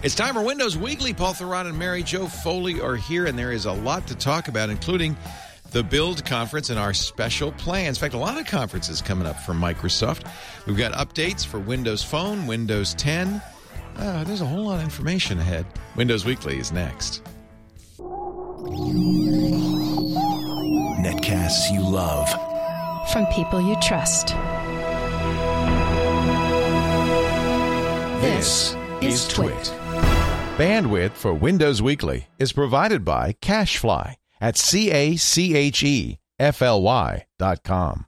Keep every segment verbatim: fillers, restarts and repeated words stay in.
It's time for Windows Weekly. Paul Thurrott and Mary Jo Foley are here, and there is a lot to talk about, including the Build Conference and our special plans. In fact, a lot of conferences coming up from Microsoft. We've got updates for Windows Phone, Windows ten. Uh, there's a whole lot of information ahead. Windows Weekly is next. Netcasts you love. From people you trust. This is Twit. Bandwidth for Windows Weekly is provided by CacheFly at C A C H E F L Y dot com.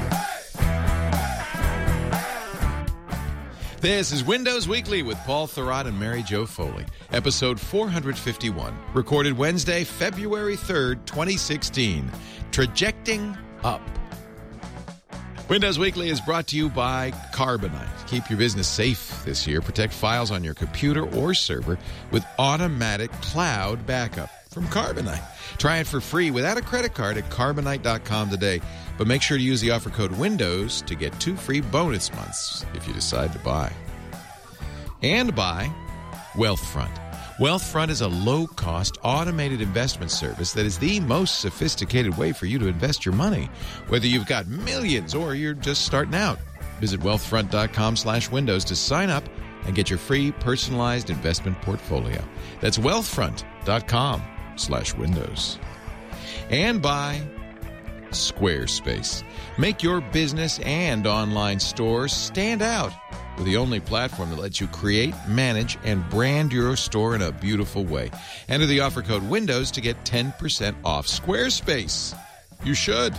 This is Windows Weekly with Paul Thurrott and Mary Jo Foley, episode four fifty-one, recorded Wednesday, February third, twenty sixteen. Trajecting Up. Windows Weekly is brought to you by Carbonite. Keep your business safe this year. Protect files on your computer or server with automatic cloud backup from Carbonite. Try it for free without a credit card at carbonite dot com today. But make sure to use the offer code WINDOWS to get two free bonus months if you decide to buy. And by Wealthfront. Wealthfront is a low-cost, automated investment service that is the most sophisticated way for you to invest your money, whether you've got millions or you're just starting out. Visit wealthfront dot com slash windows to sign up and get your free personalized investment portfolio. That's wealthfront dot com slash windows. And by Squarespace. Make your business and online stores stand out with the only platform that lets you create, manage, and brand your store in a beautiful way. Enter the offer code WINDOWS to get ten percent off Squarespace. You should.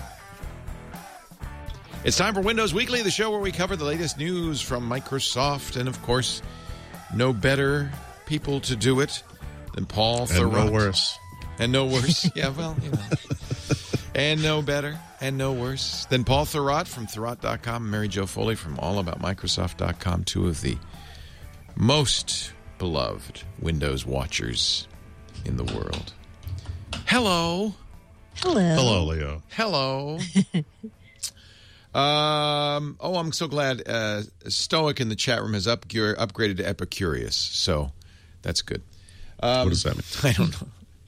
It's time for Windows Weekly, the show where we cover the latest news from Microsoft, and of course, no better people to do it than Paul Thurrott. And no worse. And no worse. Yeah, well, you know. And no better and no worse than Paul Thurrott from Thurrott dot com and Mary Jo Foley from all about microsoft dot com, two of the most beloved Windows watchers in the world. Hello. Hello. Hello, Leo. Hello. um. Oh, I'm so glad uh, Stoic in the chat room has up, upgraded to Epicurious, so that's good. Um, what does that mean? I don't know.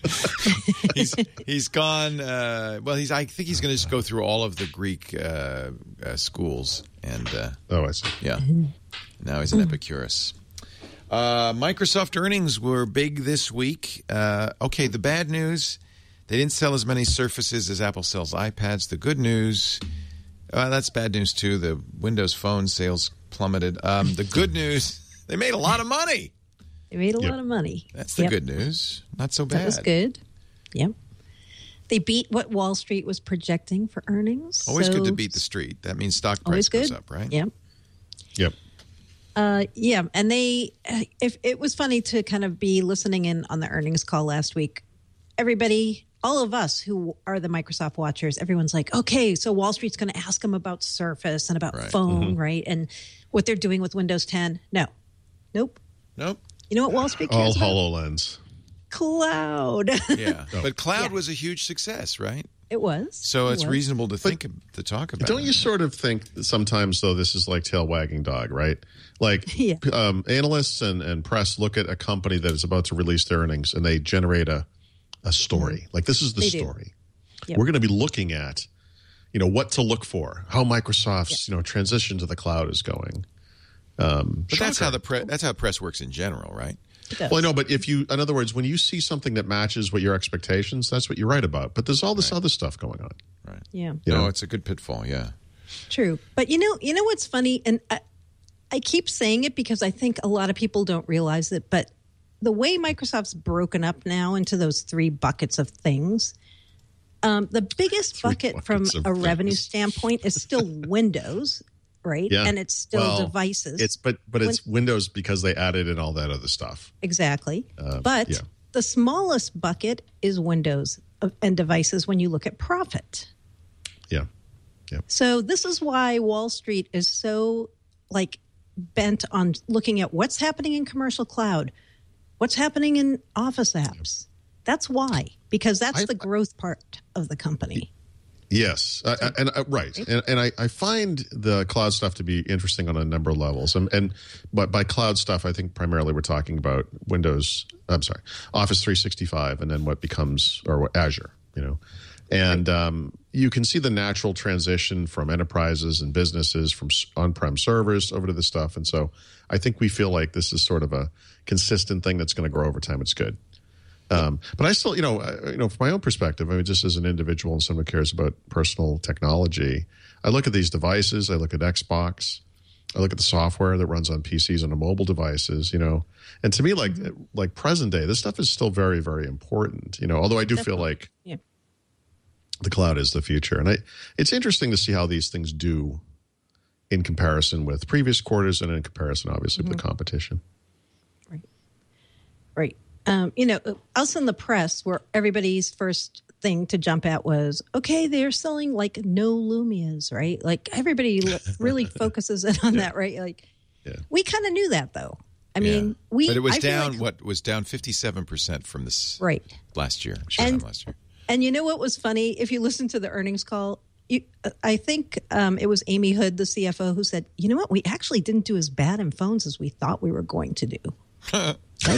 he's he's gone. Uh, well, he's. I think he's going to just go through all of the Greek uh, uh, schools, and uh, oh, I see. Yeah, now he's an Epicurus. Uh, Microsoft earnings were big this week. Uh, okay, the bad news: they didn't sell as many Surfaces as Apple sells iPads. The good news, uh, that's bad news too. The Windows Phone sales plummeted. Um, the good news: they made a lot of money. They made a Yep. lot of money. That's the Yep. good news. Not so bad. That was good. Yep. They beat what Wall Street was projecting for earnings. Always so, good to beat the street. That means stock price Always good. goes up, right? Yep. Yep. Uh, yeah, and they, if it was funny to kind of be listening in on the earnings call last week. Everybody, all of us who are the Microsoft watchers, everyone's like, okay, so Wall Street's going to ask them about Surface and about Right. phone, Mm-hmm. right? And what they're doing with Windows ten. No. Nope. Nope. You know what Wall Street All cares about? HoloLens. Cloud. Yeah. But cloud Yeah. was a huge success, right? It was. So It it's was. reasonable to think of, to talk about. Don't it. you sort of think that sometimes, though, this is like tail wagging dog, right? Like Yeah. um, analysts and, and press look at a company that is about to release their earnings and they generate a, a story. Like, this is the They do. story. Yep. We're going to be looking at, you know, what to look for, how Microsoft's, you know, transition to the cloud is going. Um, But that's shocker. how the pre- that's how press works in general, right? It does. Well, I know, but if you, in other words, when you see something that matches what your expectations, that's what you write about. But there's all this other stuff going on. Right. Yeah. You no, know? it's a good pitfall. Yeah. True. But you know, you know what's funny, and I, I keep saying it because I think a lot of people don't realize it, but the way Microsoft's broken up now into those three buckets of things, um, the biggest Three bucket from buckets of a revenue things. standpoint is still Windows, right? Yeah. And it's still Well, devices. It's but but it's Windows because they added in all that other stuff. Exactly. Uh, but yeah. the smallest bucket is Windows and devices when you look at profit. Yeah. Yeah. So this is why Wall Street is so like bent on looking at what's happening in commercial cloud, what's happening in Office apps. That's why, because that's I- the growth part of the company. Yes, I, I, and uh, right, and, and I, I find the cloud stuff to be interesting on a number of levels. And, and but by cloud stuff, I think primarily we're talking about Windows. I'm sorry, Office three sixty-five, and then what becomes or what, Azure. You know, and um, you can see the natural transition from enterprises and businesses from on-prem servers over to this stuff. And so I think we feel like this is sort of a consistent thing that's going to grow over time. It's good. Um, but I still, you know, I, you know, from my own perspective, I mean, just as an individual and someone who cares about personal technology, I look at these devices, I look at Xbox, I look at the software that runs on P Cs and on mobile devices, you know, and to me, like, mm-hmm. like present day, this stuff is still very, very important, you know, although I do Definitely. feel like yeah. the cloud is the future. And I, it's interesting to see how these things do in comparison with previous quarters and in comparison, obviously, mm-hmm. with the competition. Right. Right. Um, you know, us in the press, where everybody's first thing to jump at was, okay, they're selling like no Lumias, right? Like everybody really focuses in on yeah. that, right? Like yeah. we kind of knew that, though. I yeah. mean, we. But it was I down. Like, what was down fifty-seven percent from this right last year? And, last year. And you know what was funny? If you listen to the earnings call, you, I think um, it was Amy Hood, the C F O, who said, "You know what? We actually didn't do as bad in phones as we thought we were going to do." Wow.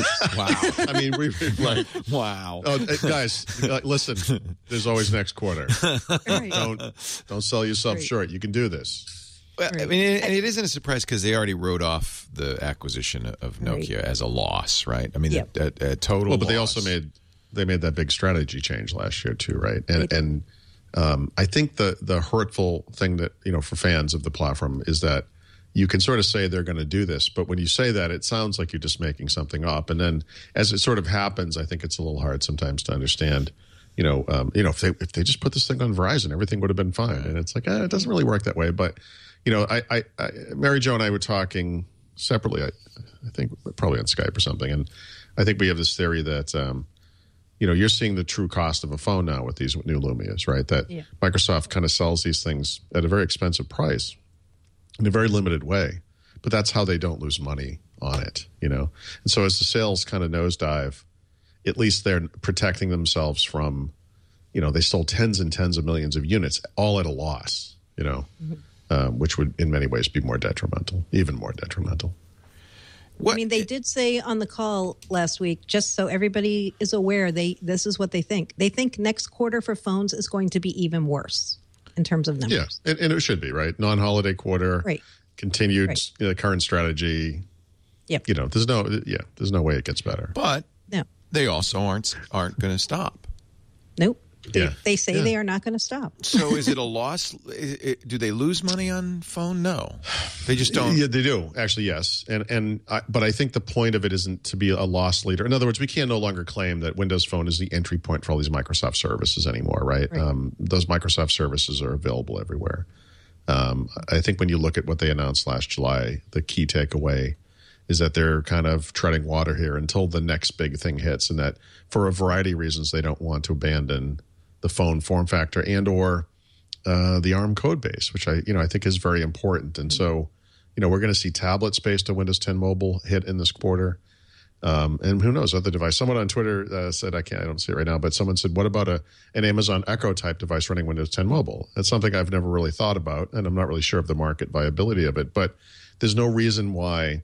I mean, we like, wow. Oh, guys, uh, listen, there's always next quarter. Right. Don't don't sell yourself right. short. You can do this. Well, right. I mean, and it isn't a surprise because they already wrote off the acquisition of Nokia right. as a loss, right? I mean, yep. a, a, a total Well, but loss. they also made they made that big strategy change last year too, right? And right. and um, I think the the hurtful thing that, you know, for fans of the platform is that you can sort of say they're going to do this, but when you say that, it sounds like you're just making something up. And then as it sort of happens, I think it's a little hard sometimes to understand, you know, um, you know, if they if they just put this thing on Verizon, everything would have been fine. And it's like, eh, it doesn't really work that way. But, you know, I, I, I Mary Jo and I were talking separately, I, I think probably on Skype or something. And I think we have this theory that, um, you know, you're seeing the true cost of a phone now with these new Lumias, right? That yeah. Microsoft kind of sells these things at a very expensive price in a very limited way, but that's how they don't lose money on it, you know? And so as the sales kind of nosedive, at least they're protecting themselves from, you know, they sold tens and tens of millions of units all at a loss, you know, mm-hmm. um, which would in many ways be more detrimental, even more detrimental. What? I mean, they did say on the call last week, just so everybody is aware, they this is what they think. They think next quarter for phones is going to be even worse in terms of numbers. Yeah, and, and it should be, right? Non-holiday quarter, right. continued right. You know, current strategy. Yep. You know, there's no, yeah, there's no way it gets better. But no. they also aren't aren't going to stop. Nope. They, yeah. they say yeah. they are not going to stop. So is it a loss? Do they lose money on phone? No. They just don't. Yeah, they do. Actually, yes. And and I, but I think the point of it isn't to be a loss leader. In other words, we can no longer claim that Windows Phone is the entry point for all these Microsoft services anymore, right? right. Um, those Microsoft services are available everywhere. Um, I think when you look at what they announced last July, the key takeaway is that they're kind of treading water here until the next big thing hits, and that for a variety of reasons they don't want to abandon the phone form factor and or uh, the ARM code base, which I you know I think is very important. And so, you know, we're going to see tablets based on Windows ten Mobile hit in this quarter, um, and who knows, other device. Someone on Twitter uh, said, I can't, I don't see it right now, but someone said, what about a an Amazon Echo type device running Windows ten Mobile? That's something I've never really thought about, and I'm not really sure of the market viability of it. But there's no reason why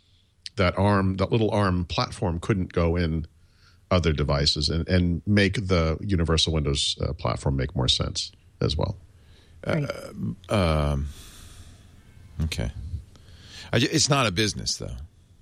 that ARM, that little ARM platform, couldn't go in other devices and, and make the universal Windows uh, platform make more sense as well. Right. Uh, um, okay. I, it's not a business, though.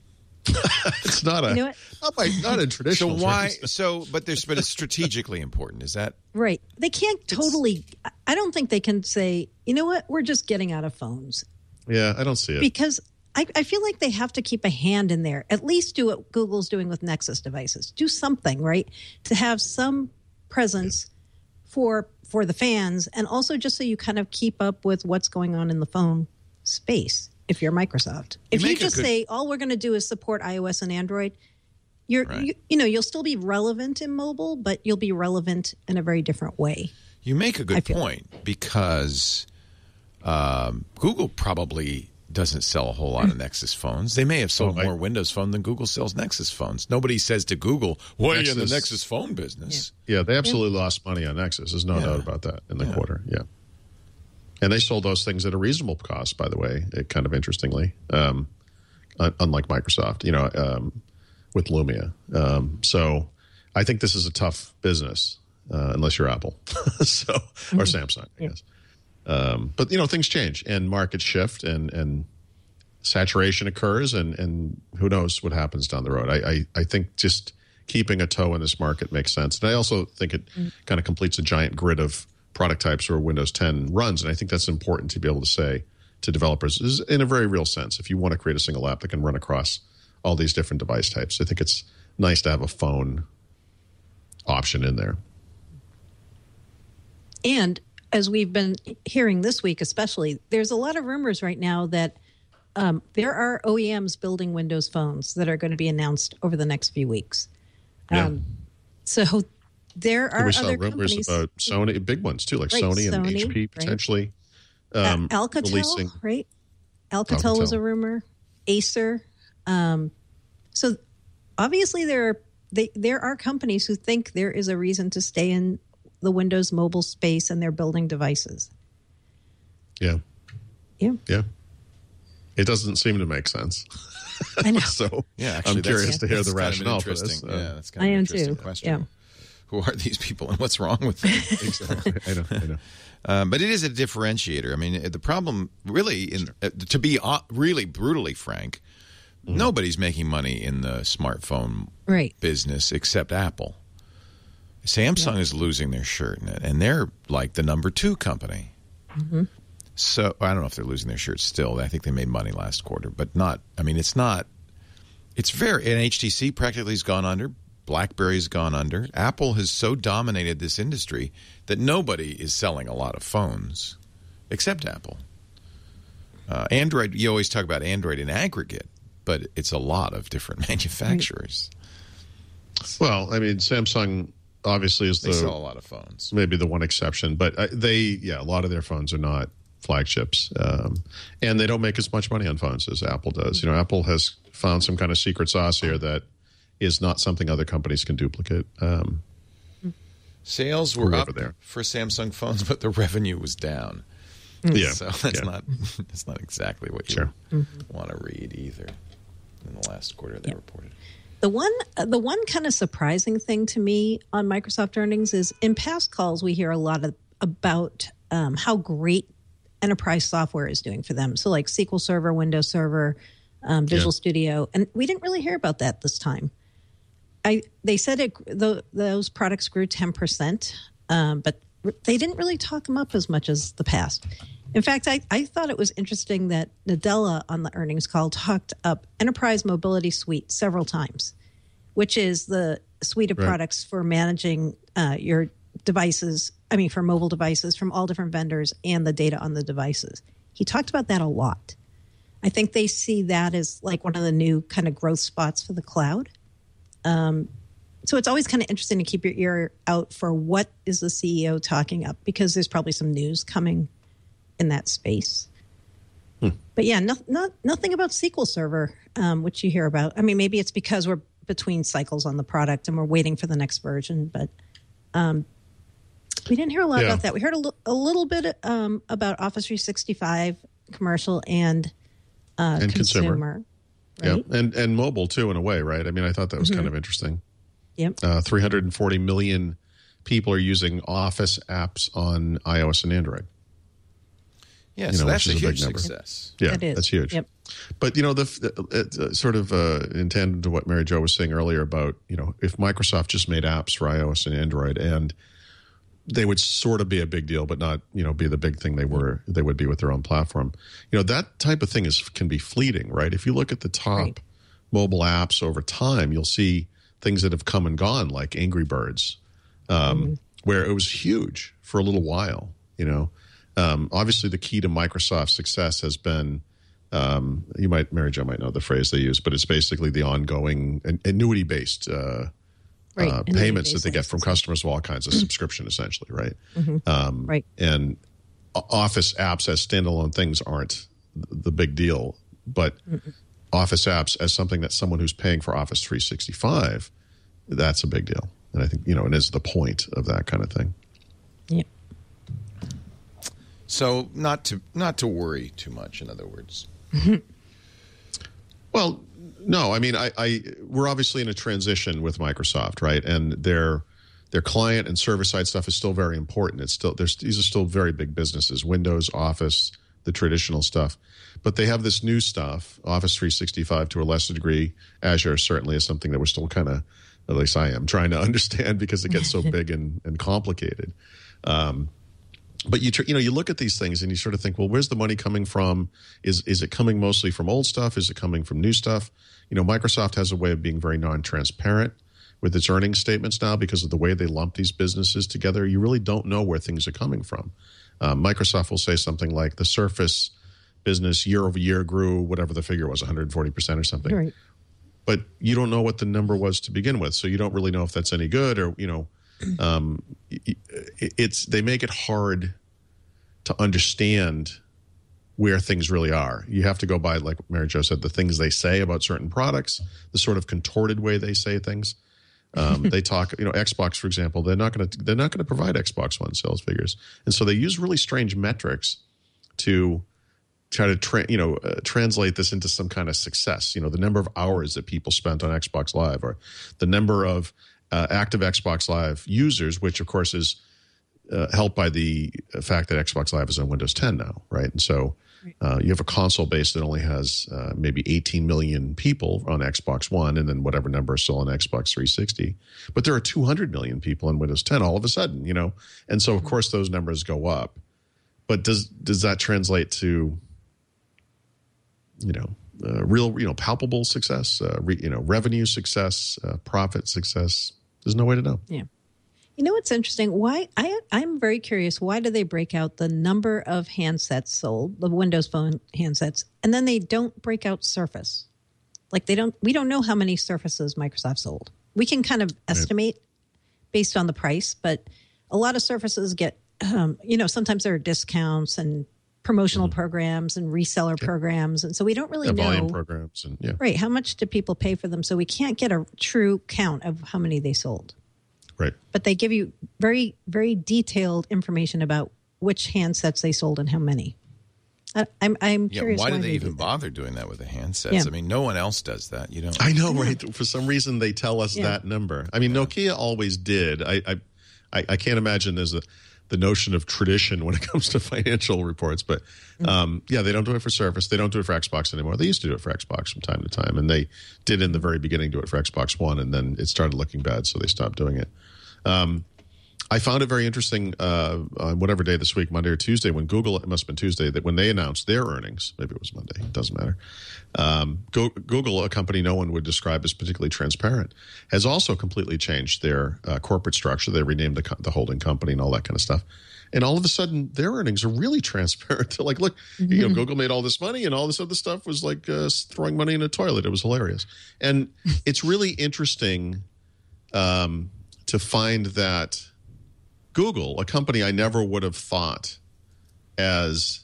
It's not a, you know what? not, by, not in traditional So why, terms. so, but there's, but it's strategically important. Is that? Right. They can't totally, it's, I don't think they can say, you know what, we're just getting out of phones. Yeah, I don't see it. Because I, I feel like they have to keep a hand in there, at least do what Google's doing with Nexus devices. Do something, right, to have some presence yeah. for for the fans, and also just so you kind of keep up with what's going on in the phone space if you're Microsoft. If you, you just good... say, all we're going to do is support iOS and Android, you're right. you, you know, you'll still be relevant in mobile, but you'll be relevant in a very different way. You make a good point, because um, Google probably doesn't sell a whole lot of Nexus phones. They may have sold Oh, I- more Windows Phone than Google sells Nexus phones. Nobody says to Google, "Why are you in the Nexus- Nexus phone business?" Yeah, they absolutely lost money on Nexus. There's no Yeah. doubt about that in the Yeah. quarter. Yeah. And they sold those things at a reasonable cost, by the way, it, kind of interestingly, um, un- unlike Microsoft, you know, um, with Lumia. Um, so I think this is a tough business, uh, unless you're Apple so or Samsung, I guess. Um, but, you know, things change and markets shift and, and saturation occurs and, and who knows what happens down the road. I, I, I think just keeping a toe in this market makes sense. And I also think it mm. kind of completes a giant grid of product types where Windows ten runs. And I think that's important to be able to say to developers is in a very real sense. If you want to create a single app that can run across all these different device types, I think it's nice to have a phone option in there. And as we've been hearing this week, especially, there's a lot of rumors right now that um, there are O E Ms building Windows phones that are going to be announced over the next few weeks. Yeah. Um, so there are we saw other rumors companies, about Sony, big ones too, like Right, Sony and Sony, H P potentially. right. Um, uh, Alcatel, releasing, right? Alcatel, was Alcatel. a rumor. Acer. Um, so obviously there are they, there are companies who think there is a reason to stay in the Windows mobile space and they're building devices. Yeah. Yeah. Yeah. It doesn't seem to make sense. I know. so Yeah, actually, I'm curious that's- to hear that's the kind of an rationale for this. interesting- Uh, Yeah, that's kind I of an am interesting too. question. Yeah. Who are these people and what's wrong with them? exactly. I know. I know. Um, but it is a differentiator. I mean, the problem really, in, uh, to be uh, really brutally frank, mm. nobody's making money in the smartphone Right. business except Apple. Samsung yeah. is losing their shirt in it, and they're like the number two company. Mm-hmm. So I don't know if they're losing their shirt still. I think they made money last quarter, but not. I mean, it's not. It's very. And H T C practically has gone under. BlackBerry's gone under. Apple has so dominated this industry that nobody is selling a lot of phones except Apple. Uh, Android, you always talk about Android in aggregate, but it's a lot of different manufacturers. Well, I mean, Samsung obviously is they the sell a lot of phones. Maybe the one exception, but uh, they, yeah, a lot of their phones are not flagships, um, and they don't make as much money on phones as Apple does. You know, Apple has found some kind of secret sauce here that is not something other companies can duplicate. Um, Sales were up there. for Samsung phones, but the revenue was down. Yeah, so that's yeah. not that's not exactly what you sure. Mm-hmm. want to read either. In the last quarter, they yeah. reported. The one, uh, the one kind of surprising thing to me on Microsoft earnings is in past calls we hear a lot of, about um, how great enterprise software is doing for them. So like S Q L Server, Windows Server, um, Visual yeah. Studio, and we didn't really hear about that this time. I they said it, the, those products grew ten percent, um, but they didn't really talk them up as much as the past. In fact, I, I thought it was interesting that Nadella on the earnings call talked up Enterprise Mobility Suite several times, which is the suite of right. products for managing uh, your devices, I mean, for mobile devices from all different vendors and the data on the devices. He talked about that a lot. I think they see that as like one of the new kind of growth spots for the cloud. Um, so it's always kind of interesting to keep your ear out for what is the C E O talking up, because there's probably some news coming in that space. Hmm. But yeah, no, not, nothing about S Q L Server, um, which you hear about. I mean, maybe it's because we're between cycles on the product and we're waiting for the next version, but um, we didn't hear a lot yeah. about that. We heard a, l- a little bit um, about Office three sixty-five commercial and, uh, and consumer. consumer. Right? Yeah, and and mobile too, in a way, right? I mean, I thought that was mm-hmm. kind of interesting. Yep. Uh, three hundred forty million people are using Office apps on iOS and Android. Yeah, you so know, that's a a huge big success. Yeah, that is. That's huge. Yep. But, you know, the uh, sort of uh, in tandem to what Mary Jo was saying earlier about, you know, if Microsoft just made apps for iOS and Android, and they would sort of be a big deal, but not, you know, be the big thing they were, they would be with their own platform. You know, that type of thing is can be fleeting, right? If you look at the top right. mobile apps over time, you'll see things that have come and gone, like Angry Birds, um, mm-hmm. where it was huge for a little while, you know. Um, obviously, the key to Microsoft's success has been, um, you might, Mary Jo might know the phrase they use, but it's basically the ongoing an, annuity-based uh, right. uh, payments that they get from customers of all kinds of subscription, essentially, right? Mm-hmm. Um, right. And Office apps as standalone things aren't the big deal. But Mm-mm. Office apps as something that someone who's paying for Office three sixty-five, that's a big deal. And I think, you know, and is the point of that kind of thing. Yeah. So not to not to worry too much, in other words. Well, no, I mean, I, I we're obviously in a transition with Microsoft, right? And their their client and server side stuff is still very important. It's still there's these are still very big businesses: Windows, Office, the traditional stuff. But they have this new stuff, Office three sixty-five to a lesser degree. Azure certainly is something that we're still kind of, at least I am, trying to understand because it gets so big and, and complicated. Um, But you tr- you know you look at these things and you sort of think, well, where's the money coming from? Is is it coming mostly from old stuff? Is it coming from new stuff? You know, Microsoft has a way of being very non-transparent with its earnings statements now because of the way they lump these businesses together. You really don't know where things are coming from. Um, Microsoft will say something like the Surface business year over year grew whatever the figure was, one hundred forty percent or something. Right. But you don't know what the number was to begin with, so you don't really know if that's any good or you know. Um, it's they make it hard to understand where things really are. You have to go by, like Mary Jo said, the things they say about certain products, the sort of contorted way they say things. Um, they talk, you know, Xbox, for example, they're not going to they're not going to provide Xbox One sales figures, and so they use really strange metrics to try to tra- you know uh, translate this into some kind of success. You know, the number of hours that people spent on Xbox Live, or the number of Uh, active Xbox Live users, which of course is uh, helped by the fact that Xbox Live is on Windows ten now, right? And so uh, you have a console base that only has uh, maybe eighteen million people on Xbox One, and then whatever number is still on Xbox three sixty. But there are two hundred million people on Windows ten all of a sudden, you know? And so of course those numbers go up. But does does that translate to, you know, uh, real, you know, palpable success, uh, re, you know, revenue success, uh, profit success? There's no way to know. Yeah. You know what's interesting? Why I I'm very curious. Why do they break out the number of handsets sold, the Windows Phone handsets, and then they don't break out Surface? Like they don't. We don't know how many Surfaces Microsoft sold. We can kind of estimate right. based on the price, but a lot of Surfaces get, um, you know, sometimes there are discounts and promotional mm-hmm. programs and reseller yeah. programs, and so we don't really yeah, know volume programs and yeah, right. How much do people pay for them? So we can't get a true count of how many they sold. Right. But they give you very, very detailed information about which handsets they sold and how many. I, I'm, I'm yeah, curious. Why, why do they, they even do bother doing that with the handsets? Yeah. I mean, no one else does that. You don't. I know, right? For some reason, they tell us yeah. that number. I mean, yeah. Nokia always did. I, I, I, I can't imagine there's a, the notion of tradition when it comes to financial reports. But um, yeah, they don't do it for Surface. They don't do it for Xbox anymore. They used to do it for Xbox from time to time, and they did in the very beginning do it for Xbox One, and then it started looking bad, so they stopped doing it. Um, I found it very interesting uh, on whatever day this week, Monday or Tuesday, when Google, it must have been Tuesday, that when they announced their earnings, maybe it was Monday, it doesn't matter. Um, Go, Google, a company no one would describe as particularly transparent, has also completely changed their uh, corporate structure. They renamed the, the holding company and all that kind of stuff. And all of a sudden, their earnings are really transparent. They're like, look, mm-hmm. you know, Google made all this money, and all this other stuff was like uh, throwing money in a toilet. It was hilarious. And it's really interesting um, to find that Google, a company I never would have thought as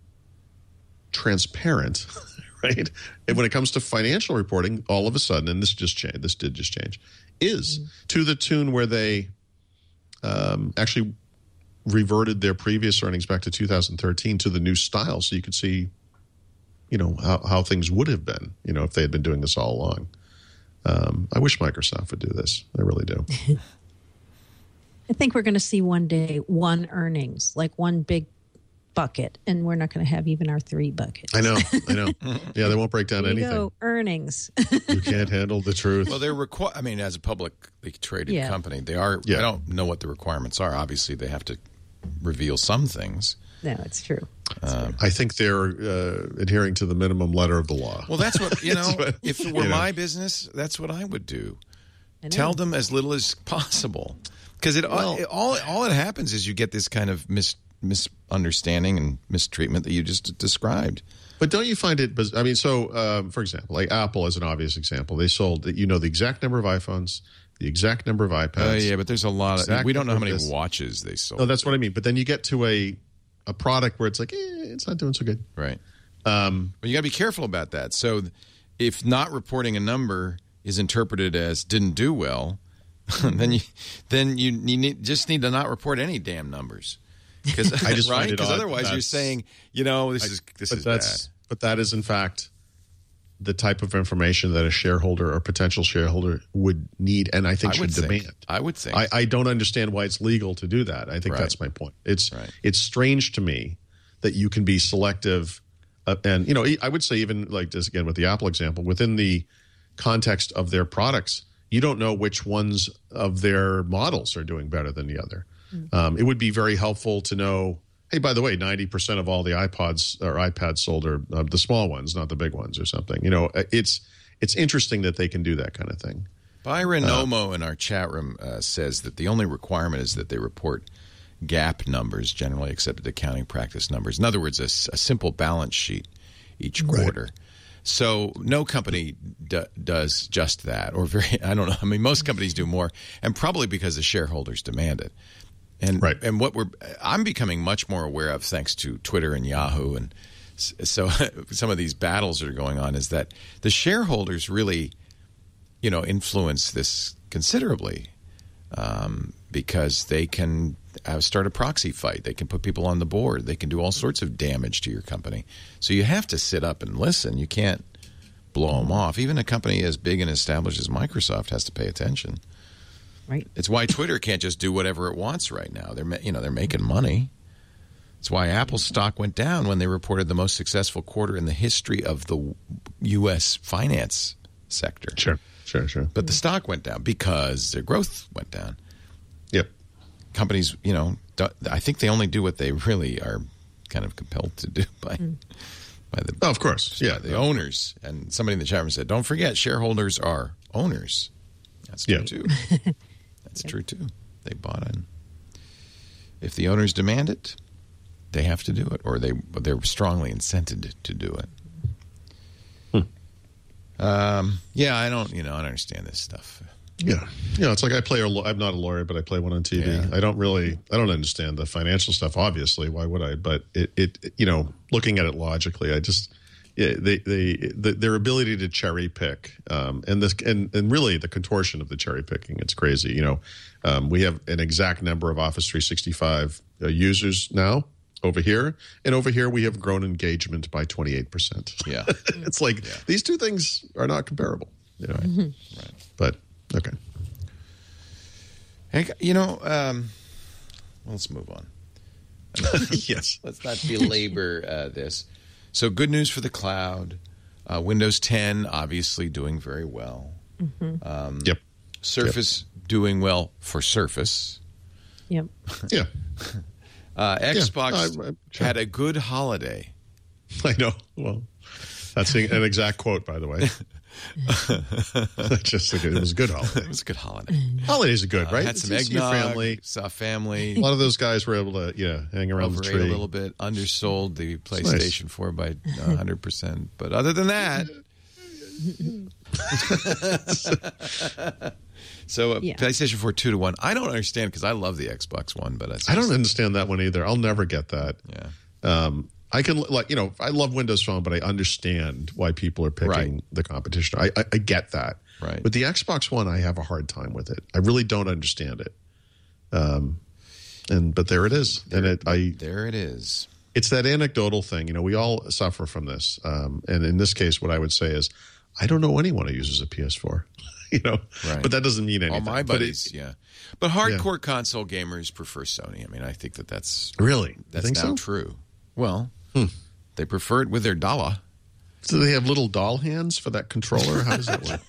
transparent, right? And when it comes to financial reporting, all of a sudden, and this just changed, this did just change, is mm-hmm. to the tune where they um, actually reverted their previous earnings back to two thousand thirteen to the new style, so you could see, you know, how, how things would have been, you know, if they had been doing this all along. Um, I wish Microsoft would do this. I really do. I think we're going to see one day one earnings, like one big bucket, and we're not going to have even our three buckets. I know, I know. Yeah, they won't break down there you anything. Go, earnings. You can't handle the truth. Well, they're requ- I mean, as a publicly traded yeah. company, they are. Yeah. I don't know what the requirements are. Obviously, they have to reveal some things. No, it's true. It's um, true. I think they're uh, adhering to the minimum letter of the law. Well, that's what you know. what, if it were you know. my business, that's what I would do. I Tell them as little as possible. Because it, well, it, all all it happens is you get this kind of mis, misunderstanding and mistreatment that you just described. But don't you find it? I mean, so um, for example, like Apple is an obvious example. They sold, you know, the exact number of iPhones, the exact number of iPads. Oh uh, yeah, but there's a lot of. We don't know how many this. watches they sold. No, that's what I mean. But then you get to a a product where it's like, eh, it's not doing so good. Right. Um, Well, you got to be careful about that. So if not reporting a number is interpreted as didn't do well, then you then you, you need, just need to not report any damn numbers. Because I just right? find it Because odd otherwise that you're saying, you know, this I, is this but is that's, bad. But that is, in fact, the type of information that a shareholder or potential shareholder would need and I think I should would think. demand. I would think. I, I don't understand why it's legal to do that. I think Right. that's my point. It's Right. it's strange to me that you can be selective, uh, and you know, I would say even like this again with the Apple example, within the context of their products, you don't know which ones of their models are doing better than the other. Mm. Um, it would be very helpful to know. Hey, by the way, ninety percent of all the iPods or iPads sold are uh, the small ones, not the big ones, or something. You know, it's it's interesting that they can do that kind of thing. Byron uh, Nomo in our chat room uh, says that the only requirement is that they report GAAP numbers, generally accepted accounting practice numbers. In other words, a, a simple balance sheet each quarter. Right. So no company d- does just that, or very. I don't know. I mean, most companies do more, and probably because the shareholders demand it. And right. and what we're I'm becoming much more aware of, thanks to Twitter and Yahoo, and so some of these battles that are going on, is that the shareholders really, you know, influence this considerably, um, because they can uh, start a proxy fight. They can put people on the board. They can do all sorts of damage to your company. So you have to sit up and listen. You can't blow them off. Even a company as big and established as Microsoft has to pay attention. Right. It's why Twitter can't just do whatever it wants right now. They're you know they're making money. It's why Apple's stock went down when they reported the most successful quarter in the history of the U S finance sector. Sure, sure, sure. But the stock went down because their growth went down. Yep. Companies, you know, I think they only do what they really are kind of compelled to do by mm. by the oh, of course, yeah, the owners. And somebody in the chat room said, "Don't forget, shareholders are owners." That's true yeah. too. That's yep. true, too. They bought in. If the owners demand it, they have to do it, or they, they're strongly incented to do it. Hmm. Um, yeah, I don't, you know, I don't understand this stuff. Yeah. You know, it's like I play, a, I'm not a lawyer, but I play one on T V. Yeah. I don't really, I don't understand the financial stuff, obviously. Why would I? But it, it you know, looking at it logically, I just... Yeah, they, they, the, their ability to cherry pick, um, and this, and, and really the contortion of the cherry picking, it's crazy. You know, um, we have an exact number of Office three sixty-five uh, users now over here, and over here we have grown engagement by twenty-eight percent. Yeah, it's like yeah. these two things are not comparable. You know, mm-hmm. right? But okay, hey, you know, um, let's move on. Yes, let's not belabor uh, this. So good news for the cloud. Uh, Windows ten obviously doing very well. Mm-hmm. Um, yep. Surface yep. doing well for Surface. Yep. Yeah. uh, Xbox yeah. I, I, sure. had a good holiday. I know. Well, that's an exact quote, by the way. Just like it was a good holiday. It was a good holiday. Holidays are good, uh, right? Had some it's eggnog, family. saw family. A lot of those guys were able to, yeah, hang around the tree. A little bit, undersold the PlayStation nice. four by one hundred percent. But other than that, so uh, yeah. PlayStation four two to one. I don't understand because I love the Xbox One, but I don't understand that one either. I'll never get that. Yeah. Um, I can, like, you know, I love Windows Phone, but I understand why people are picking right. the competition. I, I, I get that. Right. With the Xbox One, I have a hard time with it. I really don't understand it. Um, and but there it is, there, and it, I there it is. It's that anecdotal thing. You know, we all suffer from this. Um, and in this case, what I would say is, I don't know anyone who uses a P S four. You know, right. but that doesn't mean anything. All my buddies, but it, yeah. But hardcore yeah. console gamers prefer Sony. I mean, I think that that's really that's think now so? true. Well. Hmm. They prefer it with their dollar. So they have little doll hands for that controller? How does that work?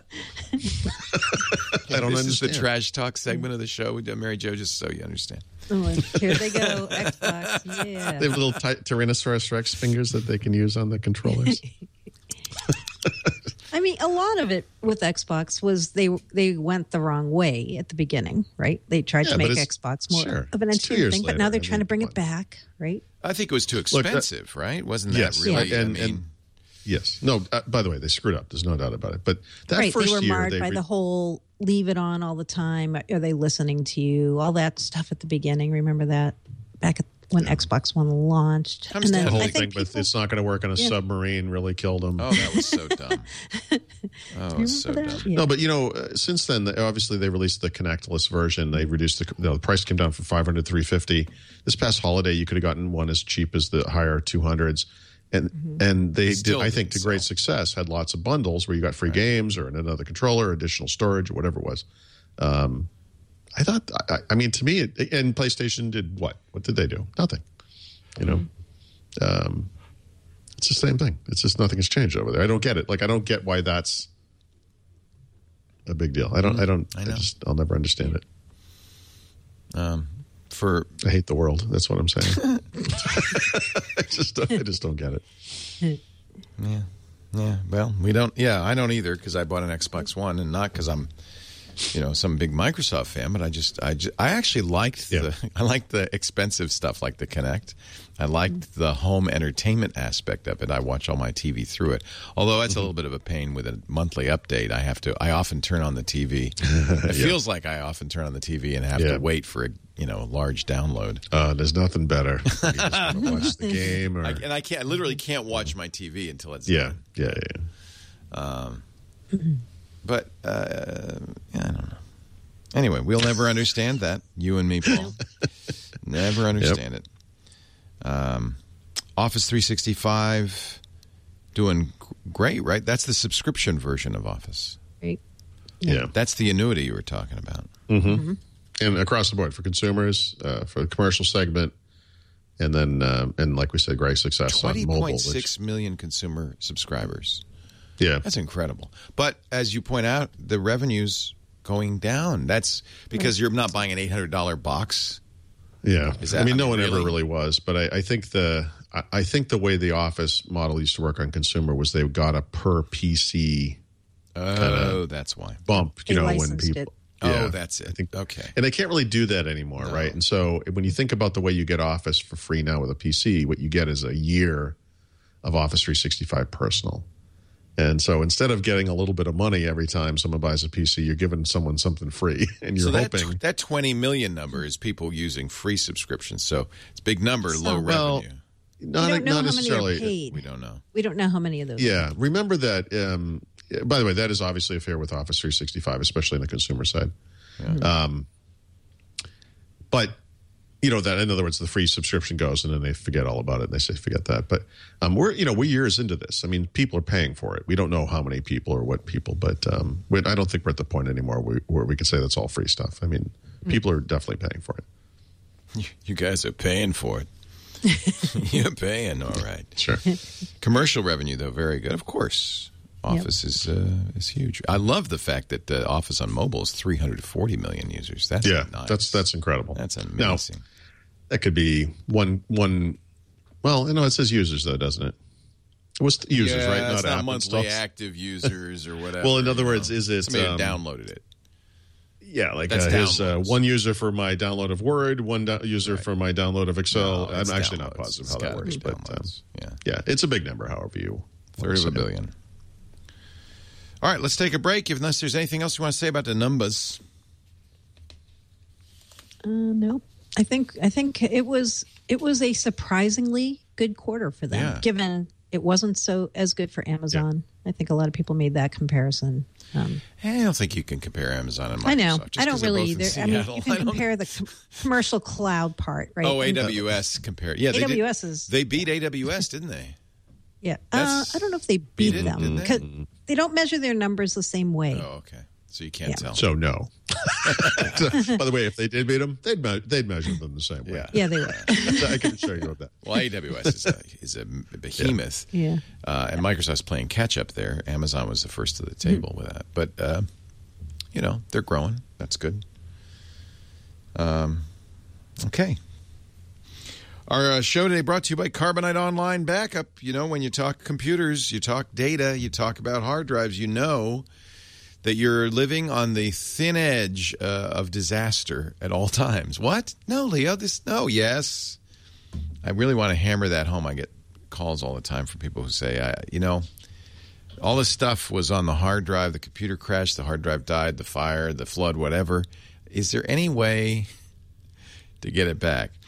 I don't this understand. This is the trash talk segment of the show. Mary Jo, just so you understand. Oh, here they go, Xbox, yeah. They have little ty- Tyrannosaurus Rex fingers that they can use on the controllers. I mean, a lot of it with Xbox was they they went the wrong way at the beginning, right? They tried yeah, to make Xbox more sure. of an entertainment thing, but later, now they're I trying mean, to bring what? it back, right? I think it was too expensive, Look, uh, right? Wasn't that yes, really? Yeah. And, I mean, and, yes. No, uh, by the way, they screwed up. There's no doubt about it. But that right, first they were year, marred they by re- the whole leave it on all the time. Are they listening to you? All that stuff at the beginning. Remember that? Back at when Xbox One launched. I'm and then The whole I thing, think but people, it's not going to work on a Yeah. submarine really killed them. Oh, that was so dumb. Oh, it was so remember dumb. that? Yeah. No, but you know, uh, since then, they- obviously they released the Connectless version. They reduced the, you know, the price came down from five hundred to three fifty. This past holiday, you could have gotten one as cheap as the higher two hundreds. And Mm-hmm. and they Still did, I think, to didn't great sell. success, had lots of bundles where you got free games or another controller, or additional storage, or whatever it was. Um, I thought, I, I mean, to me, it, and PlayStation did what? What did they do? Nothing. You know, um, it's the same thing. It's just nothing has changed over there. I don't get it. Like, I don't get why that's a big deal. I don't. I don't. I I, know. just. I'll never understand it. Um, for I hate the world. That's what I'm saying. I just. I just don't get it. yeah, yeah. Well, we don't. Yeah, I don't either because I bought an Xbox One, and not because I'm, you know, some big Microsoft fan. But I just, I, just, I actually liked Yeah. the, I liked the expensive stuff like the Kinect. I liked the home entertainment aspect of it. I watch all my T V through it. Although that's a little bit of a pain with a monthly update. I have to. I often turn on the T V. It feels like I often turn on the T V and have Yeah. to wait for a you know a large download. Uh, there's nothing better. You just want to watch the game, or I, and I can't. I literally can't watch my T V until it's yeah, done. yeah, yeah. But uh, yeah, I don't know. Anyway, we'll never understand that. You and me, Paul. Never understand it. Um, Office three sixty-five doing g- great, right? That's the subscription version of Office. Right. yeah. That's the annuity you were talking about. And across the board for consumers, uh, for the commercial segment, and then um, and like we said, great success on Twenty mobile. point Which, six million consumer subscribers. yeah, That's incredible. But as you point out, the revenue's going down. That's because you're not buying an eight hundred dollars box. yeah. Is that- I mean, no I mean, one ever really? really was, but I, I think the I, I think the way the Office model used to work on consumer was they got a per P C Oh, that's why. bump. You They know, when licensed people. it. Oh, Yeah. that's it. I think Okay. And they can't really do that anymore, right? And so when you think about the way you get Office for free now with a P C, what you get is a year of Office three sixty-five Personal. And so instead of getting a little bit of money every time someone buys a P C, you're giving someone something free, and you're So that, hoping. that twenty million number is people using free subscriptions. So it's a big number, So- low Well, revenue. not, we don't know not how many necessarily. are paid. We don't know. We don't know how many of those. Yeah, remember that. Um, by the way, that is obviously a fair with Office three sixty-five, especially on the consumer side. Um, but you know that, in other words, the free subscription goes, and then they forget all about it, and they say forget that. But um, we're you know we're years into this. I mean, people are paying for it. We don't know how many people or what people, but um, we, I don't think we're at the point anymore where, where we can say that's all free stuff. I mean, people are definitely paying for it. You, you guys are paying for it. You're paying, all right. Sure. Commercial revenue, though, very good. Of course, Office is uh, is huge. I love the fact that uh, Office on mobile is three hundred forty million users. That's Yeah, nice. that's that's incredible. That's Now, amazing. that could be one one. Well, you know, it says users though, doesn't it? It was users, yeah, right? it's not app monthly installs. active users or whatever. Well, in other you words, know. is it, somebody um, downloaded it? Yeah, like That's uh, his uh, downloads. one user for my download of Word, one do- user for my download of Excel. No, I'm it's actually not downloads. positive It's how that gotta works, be but um, downloads. yeah, yeah, it's a big number. However you third of a wanna say it. billion. All right, let's take a break. Unless there's anything else you want to say about the numbers. Uh, no, I think I think it was it was a surprisingly good quarter for them, Yeah. given it wasn't so as good for Amazon. I think a lot of people made that comparison. Um, I don't think you can compare Amazon and Microsoft. I know. just I don't 'cause they're really both in either. I mean, Seattle. you can I don't- compare the com- commercial cloud part, right? Oh, And- A W S compared. Yeah, they A W did- S is They beat A W S, didn't they? yeah. Uh, That's- I don't know if they beat didn't, them didn't they? 'cause they don't measure their numbers the same way. Oh, okay. So you can't Yeah. tell. So no. By the way, if they did beat them, they'd me- they'd measure them the same way. Yeah. Yeah, they were. I can assure you of that. Well, A W S is a, is a behemoth. Yeah. Uh, and Microsoft's playing catch up there. Amazon was the first to the table with that. But, uh, you know, they're growing. That's good. Um, okay. Our uh, show today brought to you by Carbonite Online Backup. You know, when you talk computers, you talk data, you talk about hard drives, you know that you're living on the thin edge uh, of disaster at all times. What? No, Leo, this, no, yes. I really want to hammer that home. I get calls all the time from people who say, I, you know, all this stuff was on the hard drive. The computer crashed, the hard drive died, the fire, the flood, whatever. Is there any way to get it back?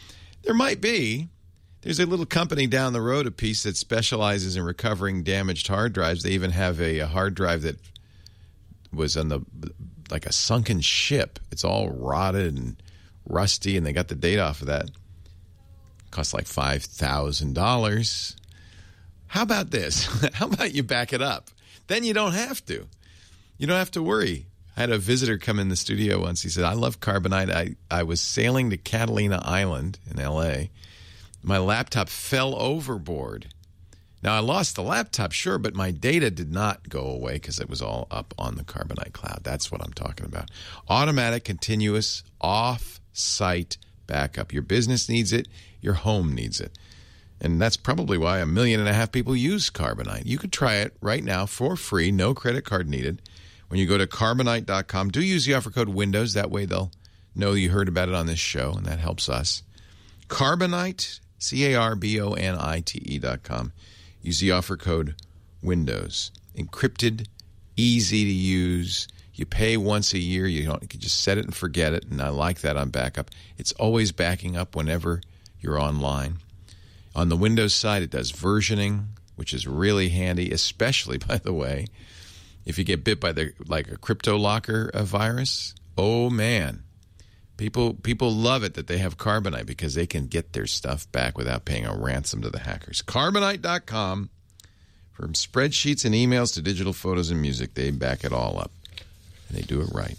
There might be. There's a little company down the road a piece that specializes in recovering damaged hard drives. They even have a, a hard drive that was on the like a sunken ship. It's all rotted and rusty, and they got the date off of that. Costs like five thousand dollars. How about this? How about you back it up? Then you don't have to. You don't have to worry. I had a visitor come in the studio once. He said, I love Carbonite. I, I was sailing to Catalina Island in L A. My laptop fell overboard. Now, I lost the laptop, sure, but my data did not go away because it was all up on the Carbonite cloud. That's what I'm talking about. Automatic, continuous, off-site backup. Your business needs it. Your home needs it. And that's probably why a million and a half people use Carbonite. You could try it right now for free, no credit card needed. When you go to carbonite dot com, do use the offer code WINDOWS. That way they'll know you heard about it on this show, and that helps us. Carbonite, C A R B O N I T E dot com. Use the offer code WINDOWS. Encrypted, easy to use. You pay once a year. You don't. You can just set it and forget it, and I like that on backup. It's always backing up whenever you're online. On the Windows side, it does versioning, which is really handy, especially, by the way, if you get bit by the like a CryptoLocker uh, virus. Oh, man. People people love it that they have Carbonite because they can get their stuff back without paying a ransom to the hackers. Carbonite dot com. From spreadsheets and emails to digital photos and music, they back it all up. And they do it right.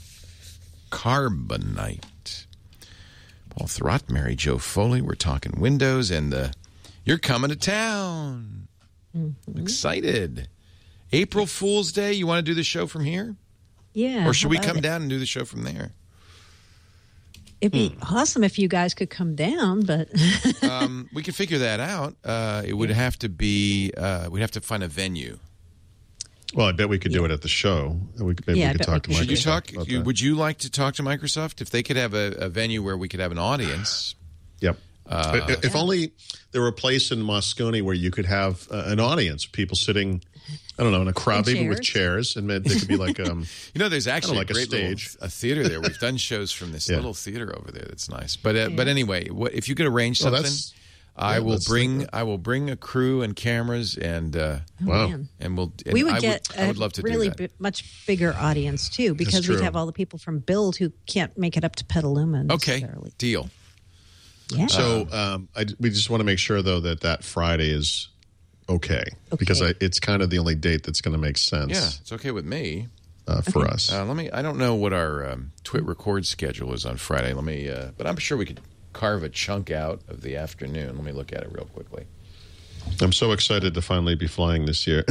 Carbonite. Paul Thurrott, Mary Jo Foley. We're talking Windows, and uh, you're coming to town. Mm-hmm. I'm excited. April Fool's Day. You want to do the show from here? Yeah. Or should we come it? down and do the show from there? It'd be hmm. awesome if you guys could come down, but um, we could figure that out. Uh, it would have to be. Uh, we'd have to find a venue. Well, I bet we could do yeah. it at the show. We could, maybe yeah, we could talk to Microsoft. Should you talk? about You, that. would you like to talk to Microsoft if they could have a, a venue where we could have an audience? Yep. Uh, if if only there were a place in Moscone where you could have uh, an audience, people sitting, I don't know, in a crowd, in maybe chairs. with chairs, and they could be like, um, you know, there's actually know, like a a great stage. little a theater there. We've done shows from this Yeah. little theater over there. That's nice. But uh, Yeah. but anyway, what, if you could arrange Well, something, that's- I yeah, will let's bring think I will bring a crew and cameras and uh, oh, Wow. man. and we'll. And we would I get would, I would love to a really do that. bi- much bigger audience too, because we'd true. have all the people from Build who can't make it up to Petaluma. Okay, necessarily. deal. Yeah. So um, I, we just want to make sure, though, that that Friday is okay, Okay. because I, it's kind of the only date that's going to make sense Yeah, it's okay with me. uh, for us. Uh, let me. I don't know what our um, Twit record schedule is on Friday. Let me. Uh, but I'm sure we could carve a chunk out of the afternoon. Let me look at it real quickly. I'm so excited to finally be flying this year.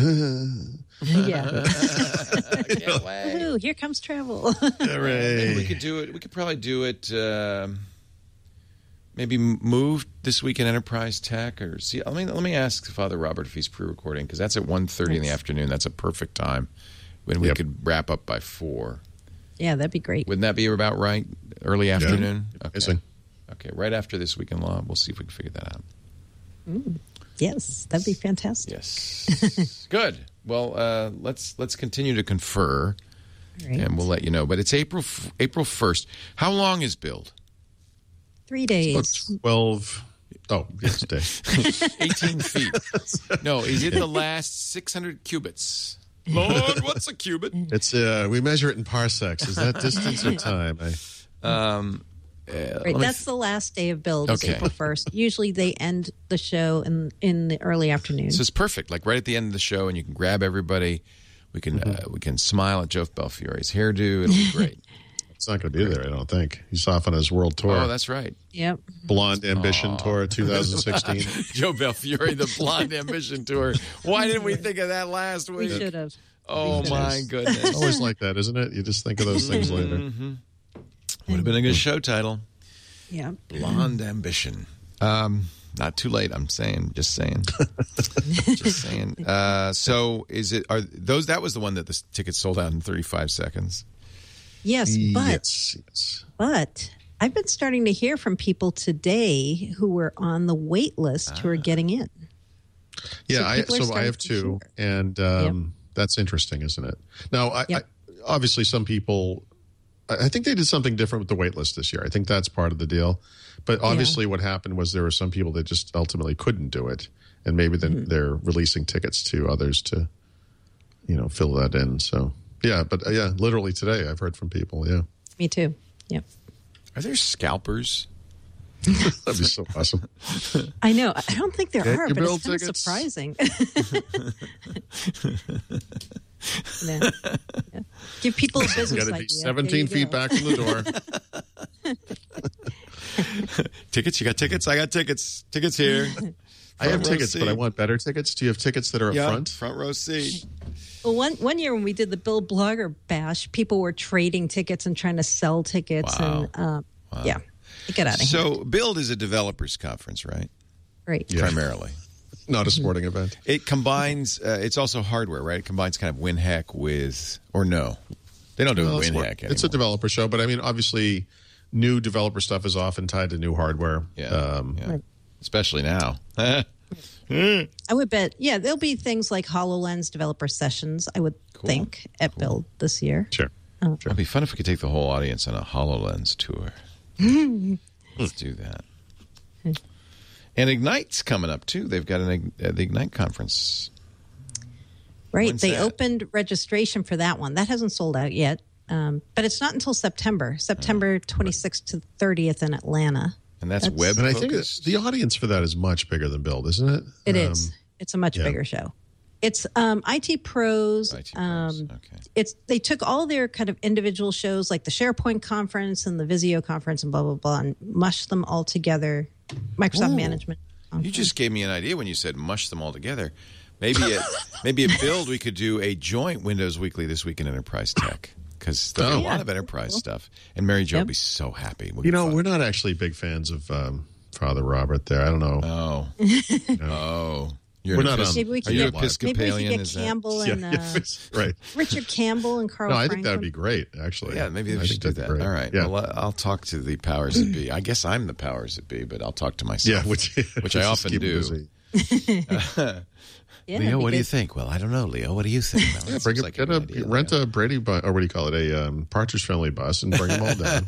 yeah. Can't wait. Ooh, here comes travel. Maybe we could do it. We could probably do it. Um, maybe move this week in Enterprise Tech, or see. Let me let me ask Father Robert if he's pre-recording, because that's at one thirty in the Yes. afternoon. That's a perfect time when we Yep. could wrap up by four. Yeah, that'd be great. Wouldn't that be about right? Early afternoon. Okay. Amazing. Okay. Right after This Week in Law, we'll see if we can figure that out. Yes, that'd be fantastic. Yes. Good. Well, uh, let's let's continue to confer, All right. and we'll let you know. But it's April April first. How long is Build? Three About days. twelve. Oh, yes, Dave. eighteen feet. No, is it the last six hundred cubits? Lord, what's a cubit? It's uh, we measure it in parsecs. Is that distance or time? I, Um, uh, Right, let me- that's the last day of Build. Is Okay. April first. Usually they end the show in in the early afternoon. so it's perfect. Like right at the end of the show, and you can grab everybody. We can uh, we can smile at Joe Belfiore's hairdo. It'll be great. it's not going to be there, I don't think. He's off on his world tour. Oh, that's right. Yep. Blonde Ambition Tour twenty sixteen. Joe Belfiore, the Blonde Ambition Tour. Why didn't we think of that last We week? should have. Oh my It's goodness. always like that, isn't it? You just think of those things later. Would have been a good show title. Yeah. Blonde Ambition. Um, not too late. I'm saying, just saying, just saying. Uh, so, is it? Are those? That was the one that the tickets sold out in thirty-five seconds. Yes, but Yes, yes. but I've been starting to hear from people today who were on the wait list who are getting in. Yeah, So I, people are so I starting have to two, share. and um, that's interesting, isn't it? Now, I, Yep. I, obviously, some people, I think they did something different with the wait list this year. I think that's part of the deal. But obviously, yeah. what happened was there were some people that just ultimately couldn't do it, and maybe then mm-hmm. they're releasing tickets to others to, you know, fill that in. So yeah, but uh, yeah, literally today I've heard from people. Yeah, me too. Yep. Are there scalpers? That'd be so awesome. I know. I don't think there Get are, your but bill it's kind tickets. of surprising. yeah. Yeah. Give people a business Got to be idea. seventeen feet go. back from the door. Tickets? You got tickets? I got tickets. Tickets here. I have tickets, seat. but I want better tickets. Do you have tickets that are up yeah, front? Front row seat. Well, one one year when we did the Build Blogger Bash, people were trading tickets and trying to sell tickets, wow. and um, wow. yeah, it got out of so, hand. So, Build is a developers conference, right? Right. Yeah. Primarily. Not a sporting event. It combines, uh, it's also hardware, right? It combines kind of WinHack with, or no? They don't do Well, WinHack it's, more- anymore. it's a developer show, but I mean, obviously, new developer stuff is often tied to new hardware. Yeah, Um, yeah. Especially now. I would bet, yeah, there'll be things like HoloLens developer sessions, I would Cool. think, at Cool. Build this year. Sure. Oh. It'd be fun if we could take the whole audience on a HoloLens tour. Let's do that. And Ignite's coming up, too. They've got an, uh, the Ignite conference. Right. When's they that? opened registration for that one. That hasn't sold out yet, um, but it's not until September, September twenty-sixth to thirtieth in Atlanta. And that's, That's- web And I think focused? the audience for that is much bigger than Build, isn't it? It Um, is. It's a much yeah. bigger show. It's um, I T pros. I T pros, Um, okay. It's they took all their kind of individual shows, like the SharePoint conference and the Visio conference and blah blah blah, and mushed them all together. Microsoft Ooh. Management. You Conference. just gave me an idea when you said mush them all together. Maybe at, maybe at Build we could do a joint Windows Weekly this week in Enterprise Tech, because there's Oh. a Yeah, lot of enterprise stuff. And Mary Jo Yep. will be so happy. We'll You get know, fun. we're not actually big fans of um, Father Robert there. I don't know. Oh. Oh. You're We're an not Epis- on- Maybe we Are could you get, Episcopalian? maybe we could Is get that- Campbell Yeah, and yeah, uh, right. Richard Campbell and Carl. No, I think that would Franklin. be great, actually. Yeah, maybe I we should do think that. that'd be All great. right. Yeah. Well, I'll talk to the powers that be. I guess I'm the powers that be, but I'll talk to myself. yeah, which, which I just often keep do. busy. Yeah, Leo, that'd be what do you good. think? Well, I don't know, Leo. What do you think? Well, Yeah, that bring seems a, like get a a, good idea, rent Leo. a Brady bus, or what do you call it, a um, Partridge Family bus, and bring them all down.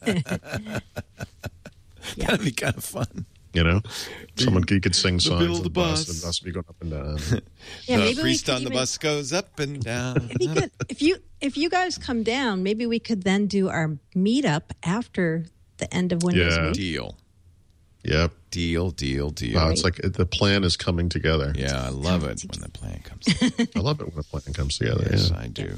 That'd be kind of fun. You know, someone you could sing songs build on the the bus, bus. and bus be going up and down. Yeah, the maybe we priest could on the even- bus goes up and down. If you, could, if you if you guys come down, maybe we could then do our meetup after the end of Windows Yeah. Week. Deal. Yep. Deal, deal, deal. Wow, it's like the plan is coming together. Yeah, I love it when the plan comes together. I love it when a plan comes together. Yes, yeah. I do.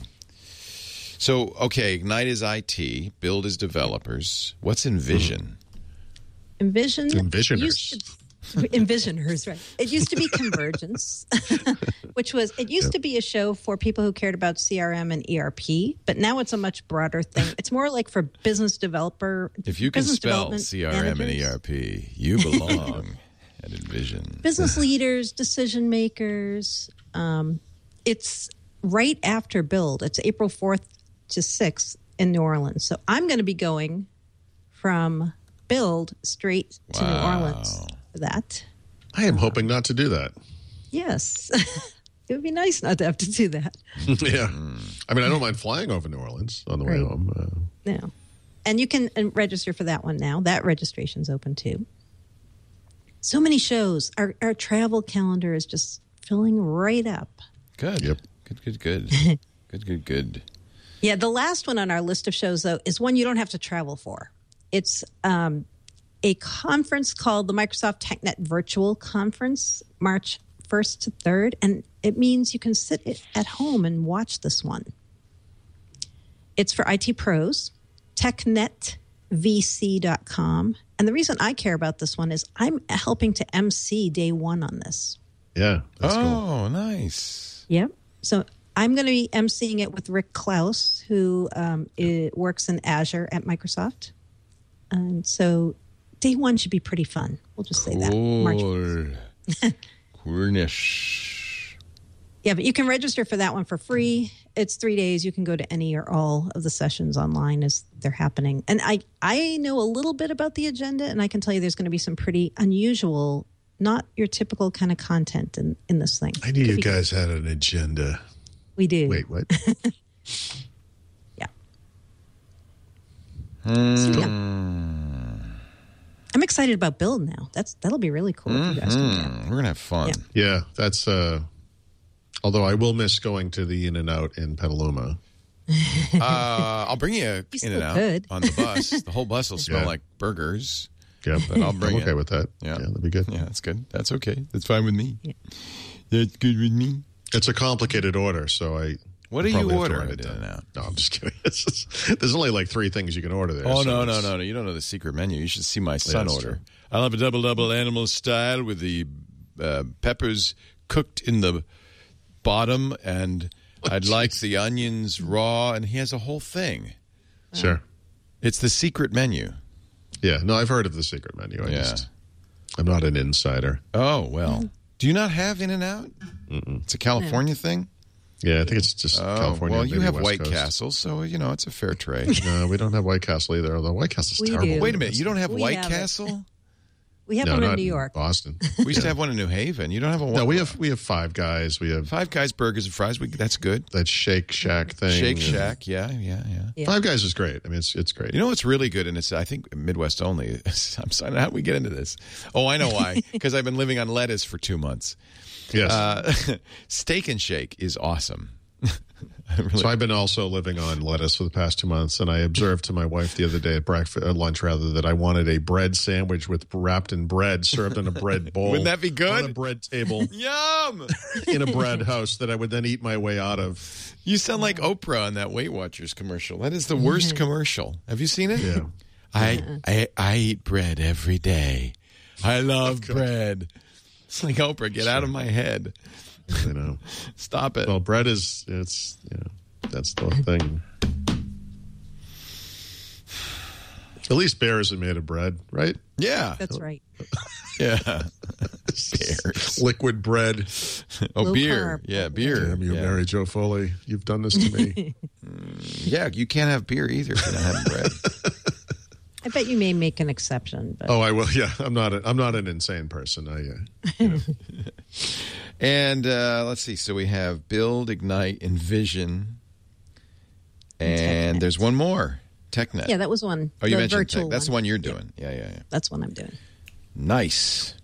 So, okay, Ignite is I T, Build is developers. What's Envision? Envision Envisioners. used to- Envisioners, right? It used to be Convergence, which was it used to be a show for people who cared about C R M and E R P, but now it's a much broader thing. It's more like for business developer. If you can business spell development C R M and managers, E R P, you belong at Envision. business leaders, decision makers. Um, it's right after Build. It's April fourth to sixth in New Orleans. So I'm going to be going from Build straight to New Wow. Orleans for that. I am hoping not to do that. Yes. It would be nice not to have to do that. yeah. I mean, I don't mind flying over New Orleans on the way Right. home. Uh, No. And you can uh, register for that one now. That registration's open too. So many shows. Our our travel calendar is just filling right up. Good. Yep. Good, good, good. Good, good, good. Yeah, the last one on our list of shows, though, is one you don't have to travel for. It's um, a conference called the Microsoft TechNet Virtual Conference, March first to third. And it means you can sit at home and watch this one. It's for I T pros, tech net v c dot com. And the reason I care about this one is I'm helping to M C day one on this. yeah. That's oh, cool. nice. Yep. So I'm going to be emceeing it with Rick Klaus, who um, i- works in Azure at Microsoft. And so day one should be pretty fun. We'll just say that. March Cool. Coolnish. Yeah, but you can register for that one for free. It's three days. You can go to any or all of the sessions online as they're happening. And I, I know a little bit about the agenda, and I can tell you there's going to be some pretty unusual, not your typical kind of content in, in this thing. I knew Could you be- guys had an agenda. We do. Wait, what? Yeah. Mm. So, yeah. I'm excited about Build now. That's that'll be really cool. Mm-hmm. If you guys can get. We're gonna have fun. Yeah, yeah that's. Uh, although I will miss going to the In-N-Out in Petaluma. uh, I'll bring you a In-N-Out could. on the bus. The whole bus will smell Yeah. like burgers. Yeah, but I'll bring I'm okay it. with that. Yeah. Yeah, that'd be good. Yeah, that's good. That's okay. That's fine with me. Yeah. That's good with me. It's a complicated order, so I. What do you probably have to order write at it down. In-N-Out? No, I'm just kidding. It's just, there's only like three things you can order there. Oh, so no, no, it's- no, no. You don't know the secret menu. You should see my son that's order. true. I'll have a double-double animal style with the uh, peppers cooked in the bottom, and I'd like the onions raw, and he has a whole thing. Sure. It's the secret menu. Yeah, no, I've heard of the secret menu. I Yeah. just, I'm not an insider. Oh, well. Do you not have In-N-Out? It's a California thing? Yeah, I think it's just Oh, California. well, you maybe have West White Coast. Castle, so, you know, it's a fair trade. No, we don't have White Castle either, although White Castle's We terrible. do. Wait a minute. You don't have We White have it. Castle? We have No, one in not New York. Boston. We used to have one in New Haven. You don't have a one? No, we have we have Five Guys. We have Five Guys Burgers and Fries. We, that's good. that Shake Shack thing. Shake Shack. Yeah, yeah, yeah. Yeah. Five Guys is great. I mean, it's it's great. You know what's really good, and it's I think Midwest only. I'm sorry, how do we get into this? Oh, I know why. Because I've been living on lettuce for two months. yes. Uh, Steak and Shake is awesome. I really, So I've been also living on lettuce for the past two months, and I observed to my wife the other day at breakfast, at lunch rather, that I wanted a bread sandwich with wrapped in bread, served in a bread bowl. Wouldn't that be good? On a bread table Yum! in a bread house that I would then eat my way out of. You sound like Oprah on that Weight Watchers commercial. That is the worst commercial. Have you seen it? Yeah. I, I I eat bread every day. I love bread. It's like Oprah, get out of my head. You know. Stop it. Well, bread is it's you know that's the thing. At least bears are made of bread, right? Yeah. That's right. Yeah. Bears. Liquid bread. Oh, Low beer. carb. Yeah, beer. Damn you, yeah. Mary Jo Foley. You've done this to me. Yeah, you can't have beer either if you're not having bread. I bet you may make an exception, but Oh, I will. Yeah, I'm not. A, I'm not an insane person. I. Uh, you know. And uh, let's see. So we have Build, Ignite, Envision. And TechNet. there's one more. TechNet. yeah, that was one. Oh, you the mentioned virtual Tech. That's the one. one you're doing. Yeah, yeah, yeah. That's one I'm doing. Nice.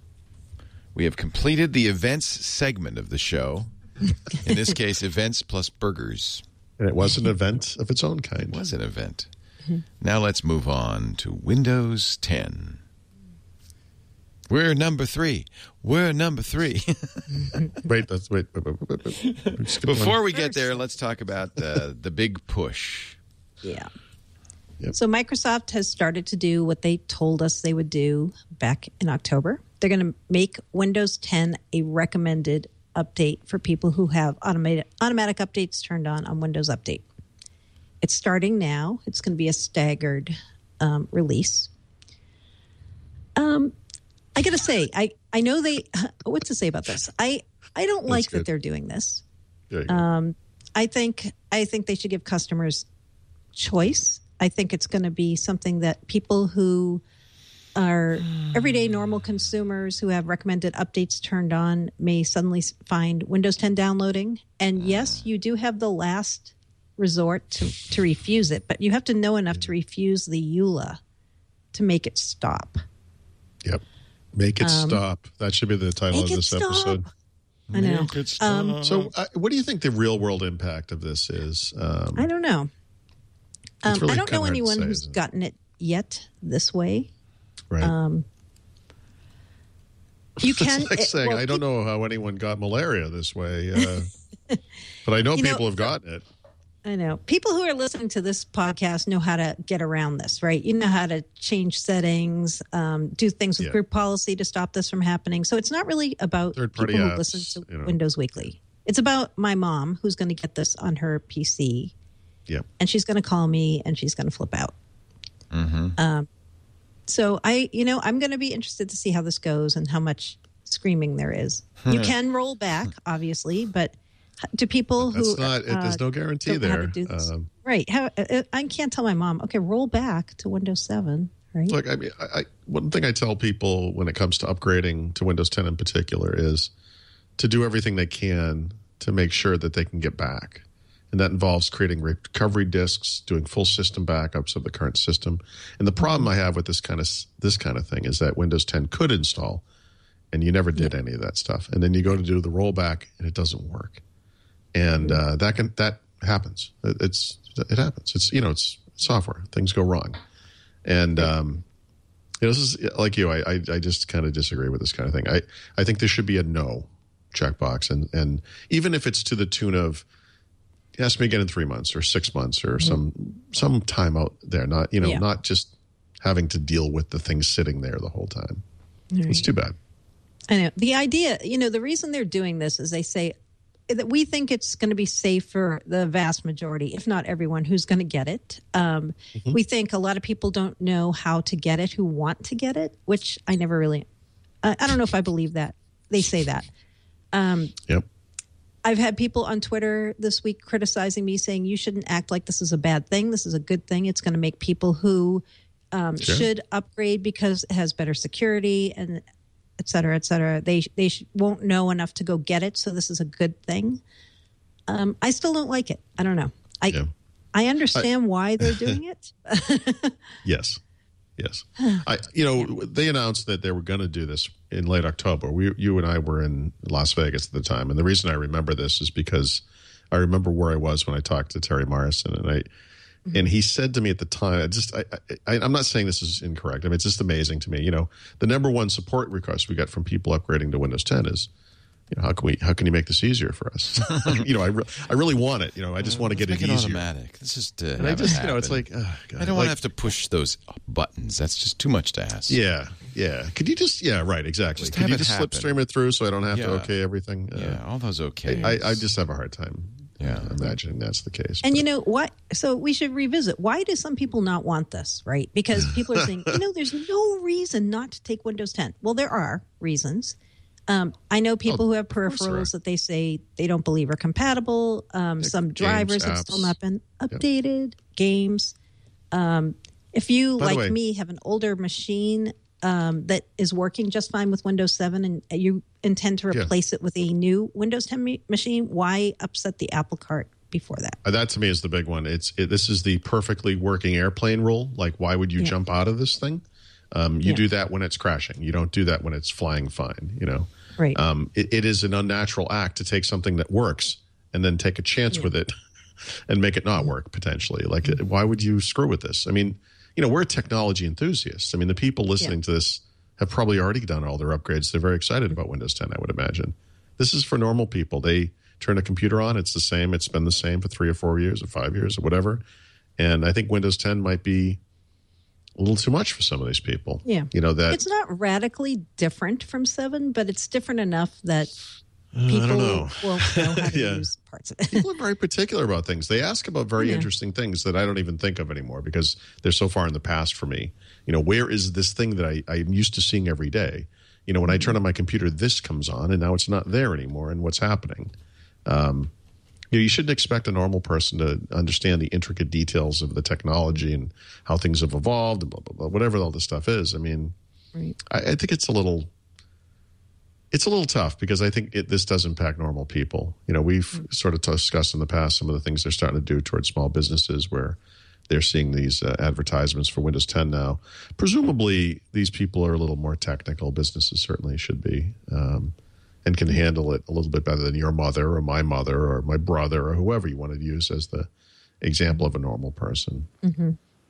We have completed the events segment of the show. In this case, events plus burgers. And it was an event of its own kind. It was an event. Now let's move on to Windows ten. We're number three. We're number three. Wait, that's wait. wait, wait, wait, wait. We skipped one. Before we get there, let's talk about uh, the big push. Yeah. Yep. So Microsoft has started to do what they told us they would do back in October. They're going to make Windows ten a recommended update for people who have automated automatic updates turned on on Windows Update. It's starting now. It's going to be a staggered um, release. Um, I got to say, I, I know they. What to say about this? I I don't like good. that they're doing this. There you go. Um, I think I think they should give customers choice. I think it's going to be something that people who are everyday normal consumers who have recommended updates turned on may suddenly find Windows ten downloading. And yes, you do have the last resort to, to refuse it, but you have to know enough to refuse the E U L A to make it stop. Yep. Make it stop. That should be the title Make of it this stop. episode. I know. Make it stop. Um, So, uh, what do you think the real world impact of this is? Um, I don't know. Um, really I don't kinda know hard to anyone say, who's isn't it? gotten it yet this way. right. Um, you can. it's like it- saying, well, I don't know how anyone got malaria this way, uh, but I know You know, people have gotten it. I know. People who are listening to this podcast know how to get around this, right? You know how to change settings, um, do things with Yeah. group policy to stop this from happening. So it's not really about Third-party people who apps, listen to you know. Windows Weekly. It's about my mom who's going to get this on her P C, Yep. and she's going to call me and she's going to flip out. Um, so I, you know, I'm going to be interested to see how this goes and how much screaming there is. You can roll back, obviously, but to people That's who not. It, uh, there's no guarantee don't know how to there. do this. Um, Right. How, uh, I can't tell my mom, okay, roll back to Windows seven, right? Look, I mean, I, I, one thing I tell people when it comes to upgrading to Windows ten in particular is to do everything they can to make sure that they can get back. And that involves creating recovery disks, doing full system backups of the current system. And the problem I have with this kind of this kind of thing is that Windows ten could install, and you never did any of that stuff. And then you go to do the rollback, and it doesn't work. And uh, that can that happens. It's it happens. It's you know it's software. Things go wrong. And um, you know, this is like you. I I, I just kind of disagree with this kind of thing. I I think there should be a no checkbox, and and even if it's to the tune of ask me again in three months or six months or mm-hmm. some some time out there. Not you know, yeah. not just having to deal with the thing sitting there the whole time. Right. It's too bad. I know the idea. You know, the reason they're doing this is they say that we think it's going to be safe for the vast majority, if not everyone, who's going to get it. Um, mm-hmm. We think a lot of people don't know how to get it who want to get it, which I never really. I, I don't know if I believe that they say that. Um, yep. I've had people on Twitter this week criticizing me, saying you shouldn't act like this is a bad thing. This is a good thing. It's going to make people who um, sure. should upgrade because it has better security and et cetera, et cetera. They they sh- won't know enough to go get it, so this is a good thing. Um, I still don't like it. I don't know. I yeah. I understand I, why they're doing it. Yes. Yes. I, you know, they announced that they were going to do this in late October. We, you and I were in Las Vegas at the time. And the reason I remember this is because I remember where I was when I talked to Terry Morrison. And I, mm-hmm. and he said to me at the time, I just, I, I, I'm not saying this is incorrect. I mean, it's just amazing to me. You know, the number one support request we got from people upgrading to Windows ten is, you know, how can we? How can you make this easier for us? you know, I, re- I really want it. You know, I just want to get make it, it easier. Automatic. This is to and I just, you know, it's like oh, God. I don't like, want to have to push those buttons. That's just too much to ask. Yeah, yeah. Could you just? Yeah, right. Exactly. Just Could you it just happen. slipstream it through so I don't have yeah. to okay everything? Uh, yeah, all those okay. I, I just have a hard time. Yeah, uh, imagining that's the case. And but. you know what? So we should revisit. Why do some people not want this? Right? Because people are saying, you know, there's no reason not to take Windows ten. Well, there are reasons. Um, I know people oh, who have peripherals that they say they don't believe are compatible. Um, like some games, drivers apps. have still not been updated. Yep. Games. Um, if you, By like way, me, have an older machine um, that is working just fine with Windows seven and you intend to replace yeah. it with a new Windows ten ma- machine, why upset the apple cart before that? Uh, that to me is the big one. It's it, This is the perfectly working airplane rule. Like, why would you yeah. jump out of this thing? Um, you yeah. do that when it's crashing. You don't do that when it's flying fine, you know. Right. Um, it, it is an unnatural act to take something that works and then take a chance yeah. with it and make it not work potentially. Like, mm-hmm. why would you screw with this? I mean, you know, we're technology enthusiasts. I mean, the people listening yeah. to this have probably already done all their upgrades. They're very excited about Windows ten, I would imagine. This is for normal people. They turn a computer on. It's the same. It's been the same for three or four years or five years or whatever. And I think Windows ten might be a little too much for some of these people. Yeah. You know, that it's not radically different from seven, but it's different enough that people uh, I don't know. will know how to yeah. use parts of it. People are very particular about things. They ask about very yeah. interesting things that I don't even think of anymore because they're so far in the past for me. You know, where is this thing that I, I'm used to seeing every day? You know, when I turn on my computer, this comes on, and now it's not there anymore, and what's happening? Um You, know, you shouldn't expect a normal person to understand the intricate details of the technology and how things have evolved and blah, blah, blah, whatever all this stuff is. I mean, right. I, I think it's a little it's a little tough because I think it, this does impact normal people. You know, we've mm-hmm. sort of discussed in the past some of the things they're starting to do towards small businesses where they're seeing these uh, advertisements for Windows ten now. Presumably, these people are a little more technical. Businesses certainly should be. Um and can handle it a little bit better than your mother or my mother or my brother or whoever you want to use as the example of a normal person. Mm-hmm.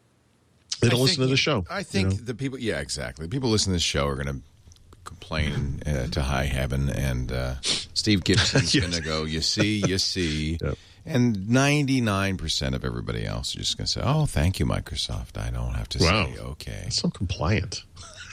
They don't I listen think, to the show. I think you know? the people, yeah, exactly. People listening to this show are going to complain uh, to high heaven, and uh, Steve Gibson's yes. going to go, you see, you see. Yep. And ninety-nine percent of everybody else are just going to say, oh, thank you, Microsoft. I don't have to wow. say okay. That's so compliant.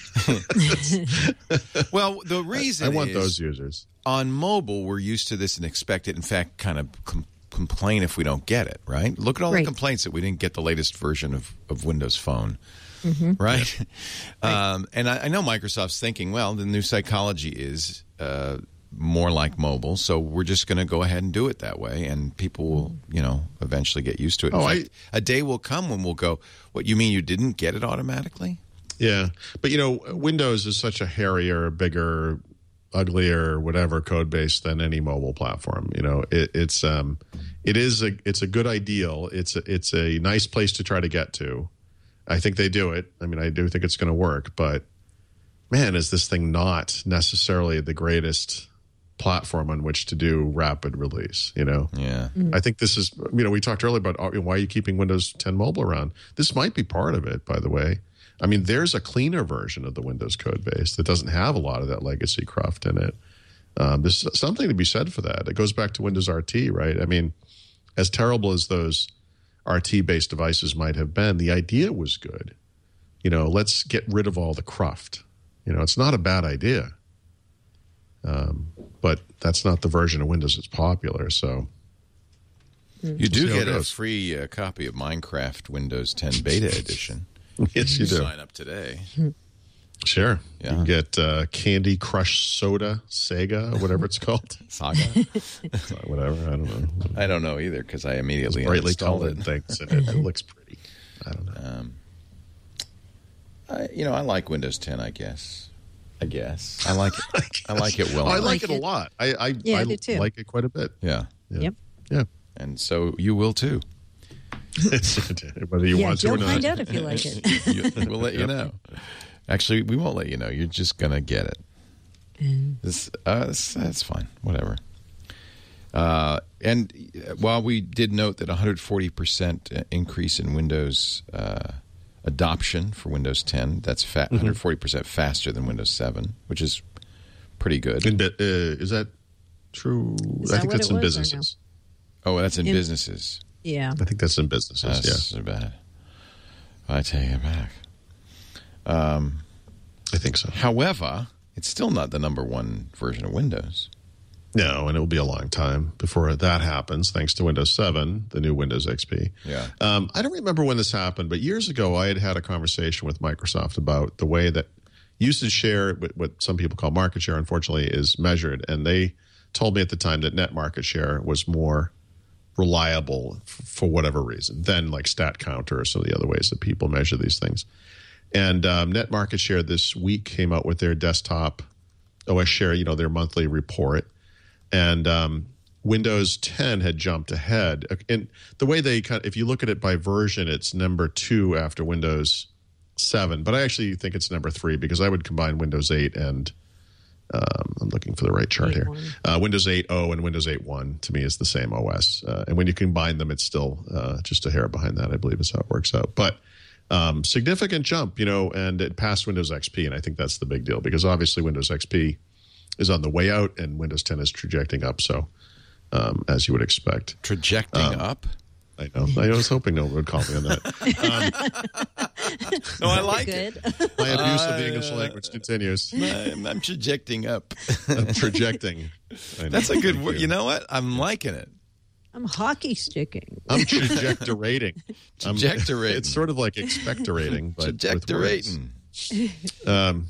Well, the reason I, I want is those users. On mobile, we're used to this and expect it. In fact, kind of com- complain if we don't get it, right? Look at all right. the complaints that we didn't get the latest version of, of Windows Phone, mm-hmm. right? right. Um, and I, I know Microsoft's thinking, well, the new psychology is uh, more like mobile, so we're just going to go ahead and do it that way, and people will, you know, eventually get used to it. In oh, fact, I, a day will come when we'll go, what, you mean you didn't get it automatically? Yeah, but you know, Windows is such a hairier, bigger uglier, whatever code base than any mobile platform. You know, it, it's um, it is a it's a good ideal. It's a, it's a nice place to try to get to. I think they do it. I mean, I do think it's going to work, but man, is this thing not necessarily the greatest platform on which to do rapid release? You know, yeah. Mm-hmm. I think this is. You know, we talked earlier about uh, why are you keeping Windows ten Mobile around. This might be part of it, by the way. I mean, there's a cleaner version of the Windows code base that doesn't have a lot of that legacy cruft in it. Um, there's something to be said for that. It goes back to Windows R T, right? I mean, as terrible as those R T-based devices might have been, the idea was good. You know, let's get rid of all the cruft. You know, it's not a bad idea. Um, but that's not the version of Windows that's popular, so... You do We'll see how get it a goes. free uh, copy of Minecraft Windows ten Beta Edition. Yes, you do. Sign up today. Sure. Yeah. You can get uh, Candy Crush Soda, Sega, or whatever it's called. Saga? Whatever, I don't know. I don't know either because I immediately Brightly installed colored it. things, and it, it looks pretty. I don't know. Um, I, you know, I like Windows ten. I guess. I guess I like it. I like it well. Oh, I enough. like, Like it a it. lot. I, I, Yeah, I I do too. like it quite a bit. Yeah, Yeah. Yep. Yeah. and so you will too. Whether you yeah, want to you'll or not. find out if you like it. You- we'll let you know. Actually, we won't let you know. You're just gonna get it. This, uh, this that's fine. Whatever. Uh, and while we did note that one hundred forty percent increase in Windows uh, adoption for Windows ten, that's fa- one hundred forty percent faster than Windows seven, which is pretty good. In bit, uh, is that true? Is I that think what that's it in was or no? businesses. Oh, that's in, In- businesses. Yeah. I think that's in businesses, That's yeah. bad. I take it back. Um, I think so. however, it's still not the number one version of Windows. No, and it will be a long time before that happens, thanks to Windows seven, the new Windows X P. Yeah. Um, I don't remember when this happened, but years ago I had had a conversation with Microsoft about the way that usage share, what some people call market share, unfortunately, is measured. And they told me at the time that net market share was more reliable f- for whatever reason than like stat counter or some of the other ways that people measure these things. And um, net market share this week came out with their desktop O S share, you know, their monthly report. And um, Windows ten had jumped ahead. And the way they kind of, if you look at it by version, it's number two after Windows seven. But I actually think it's number three because I would combine Windows eight and um, I'm looking for the right chart here. Uh, Windows eight point oh and Windows eight point one to me is the same O S. Uh, and when you combine them, it's still uh, just a hair behind that, I believe is how it works out. But um, significant jump, you know, and it passed Windows X P. And I think that's the big deal because obviously Windows X P is on the way out and Windows ten is trajecting up. So um, as you would expect. Trajecting Um, up? I know. I was hoping no one would call me on that. No, I like Good. it. My abuse of the Uh, English language continues. I'm, I'm trajecting up. I'm trajecting. I know. That's a good Thank word. You know what? I'm liking it. I'm hockey sticking. I'm trajectorating. I'm- Trajectorating. It's sort of like expectorating, but with words. Trajectorating. Um,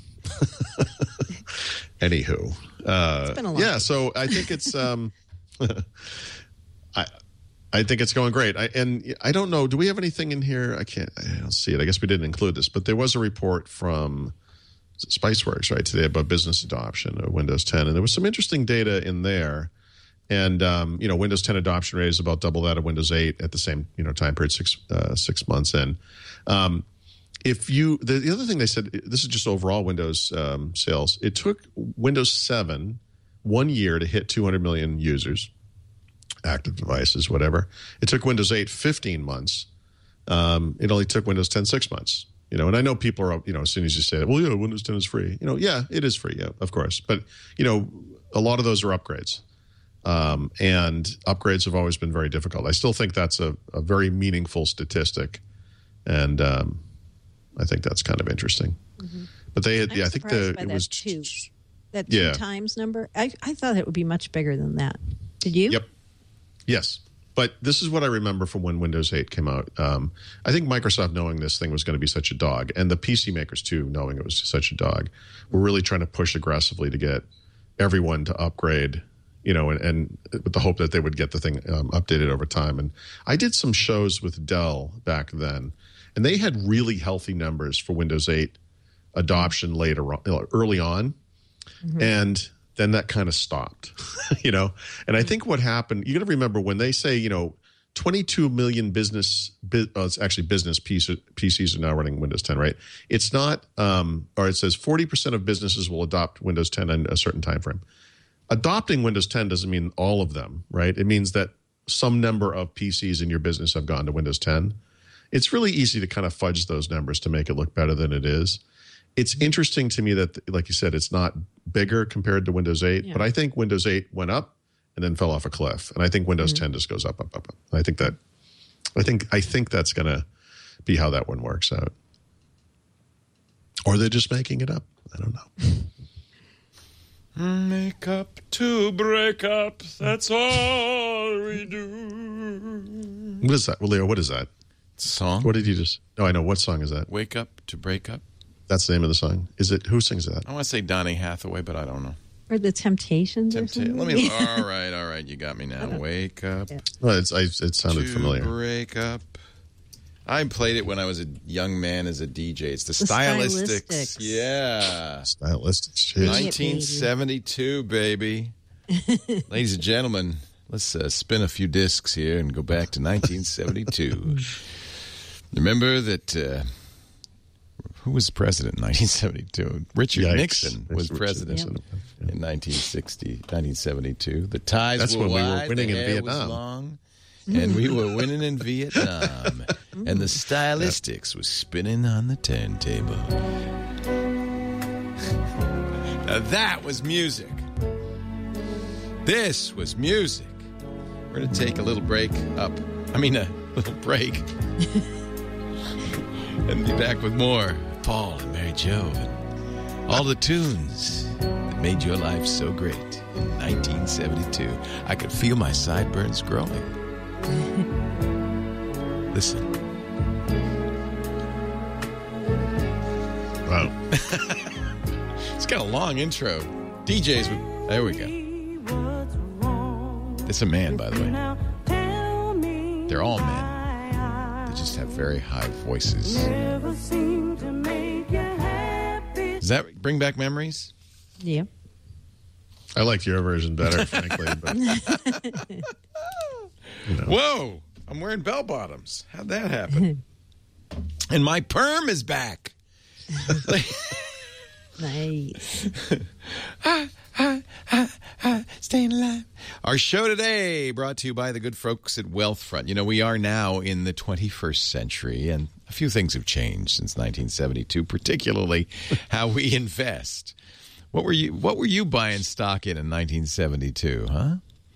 anywho, uh, been a long yeah. So I think it's, um, I, I think it's going great. I, and I don't know. Do we have anything in here? I can't. I don't see it. I guess we didn't include this, but there was a report from Spiceworks right today about business adoption of Windows ten, and there was some interesting data in there. And um, you know, Windows ten adoption rate is about double that of Windows eight at the same you know time period, six uh, six months in. Um, If you the, the other thing they said, this is just overall Windows um, sales. It took Windows seven one year to hit two hundred million users, active devices, whatever. It took Windows eight fifteen months. Um, it only took Windows ten six months. You know, and I know people are, you know, as soon as you say that, well, yeah, Windows ten is free. You know, yeah, it is free, yeah, of course. But you know, a lot of those are upgrades. Um, and upgrades have always been very difficult. I still think that's a, a very meaningful statistic. And um, I think that's kind of interesting. Mm-hmm. But they had, I'm yeah, I think surprised the by it that was two, that two yeah. times number. I I thought it would be much bigger than that. Did you? Yep. Yes. But this is what I remember from when Windows eight came out. Um, I think Microsoft, knowing this thing was going to be such a dog, and the P C makers too, knowing it was such a dog, were really trying to push aggressively to get everyone to upgrade. You know, and, and with the hope that they would get the thing um, updated over time. And I did some shows with Dell back then, and they had really healthy numbers for Windows eight adoption later on, early on. Mm-hmm. And then that kind of stopped, you know? And I think what happened, you got to remember when they say, you know, twenty-two million business, uh, it's actually business P Cs are now running Windows ten, right? It's not, um, or it says forty percent of businesses will adopt Windows ten in a certain time frame. Adopting Windows ten doesn't mean all of them, right? It means that some number of P Cs in your business have gone to Windows ten. It's really easy to kind of fudge those numbers to make it look better than it is. It's interesting to me that, like you said, it's not bigger compared to Windows eight, yeah. but I think Windows eight went up and then fell off a cliff, and I think Windows mm-hmm. ten just goes up, up, up, up. I think that, I think, I think that's going to be how that one works out, or they're just making it up. I don't know. Make up to break up. That's all we do. What is that, well, Leo? What is that? It's a song. What did you just? Oh, I know. What song is that? Wake up to break up. That's the name of the song. Is it? Who sings that? I want to say Donny Hathaway, but I don't know. Or the Temptations Tempta- or something? Let me, all right, all right. You got me now. Wake up. Yeah. Well, it's, I, it sounded to familiar. Break up. I played it when I was a young man as a D J. It's the, the Stylistics. Stylistics. Yeah. Stylistics. Jeez. nineteen seventy-two, baby. Ladies and gentlemen, let's uh, spin a few discs here and go back to nineteen seventy-two. Remember that... Uh, Who was president in nineteen seventy-two? Richard Yikes. Nixon was Richard president Nixon. in nineteen sixty, nineteen seventy-two. The ties That's were when wide, we were winning the in hair Vietnam. was long, and we were winning in Vietnam. And the Stylistics was spinning on the turntable. Now that was music. This was music. We're going to take a little break up. I mean, a little break. And be back with more Paul and Mary Jo and all the tunes that made your life so great in nineteen seventy-two. I could feel my sideburns growing. Listen. Wow. It's got a long intro. D Js with... There we go. It's a man, by the way. They're all men. They just have very high voices. Does that bring back memories? Yeah. I like your version better, frankly. But, you know. Whoa! I'm wearing bell bottoms. How'd that happen? And my perm is back. Nice. ah, ah, ah, ah, staying alive. Our show today brought to you by the good folks at Wealthfront. You know, we are now in the twenty-first century, and a few things have changed since nineteen seventy-two, particularly how we invest. What were you What were you buying stock in in nineteen seventy-two, huh?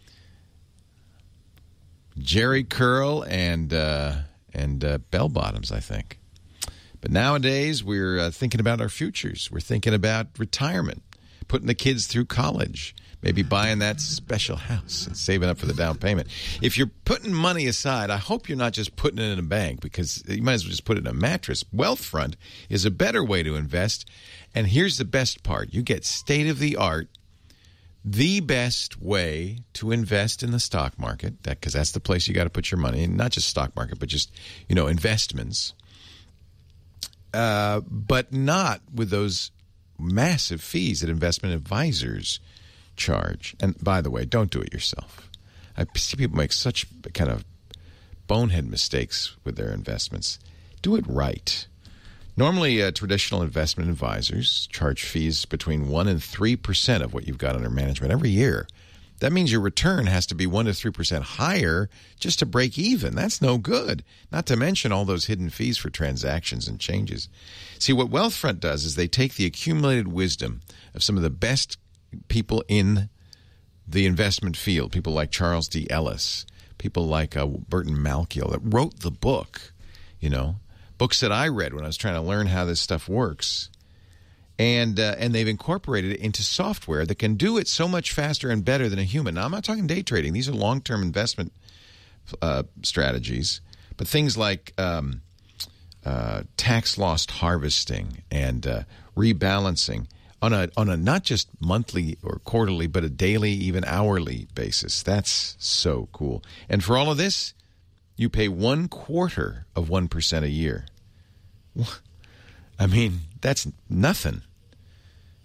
Jerry Curl and uh, and uh, bell bottoms, I think. But nowadays, we're uh, thinking about our futures. We're thinking about retirement, putting the kids through college, maybe buying that special house and saving up for the down payment. If you're putting money aside, I hope you're not just putting it in a bank, because you might as well just put it in a mattress. Wealthfront is a better way to invest. And here's the best part. You get state-of-the-art, the best way to invest in the stock market, that because that's the place you got to put your money in, not just stock market, but just, you know, investments. Uh, but not with those massive fees that investment advisors charge. And by the way, don't do it yourself. I see people make such kind of bonehead mistakes with their investments. Do it right. Normally, uh, traditional investment advisors charge fees between one and three percent of what you've got under management every year. That means your return has to be one to three percent higher just to break even. That's no good. Not to mention all those hidden fees for transactions and changes. See, what Wealthfront does is they take the accumulated wisdom of some of the best people in the investment field, people like Charles D. Ellis, people like uh, Burton Malkiel, that wrote the book, you know, books that I read when I was trying to learn how this stuff works. And uh, and they've incorporated it into software that can do it so much faster and better than a human. Now, I'm not talking day trading. These are long-term investment uh, strategies. But things like um, uh, tax loss harvesting and uh, rebalancing on a on a not just monthly or quarterly, but a daily, even hourly basis. That's so cool. And for all of this, you pay one quarter of one percent a year. I mean, that's nothing.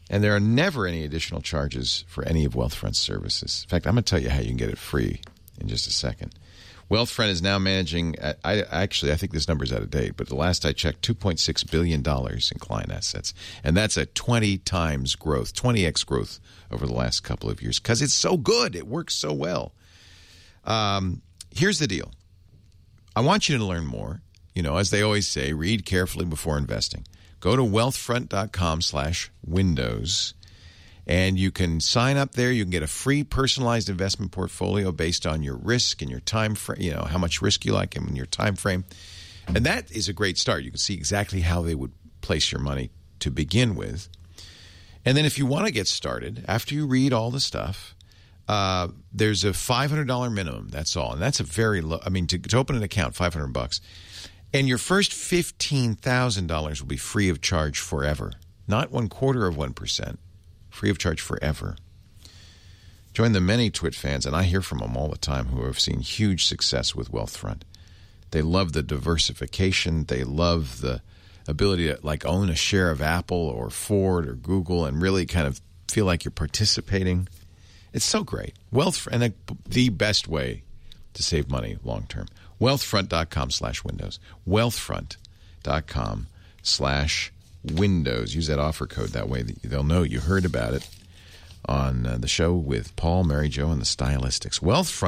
And there are never any additional charges for any of Wealthfront's services. In fact, I'm going to tell you how you can get it free in just a second. Wealthfront is now managing, I, actually, I think this number is out of date, but the last I checked, two point six billion dollars in client assets. And that's a twenty times growth, twenty x growth over the last couple of years because it's so good. It works so well. Um, here's the deal. I want you to learn more. You know, as they always say, read carefully before investing. Go to wealthfront.com slash windows. And you can sign up there. You can get a free personalized investment portfolio based on your risk and your time frame, you know, how much risk you like and your time frame. And that is a great start. You can see exactly how they would place your money to begin with. And then if you want to get started, after you read all the stuff, uh, there's a five hundred dollars minimum. That's all. And that's a very low, I mean, to, to open an account, five hundred bucks. And your first fifteen thousand dollars will be free of charge forever. Not one quarter of one percent. Free of charge forever. Join the many Twit fans, and I hear from them all the time, who have seen huge success with Wealthfront. They love the diversification. They love the ability to like own a share of Apple or Ford or Google and really kind of feel like you're participating. It's so great. Wealthfront, and the best way to save money long term. Wealthfront.com slash windows. Wealthfront.com slash windows. Use that offer code. That way they'll know you heard about it on uh, the show with Paul, Mary Jo, and the Stylistics.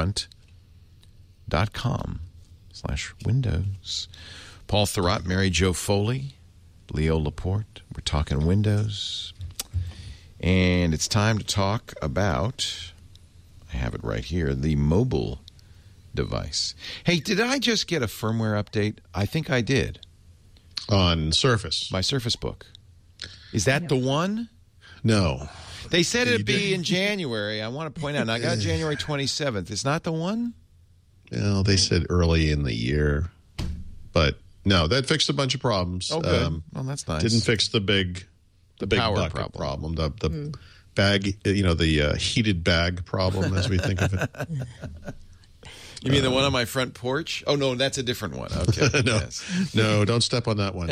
Wealthfront.com slash windows. Paul Thurrott, Mary Jo Foley, Leo Laporte. We're talking windows. And it's time to talk about, I have it right here, the mobile device. Hey, did I just get a firmware update? I think I did. On Surface. My Surface Book. Is that the one? No. They said it'd be in January. I want to point out, and I got January twenty-seventh. It's not the one? Well, they said early in the year. But no, that fixed a bunch of problems. Oh, good. Um, well, that's nice. Didn't fix the big, the big power bucket problem. problem. The, the mm. bag, you know, the uh, heated bag problem, as we think of it. You mean the one on my front porch? Oh, no, that's a different one. Okay. no, yes. no, don't step on that one.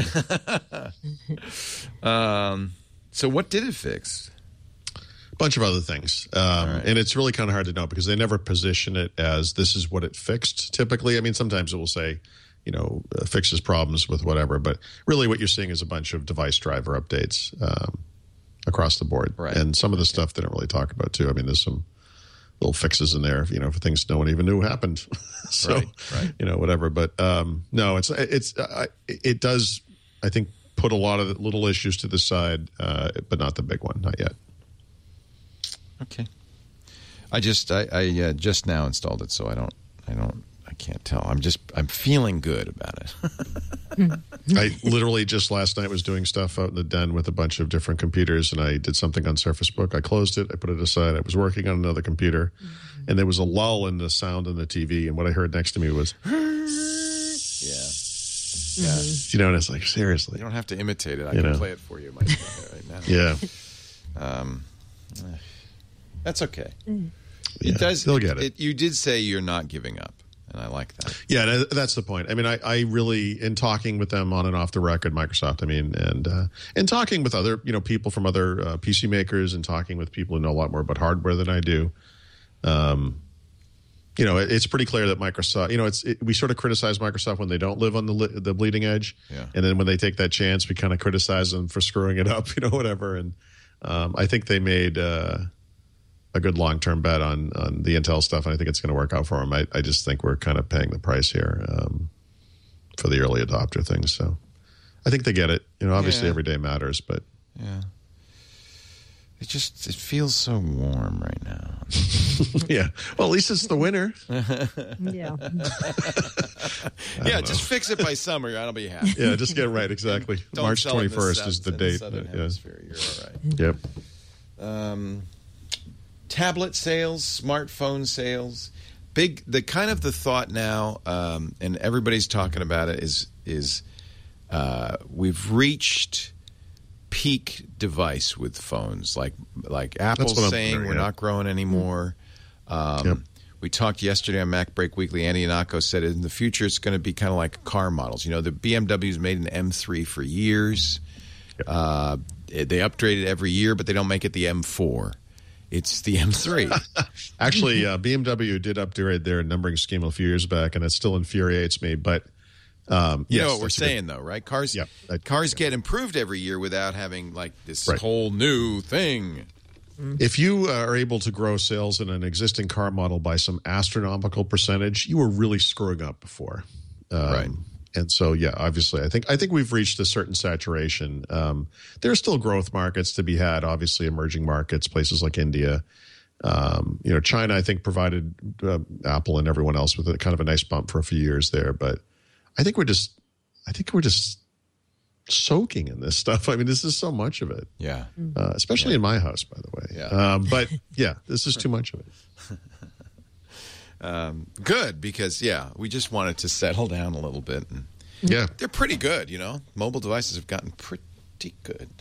um, so what did it fix? A bunch of other things. Um, right. And it's really kind of hard to know because they never position it as this is what it fixed typically. I mean, sometimes it will say, you know, uh, fixes problems with whatever. But really what you're seeing is a bunch of device driver updates um, across the board. Right. And some of the okay. stuff they don't really talk about, too. I mean, there's some little fixes in there, you know, for things no one even knew happened. so, right, right. you know, whatever. But um, no, it's it's uh, it does, I think, put a lot of the little issues to the side, uh, but not the big one, not yet. Okay. I just I, I uh, just now installed it, so I don't I don't I can't tell. I'm just I'm feeling good about it. I literally just last night was doing stuff out in the den with a bunch of different computers, and I did something on Surface Book. I closed it. I put it aside. I was working on another computer, mm-hmm. and there was a lull in the sound on the T V, and what I heard next to me was, yeah, yeah. You know, and it's like, seriously. You don't have to imitate it. I you can know. play it for you right now. Yeah. Um, that's okay. Mm. Yeah, it does. They'll get it. it. You did say you're not giving up. And I like that. Yeah, that's the point. I mean, I, I really, in talking with them on and off the record, Microsoft, I mean, and uh, and talking with other, you know, people from other uh, P C makers and talking with people who know a lot more about hardware than I do, um, you know, it, it's pretty clear that Microsoft, you know, it's it, we sort of criticize Microsoft when they don't live on the the bleeding edge. Yeah. And then when they take that chance, we kind of criticize them for screwing it up, you know, whatever. And um, I think they made uh, a good long-term bet on on the Intel stuff, and I think it's going to work out for them. I, I just think we're kind of paying the price here um, for the early adopter things. So I think they get it. You know, obviously yeah. every day matters, but yeah, it just it feels so warm right now. yeah, well, at least it's the winter. yeah, yeah. Just fix it by summer. I'll be happy. Yeah, just get it right. Exactly. March twenty-first is the date. The yeah. You're all right. Yep. Um. Tablet sales, smartphone sales, big. The kind of the thought now, um, and everybody's talking about it. Is is uh, we've reached peak device with phones, like like Apple's saying wondering, we're yeah. not growing anymore. Um, yep. We talked yesterday on Mac Break Weekly. Andy Ihnatko said in the future it's going to be kind of like car models. You know, the B M W's made an M three for years. Yep. Uh, they upgrade it every year, but they don't make it the M four. It's the M three. Actually, uh, B M W did upgrade their numbering scheme a few years back, and it still infuriates me. But um, you yes, know what we're that's a saying, good- though, right? Cars, Yeah, that- cars yeah. get improved every year without having like this Right. whole new thing. If you uh, are able to grow sales in an existing car model by some astronomical percentage, you were really screwing up before. Um, Right. And so, yeah, obviously, I think I think we've reached a certain saturation. Um, there are still growth markets to be had. Obviously, emerging markets, places like India. Um, you know, China, I think, provided uh, Apple and everyone else with a kind of a nice bump for a few years there. But I think we're just, I think we're just soaking in this stuff. I mean, this is so much of it. Yeah. Uh, especially in my house, by the way. Yeah. Um, but yeah, this is too much of it. Um, good, because, yeah, we just want it to settle down a little bit. And Yeah. they're pretty good, you know. Mobile devices have gotten pretty good.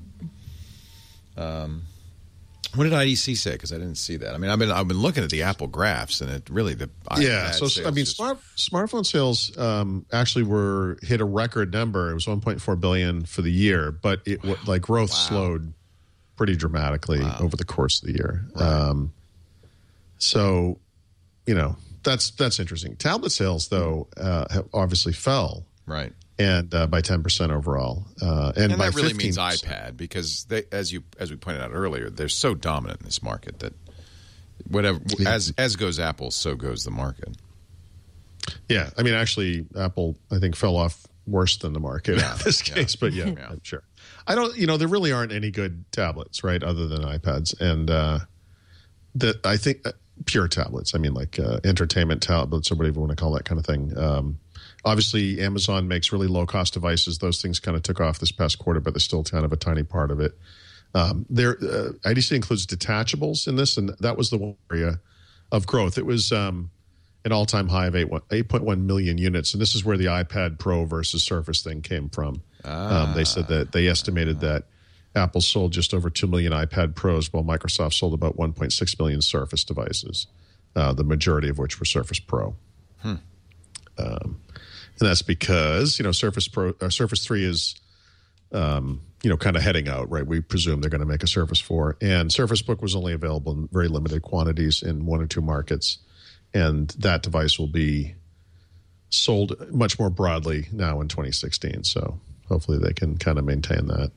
Um, what did I D C say? Because I didn't see that. I mean, I've been I've been looking at the Apple graphs, and it really the Yeah. iPad So, sales I mean, just- smart, smartphone sales um, actually were hit a record number. It was one point four billion for the year, but it wa- like growth Wow. slowed pretty dramatically Wow. over the course of the year. Um, so, you know, that's that's interesting. Tablet sales, though, uh, have obviously fell. right. And uh, by ten percent overall, uh, and, And by that really fifteen means percent. iPad, because they, as you as we pointed out earlier, they're so dominant in this market that whatever as as goes Apple, so goes the market. Yeah, I mean, actually, Apple, I think, fell off worse than the market Yeah, in this yeah. case. But yeah, Yeah. I'm sure. I don't, you know, there really aren't any good tablets, right, other than iPads, and uh, that I think uh, pure tablets. I mean, like uh, entertainment tablets or whatever you want to call that kind of thing. Um, obviously, Amazon makes really low cost devices. Those things kind of took off this past quarter, but they're still kind of a tiny part of it. Um, there, uh, I D C includes detachables in this, and that was the one area of growth. It was um, an all-time high of eight point one million units, and this is where the iPad Pro versus Surface thing came from. Um, they said that they estimated that Apple sold just over two million iPad Pros, while Microsoft sold about one point six million Surface devices, uh, the majority of which were Surface Pro. Hmm. Um, and that's because, you know, Surface Pro, uh, Surface three is, um, you know, kind of heading out, right? We presume they're going to make a Surface four. And Surface Book was only available in very limited quantities in one or two markets. And that device will be sold much more broadly now in twenty sixteen. So hopefully they can kind of maintain that.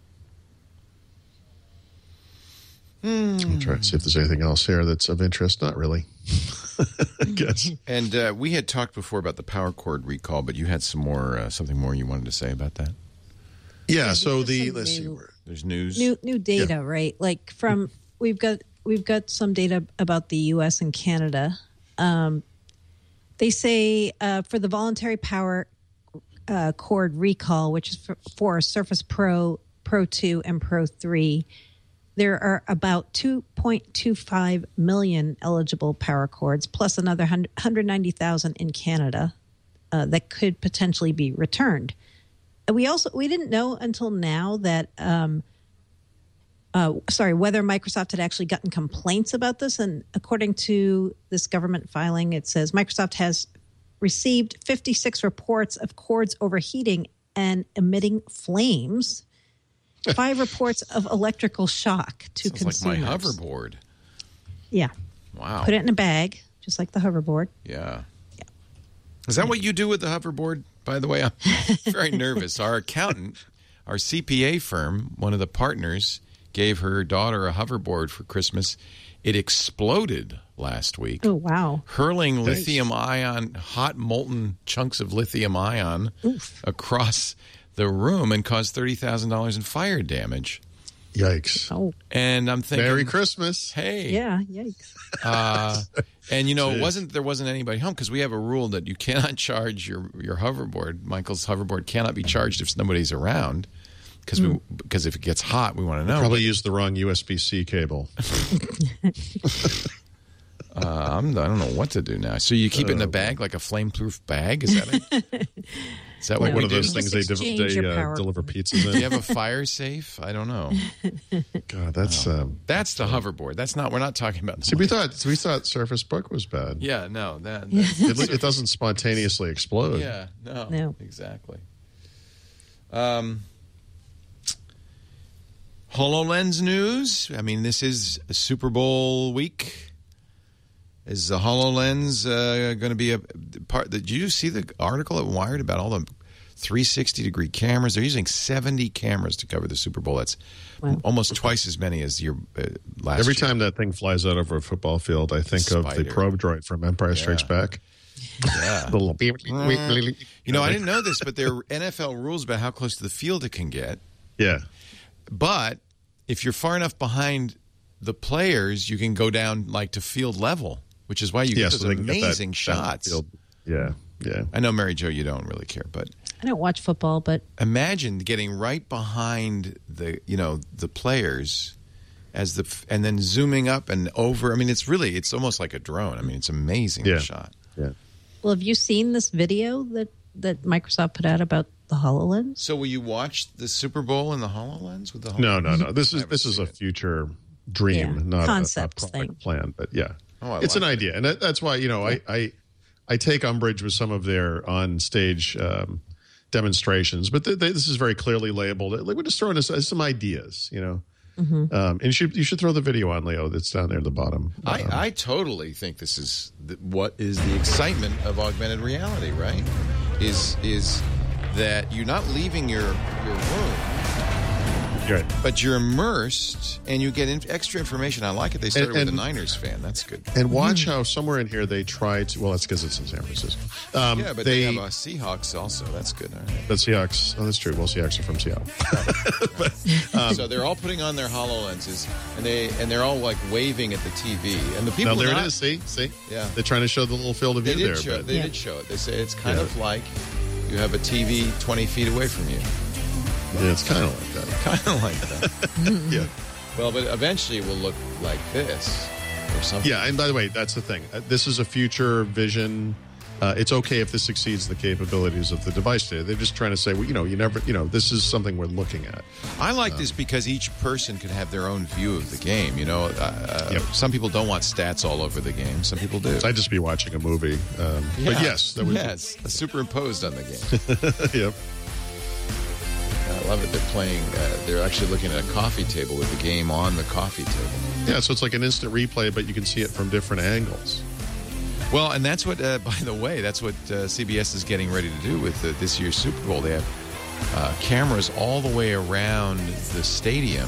Hmm. I'll try to see if there's anything else here that's of interest. Not really, I guess. And uh, we had talked before about the power cord recall, but you had some more uh, something more you wanted to say about that. Yeah. So there's the some let's see. new- Where, There's news. new new data, right? Like from we've got we've got some data about the U S and Canada. Um, they say uh, for the voluntary power uh, cord recall, which is for, for Surface Pro, Pro two, and Pro three, there are about two point two five million eligible power cords, plus another one hundred ninety thousand in Canada uh, that could potentially be returned. We also we didn't know until now that um, uh, sorry whether Microsoft had actually gotten complaints about this. And according to this government filing, it says Microsoft has received fifty-six reports of cords overheating and emitting flames, five reports of electrical shock to Sounds consumers. like my hoverboard. Yeah, Wow. put it in a bag, just like the hoverboard. Yeah. Is that what you do with the hoverboard? By the way, I'm very nervous. Our accountant, our C P A firm, one of the partners, gave her daughter a hoverboard for Christmas. It exploded last week, Oh wow! hurling lithium ion, hot molten chunks of lithium ion Oof. across the room and caused thirty thousand dollars in fire damage. Yikes! Oh And I'm thinking, Merry Christmas. hey, yeah! Yikes! Uh, and you know, it Jeez. wasn't there wasn't anybody home because we have a rule that you cannot charge your your hoverboard. Michael's hoverboard cannot be charged if nobody's around because we because if it gets hot, we want to know. Probably used the wrong U S B C cable. Uh, I'm, I don't know what to do now. So you keep it in a bag, like a flame-proof bag? Is that it? Is that what Like we one of do? those Just things they, de- exchange they your uh, power. deliver pizzas Do you in. have a fire safe? I don't know. God, that's. Um, That's the hoverboard. That's not. We're not talking about. The see, we thought we thought Surface Book was bad. yeah, no, that. Yeah. that's- It, it doesn't spontaneously explode. yeah, no, No. exactly. Um, HoloLens news. I mean, this is a Super Bowl week. Is the HoloLens uh, going to be a part? Did you see the article at Wired about all the three sixty degree cameras? They're using seventy cameras to cover the Super Bowl. That's wow. almost twice as many as your uh, last Every year. time that thing flies out over a football field, I think Spider. of the probe droid from Empire Strikes Yeah. Back. Yeah. The little You know, I didn't know this, but there are N F L rules about how close to the field it can get. Yeah. But if you're far enough behind the players, you can go down like to field level, which is why you Yeah, get so those they can get that amazing shots. field. Yeah, yeah. I know, Mary Jo, you don't really care, but I don't watch football, but imagine getting right behind the, you know, the players as the and then zooming up and over. I mean, it's really it's almost like a drone. I mean, it's amazing Yeah. the shot. Yeah. well, have you seen this video that that Microsoft put out about the HoloLens? So, will you watch the Super Bowl in the HoloLens with the HoloLens? No, no, no. This I is haven't this is seen a it. future dream, Yeah. not Concept a, a product thing. plan. But yeah, Oh, I it's like an it. idea, and that, that's why you know I, I I take umbrage with some of their on stage um, demonstrations, but they, they, this is very clearly labeled. Like, we're just throwing us some ideas, you know. Mm-hmm. Um, and you should you should throw the video on, Leo. That's down there at the bottom. Um, I, I totally think this is the, what is the excitement of augmented reality, right? Is is that you're not leaving your your room, Right. but you're immersed and you get in, extra information. I like it. They started And- with and- a Niners fan. That's good. And watch how somewhere in here they try to. Well, that's because it's in San Francisco. Um, Yeah, but they, they, have uh, Seahawks also. That's good. All right. the Seahawks. Oh, that's true. Well, Seahawks are from Seattle. Um, so they're all putting on their HoloLenses, and they and they're all like waving at the T V. And the Now people there not, it is. See, see. Yeah. They're trying to show the little field of They view did there. show. but- They Yeah. did show it. They say it's kind Yeah. of like you have a T V twenty feet away from you. Yeah, it's kind of like that. Kind of like that. Yeah. Well, but eventually it will look like this or something. Yeah, and by the way, that's the thing. Uh, This is a future vision. Uh, it's okay if this exceeds the capabilities of the device today. They're just trying to say, well, you know, you never, you know, this is something we're looking at. I like this because each person can have their own view of the game. You know, uh, Yep. some people don't want stats all over the game. Some people do. I'd just be watching a movie. Um, But Yeah. yes, that was. yes, superimposed on the game. Yep. I love it. They're playing. Uh, they're actually looking at a coffee table with the game on the coffee table. Yeah, so it's like an instant replay, but you can see it from different angles. Well, and that's what, uh, by the way, that's what uh, C B S is getting ready to do with uh, this year's Super Bowl. They have uh, cameras all the way around the stadium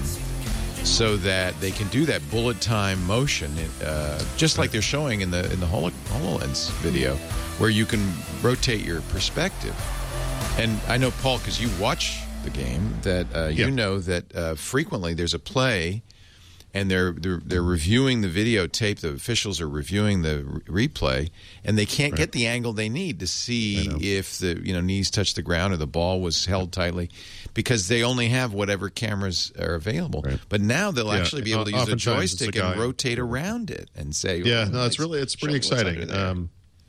so that they can do that bullet time motion, uh, just like they're showing in the in the Holo- HoloLens video, where you can rotate your perspective. And I know, Paul, because you watch the game, that uh, you Yeah. know that uh, frequently there's a play. And they're, they're they're reviewing the videotape. The officials are reviewing the re- replay, and they can't Right. get the angle they need to see know. if the you know knees touched the ground or the ball was held tightly, because they only have whatever cameras are available. Right. But now they'll Yeah, actually be able to use the oftentimes it's joystick the guy- and rotate around it and say, Yeah, oh, no, it's nice. really, it's pretty Show me what's exciting. under there. Um,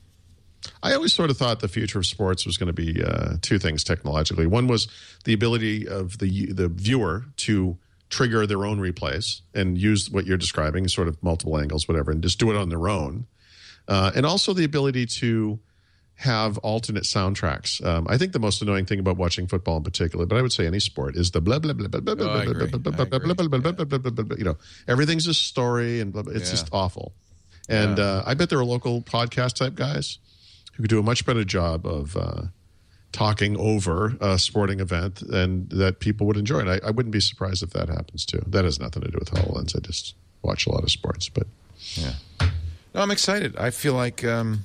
I always sort of thought the future of sports was going to be uh, two things technologically. One was the ability of the the viewer to trigger their own replays and use what you're describing, sort of multiple angles, whatever, and just do it on their own. Uh, and also the ability to have alternate soundtracks. Um, I think the most annoying thing about watching football in particular, but I would say any sport, is the blah blah blah blah blah blah Oh, I blah agree. blah blah I blah agree. blah blah blah blah blah blah blah. You know, everything's a story, and blah, blah. It's Yeah. just awful. And Yeah. uh, I bet there are local podcast type guys who could do a much better job of uh, talking over a sporting event and that people would enjoy. And I, I wouldn't be surprised if that happens too. That has nothing to do with HoloLens. I just watch a lot of sports, but Yeah. No, I'm excited. I feel like um,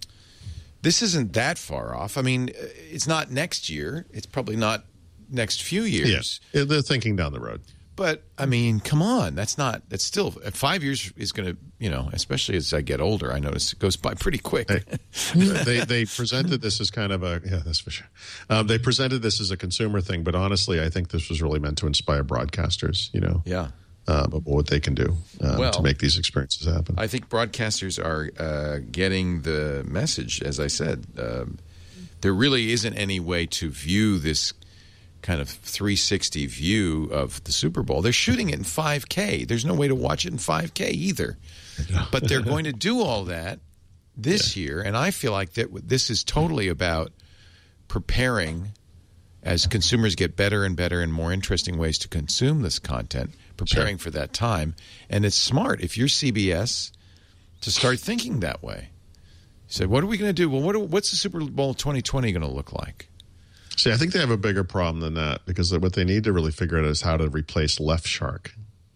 this isn't that far off. I mean, it's not next year. It's probably not next few years. yeah, they're thinking down the road. But, I mean, come on. That's not, that's still, five years is going to, you know, especially as I get older, I notice it goes by pretty quick. Hey, they they presented this as kind of a yeah, that's for sure. Um, they presented this as a consumer thing, but honestly, I think this was really meant to inspire broadcasters. You know, Yeah. um, about what they can do um, Well, to make these experiences happen. I think broadcasters are uh, getting the message, as I said. Um, there really isn't any way to view this kind of three sixty view of the Super Bowl. They're shooting it in five K. There's no way to watch it in five K either. But they're going to do all that this yeah. year, and I feel like that this is totally about preparing as consumers get better and better and more interesting ways to consume this content, preparing sure. for that time. And it's smart if you're C B S to start thinking that way. You said, what are we going to do? Well, what are, what's the Super Bowl twenty twenty going to look like? See, I think they have a bigger problem than that, because what they need to really figure out is how to replace Left Shark.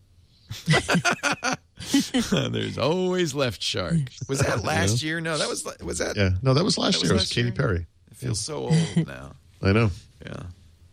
There's always Left Shark. Was that last yeah. year? No, that was was that. Yeah, no, that was last that year. Was it was Katy year? Perry. It feels yeah. so old now. I know. Yeah.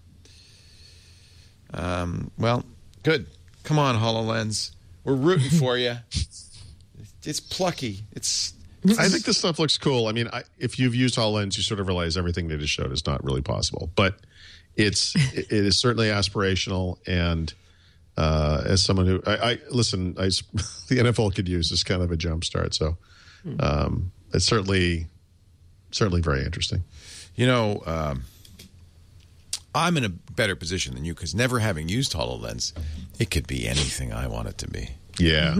Um, well, good. Come on, HoloLens. We're rooting for you. It's plucky. It's. I think this stuff looks cool. I mean, I, if you've used HoloLens, you sort of realize everything they just showed is not really possible. But it's it is certainly aspirational. And uh, as someone who I, I listen, I, the N F L could use this kind of a jump start. So um, it's certainly certainly very interesting. You know, um, I'm in a better position than you because never having used HoloLens, it could be anything I want it to be. Yeah.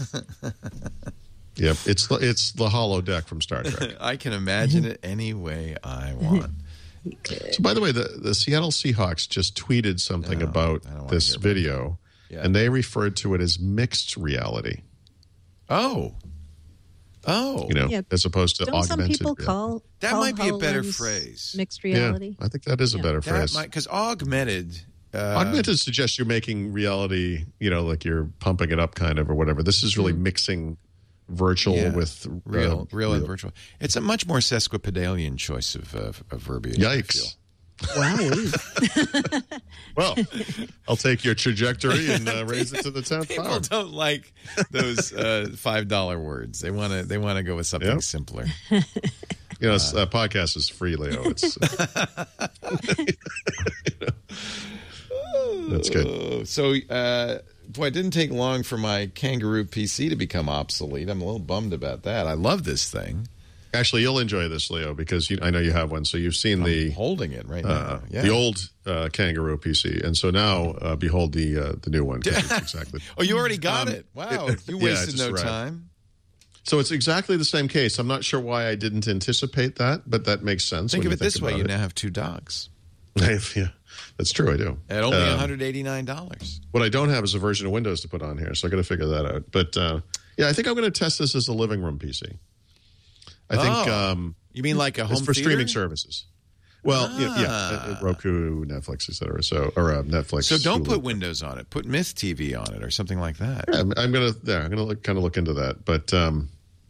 Yep, it's the, it's the holodeck from Star Trek. I can imagine it any way I want. So, by the way, the, the Seattle Seahawks just tweeted something no, about this video, yeah. and they referred to it as mixed reality. Oh. Oh. You know, yeah. as opposed to Don't augmented. Some people call that call might be a better HoloLens phrase. Mixed reality. Yeah, I think that is yeah. a better that phrase. Because augmented. Uh, augmented suggests you're making reality, you know, like you're pumping it up kind of or whatever. This is really mm. mixing virtual yeah. with real, uh, real, real and virtual. It's a much more sesquipedalian choice of, uh, of verbiage. Yikes! Wow. Well, I'll take your trajectory and uh, raise it to the tenth People power. don't like those uh, five dollar words. They want to. They want to go with something yep. simpler. You know, uh, podcast is free, Leo. It's uh, that's good. So. Uh, Boy, it didn't take long for my Kangaroo P C to become obsolete. I'm a little bummed about that. I love this thing. Actually, you'll enjoy this, Leo, because you, I know you have one. So you've seen I'm the holding it right now. Uh, yeah. The old uh, Kangaroo P C, and so now uh, behold the uh, the new one. It's exactly. Oh, you already got um, it! Wow, it, you wasted yeah, no right. time. So it's exactly the same case. I'm not sure why I didn't anticipate that, but that makes sense. Think of it it this way: it. you now have two dogs. Yeah, that's true. I do at only um, one hundred eighty-nine dollars. What I don't have is a version of Windows to put on here, so I got to figure that out. But uh, yeah, I think I'm going to test this as a living room P C. I oh, think. Um, you mean like a home it's for theater? streaming services? Well, ah. yeah, yeah, Roku, Netflix, et cetera. So or uh, Netflix. So don't Hulu. put Windows on it. Put Myth T V on it or something like that. Yeah, I'm, I'm gonna. Yeah, I'm gonna look, kind of look into that, but. Um,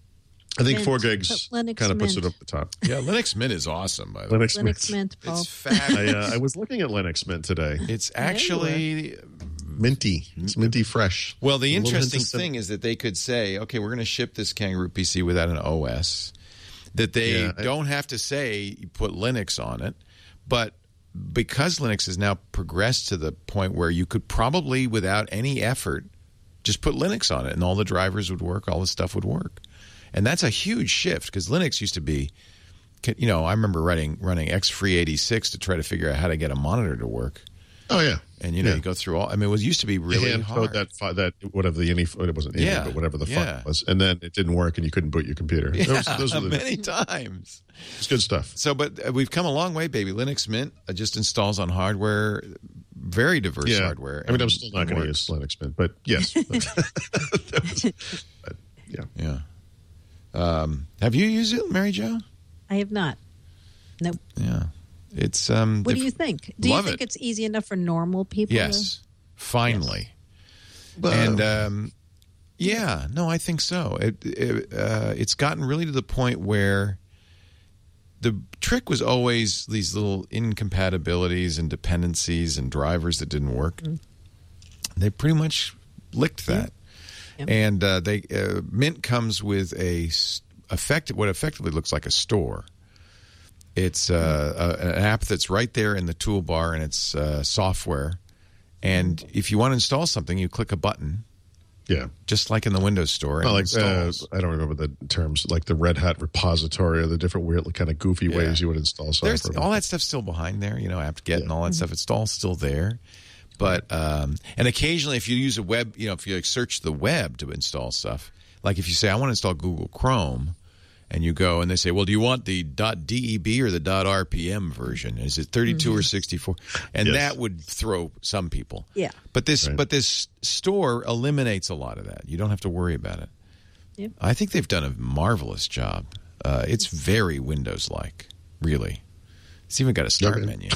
I think Mint. four gigs kind of puts Mint. it up the top. Yeah, Linux Mint is awesome, by the way. Linux, Linux Mint, Paul. It's fabulous. I, uh, I was looking at Linux Mint today. It's actually minty. It's minty fresh. Well, the interesting thing is that they could say, okay, we're going to ship this Kangaroo P C without an O S. That they Yeah, I- don't have to say you put Linux on it. But because Linux has now progressed to the point where you could probably, without any effort, just put Linux on it and all the drivers would work, all the stuff would work. And that's a huge shift because Linux used to be, you know, I remember running running X Free eighty-six to try to figure out how to get a monitor to work. Oh yeah, and you know yeah. you go through all. I mean, it was used to be really hand hard. code that fi- that whatever the ini it wasn't ini, Yeah, but whatever the yeah. file was, and then it didn't work, and you couldn't boot your computer. Yeah, those, those were the, many times. It's good stuff. So, but uh, we've come a long way, baby. Linux Mint uh, just installs on hardware, very diverse Yeah, hardware. I mean, and I'm still not going to works. use Linux Mint, but yes, That was- but, yeah. Yeah. Um, have you used it, Mary Jo? I have not. Nope. Yeah. It's um. What if- do you think? Do you love think it. it's easy enough for normal people? Yes. Finally. Well, And um, yeah, no, I think so. It, it, uh, it's gotten really to the point where the trick was always these little incompatibilities and dependencies and drivers that didn't work. Mm. They pretty much licked that. Yeah. And uh, they uh, Mint comes with a s- effect, what effectively looks like a store. It's uh, a, an app that's right there in the toolbar, and it's uh, software. And if you want to install something, you click a button, yeah. just like in the Windows Store. And Well, it like uh, installs. I don't remember the terms, like the Red Hat repository or the different weird, kind of goofy Yeah. ways you would install software. There's all that stuff's still behind there, you know, apt-get and all that stuff. It's all still there. But um, and occasionally, if you use a web, you know, if you like search the web to install stuff, like if you say I want to install Google Chrome, and you go and they say, well, do you want the .deb or the .rpm version? Is it thirty-two mm-hmm. or sixty-four? And yes. that would throw some people. Yeah. But this right. but this store eliminates a lot of that. You don't have to worry about it. Yep. I think they've done a marvelous job. Uh, it's very Windows-like, really. It's even got a start okay. menu.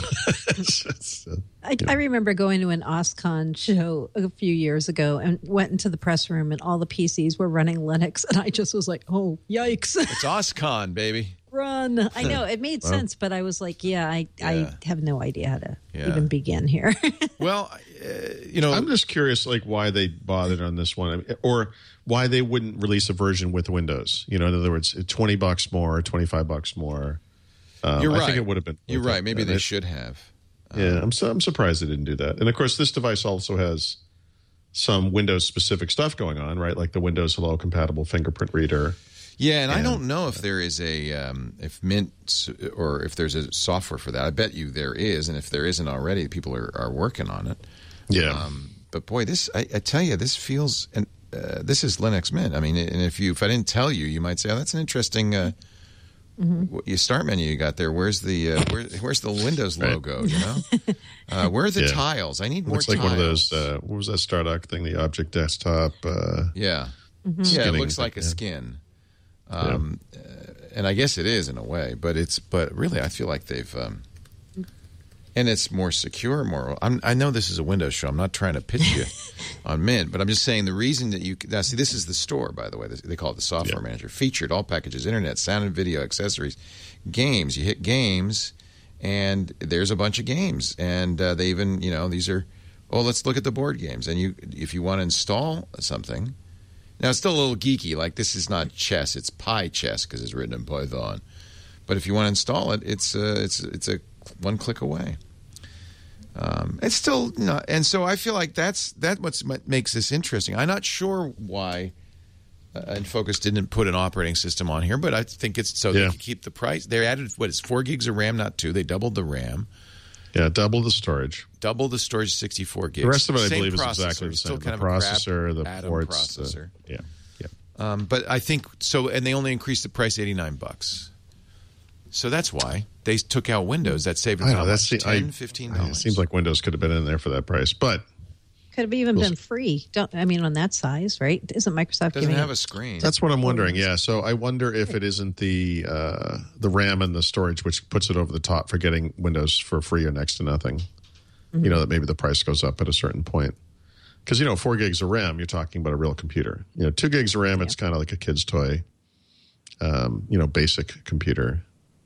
I, I remember going to an OSCON show a few years ago and went into the press room and all the P Cs were running Linux. And I just was like, oh, yikes. It's OSCON, baby. Run. I know. It made well, sense, but I was like, yeah, I, yeah. I have no idea how to yeah. even begin here. Well, uh, you know. I'm just curious, like, why they bothered on this one. Or why they wouldn't release a version with Windows. You know, in other words, twenty bucks more, twenty-five bucks more. Um, You're right. I think it would have been. You're right. Maybe they it, should have. Um, yeah, I'm so, I'm surprised they didn't do that. And of course, this device also has some Windows specific stuff going on, right? Like the Windows Hello compatible fingerprint reader. Yeah, and, and I don't know if there is a um, if Mint or if there's a software for that. I bet you there is, and if there isn't already, people are, are working on it. Yeah. Um, but boy, this I, I tell you, this feels and uh, this is Linux Mint. I mean, and if you if I didn't tell you, you might say, "Oh, that's an interesting." Uh, Mm-hmm. Your start menu you got there. Where's the uh, where, where's the Windows logo? You know, uh, where are the yeah. tiles? I need more. Looks like tiles. one of those. Uh, what was that Stardock thing? The Object Desktop. Uh, yeah, mm-hmm. yeah. It looks like a yeah. skin, um, yeah. uh, and I guess it is in a way. But it's but really, I feel like they've. Um, And it's more secure, more. I'm, I know this is a Windows show. I'm not trying to pitch you on Mint, but I'm just saying the reason that you now see this is the store, by the way. They call it the Software yeah. Manager. Featured all packages, internet, sound and video, accessories, games. You hit games, and there's a bunch of games, and uh, they even you know these are. Oh, let's look at the board games, and you if you want to install something. Now it's still a little geeky. Like this is not chess; it's Pi Chess because it's written in Python. But if you want to install it, it's uh, it's it's a one click away. Um, it's still not, and so I feel like that's that what makes this interesting. I'm not sure why uh, Infocus didn't put an operating system on here, but I think it's so yeah. they can keep the price. They added what is four gigs of RAM, not two. They doubled the RAM. Yeah, double the storage. Double the storage, sixty-four gigs. The rest of it, I same believe, is processor. exactly the same. Still kind the of processor, a the Atom ports, processor. The, yeah, yeah. Um, but I think so, and they only increased the price eighty-nine bucks. So that's why they took out Windows. That saved them how much? ten, fifteen dollars. It seems like Windows could have been in there for that price, but could have even we'll been free. Don't I mean on that size, right? Isn't Microsoft doesn't giving have it? a screen? That's what I'm wondering. Yeah, so I wonder if it isn't the uh, the RAM and the storage which puts it over the top for getting Windows for free or next to nothing. Mm-hmm. You know that maybe the price goes up at a certain point because you know four gigs of RAM, you're talking about a real computer. You know, two gigs of RAM, yeah. it's kind of like a kid's toy. Um, you know, basic computer.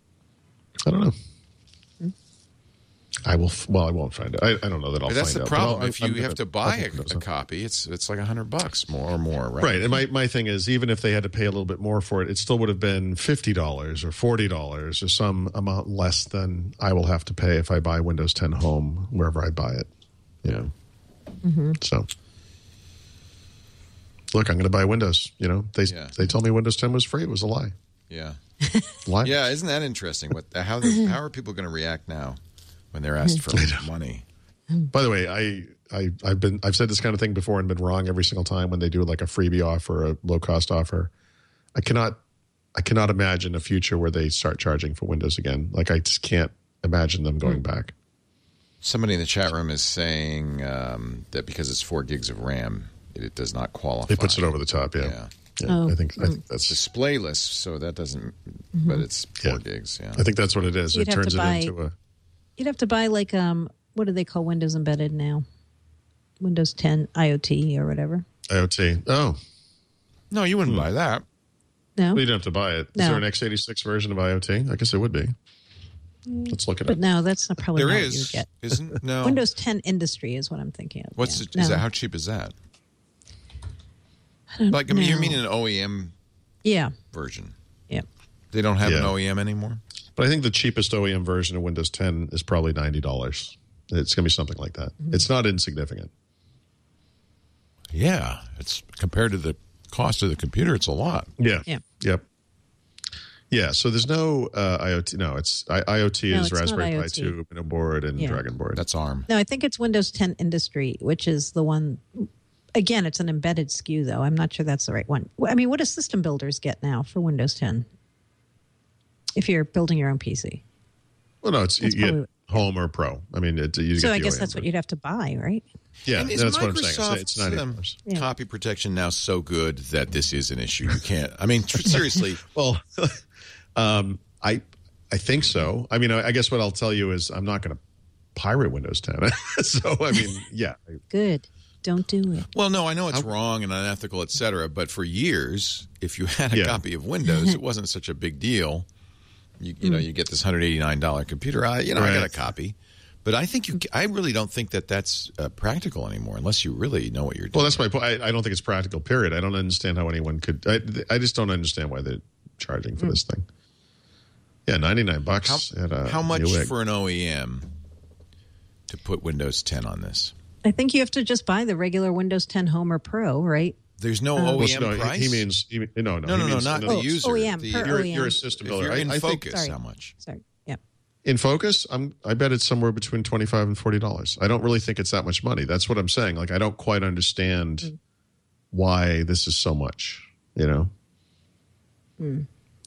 I don't know. Hmm. I will. Well, I won't find it. I, I don't know that I'll. But that's find the out, problem. I'll, if you I'm have gonna, to buy a, a copy, it's it's like a hundred bucks more or more, right? Right. And my, my thing is, even if they had to pay a little bit more for it, it still would have been fifty dollars or forty dollars or some amount less than I will have to pay if I buy Windows ten Home wherever I buy it. You know. Mm-hmm. So. Look, I'm going to buy Windows. You know, they yeah. they told me Windows ten was free. It was a lie. Yeah. Lie. Yeah, isn't that interesting? What how how are people going to react now when they're asked for money? By the way, I I I've been I've said this kind of thing before and been wrong every single time when they do like a freebie offer, a low cost offer. I cannot I cannot imagine a future where they start charging for Windows again. Like I just can't imagine them going back. Somebody in the chat room is saying um, that because it's four gigs of RAM, it, it does not qualify. It puts it over the top. Yeah. Yeah. Yeah, oh. I think I think that's displayless, so that doesn't. Mm-hmm. But it's four yeah. gigs. Yeah, I think that's what it is. You'd it turns buy, it into a. You'd have to buy like um, what do they call Windows Embedded now? Windows ten I O T or whatever. I O T. Oh, no, you wouldn't hmm. buy that. No, well, you don't have to buy it. Is no. there an x eighty-six version of I O T? I guess it would be. Let's look it but up. But no, that's not probably there not is, what you get. Isn't no Windows ten Industry is what I'm thinking of. What's yeah. the, is no. that? How cheap is that? I don't like I mean, know. you mean an O E M? Yeah. Version. Yeah. They don't have yeah. an O E M anymore? But I think the cheapest O E M version of Windows ten is probably ninety dollars. It's going to be something like that. Mm-hmm. It's not insignificant. Yeah. It's compared to the cost of the computer, it's a lot. Yeah. Yeah. Yep. Yeah. So there's no uh, I O T. No, it's I, IoT no, is it's Raspberry not Pi two, Minnow board, and yeah. Dragon board. That's ARM. No, I think it's Windows ten Industry, which is the one. Again, it's an embedded S K U, though. I'm not sure that's the right one. I mean, what do system builders get now for Windows ten? if you're building your own P C. Well, no, it's That's you get probably- Home or Pro. I mean, it, you So get I the guess O E M that's what version. you'd have to buy, right? Yeah, And is that's what I'm saying. Microsoft's, It's, it's ninety um, dollars. Yeah. copy protection now so good that this is an issue. You can't. I mean, tr- seriously. Well, um, I I think so. I mean, I, I guess what I'll tell you is I'm not going to pirate Windows ten. So I mean, yeah. Good. Don't do it. Well, no, I know it's wrong and unethical, et cetera. But for years, if you had a Yeah. copy of Windows, it wasn't such a big deal. You, you know, you get this one hundred eighty-nine dollars computer. I, you know, I got a Right. copy. But I think you. I really don't think that that's uh, practical anymore, unless you really know what you're doing. Well, that's my point. I, I don't think it's practical. Period. I don't understand how anyone could. I, I just don't understand why they're charging for this thing. Yeah, ninety-nine bucks. How, at a how much Newegg. for an O E M to put Windows ten on this? I think you have to just buy the regular Windows ten Home or Pro, right? There's no Uh, O E M Well, no, price. he, he means he, no, no, no, he no, no, means, not no, the user. O E M, the, per if O You're, E M. you're a system you're builder. in I, I think Focus, Sorry. how much? Sorry. Yeah. in Focus, I'm. I bet it's somewhere between twenty-five and forty dollars. I don't really think it's that much money. That's what I'm saying. Like, I don't quite understand Mm. why this is so much. You know. Mm.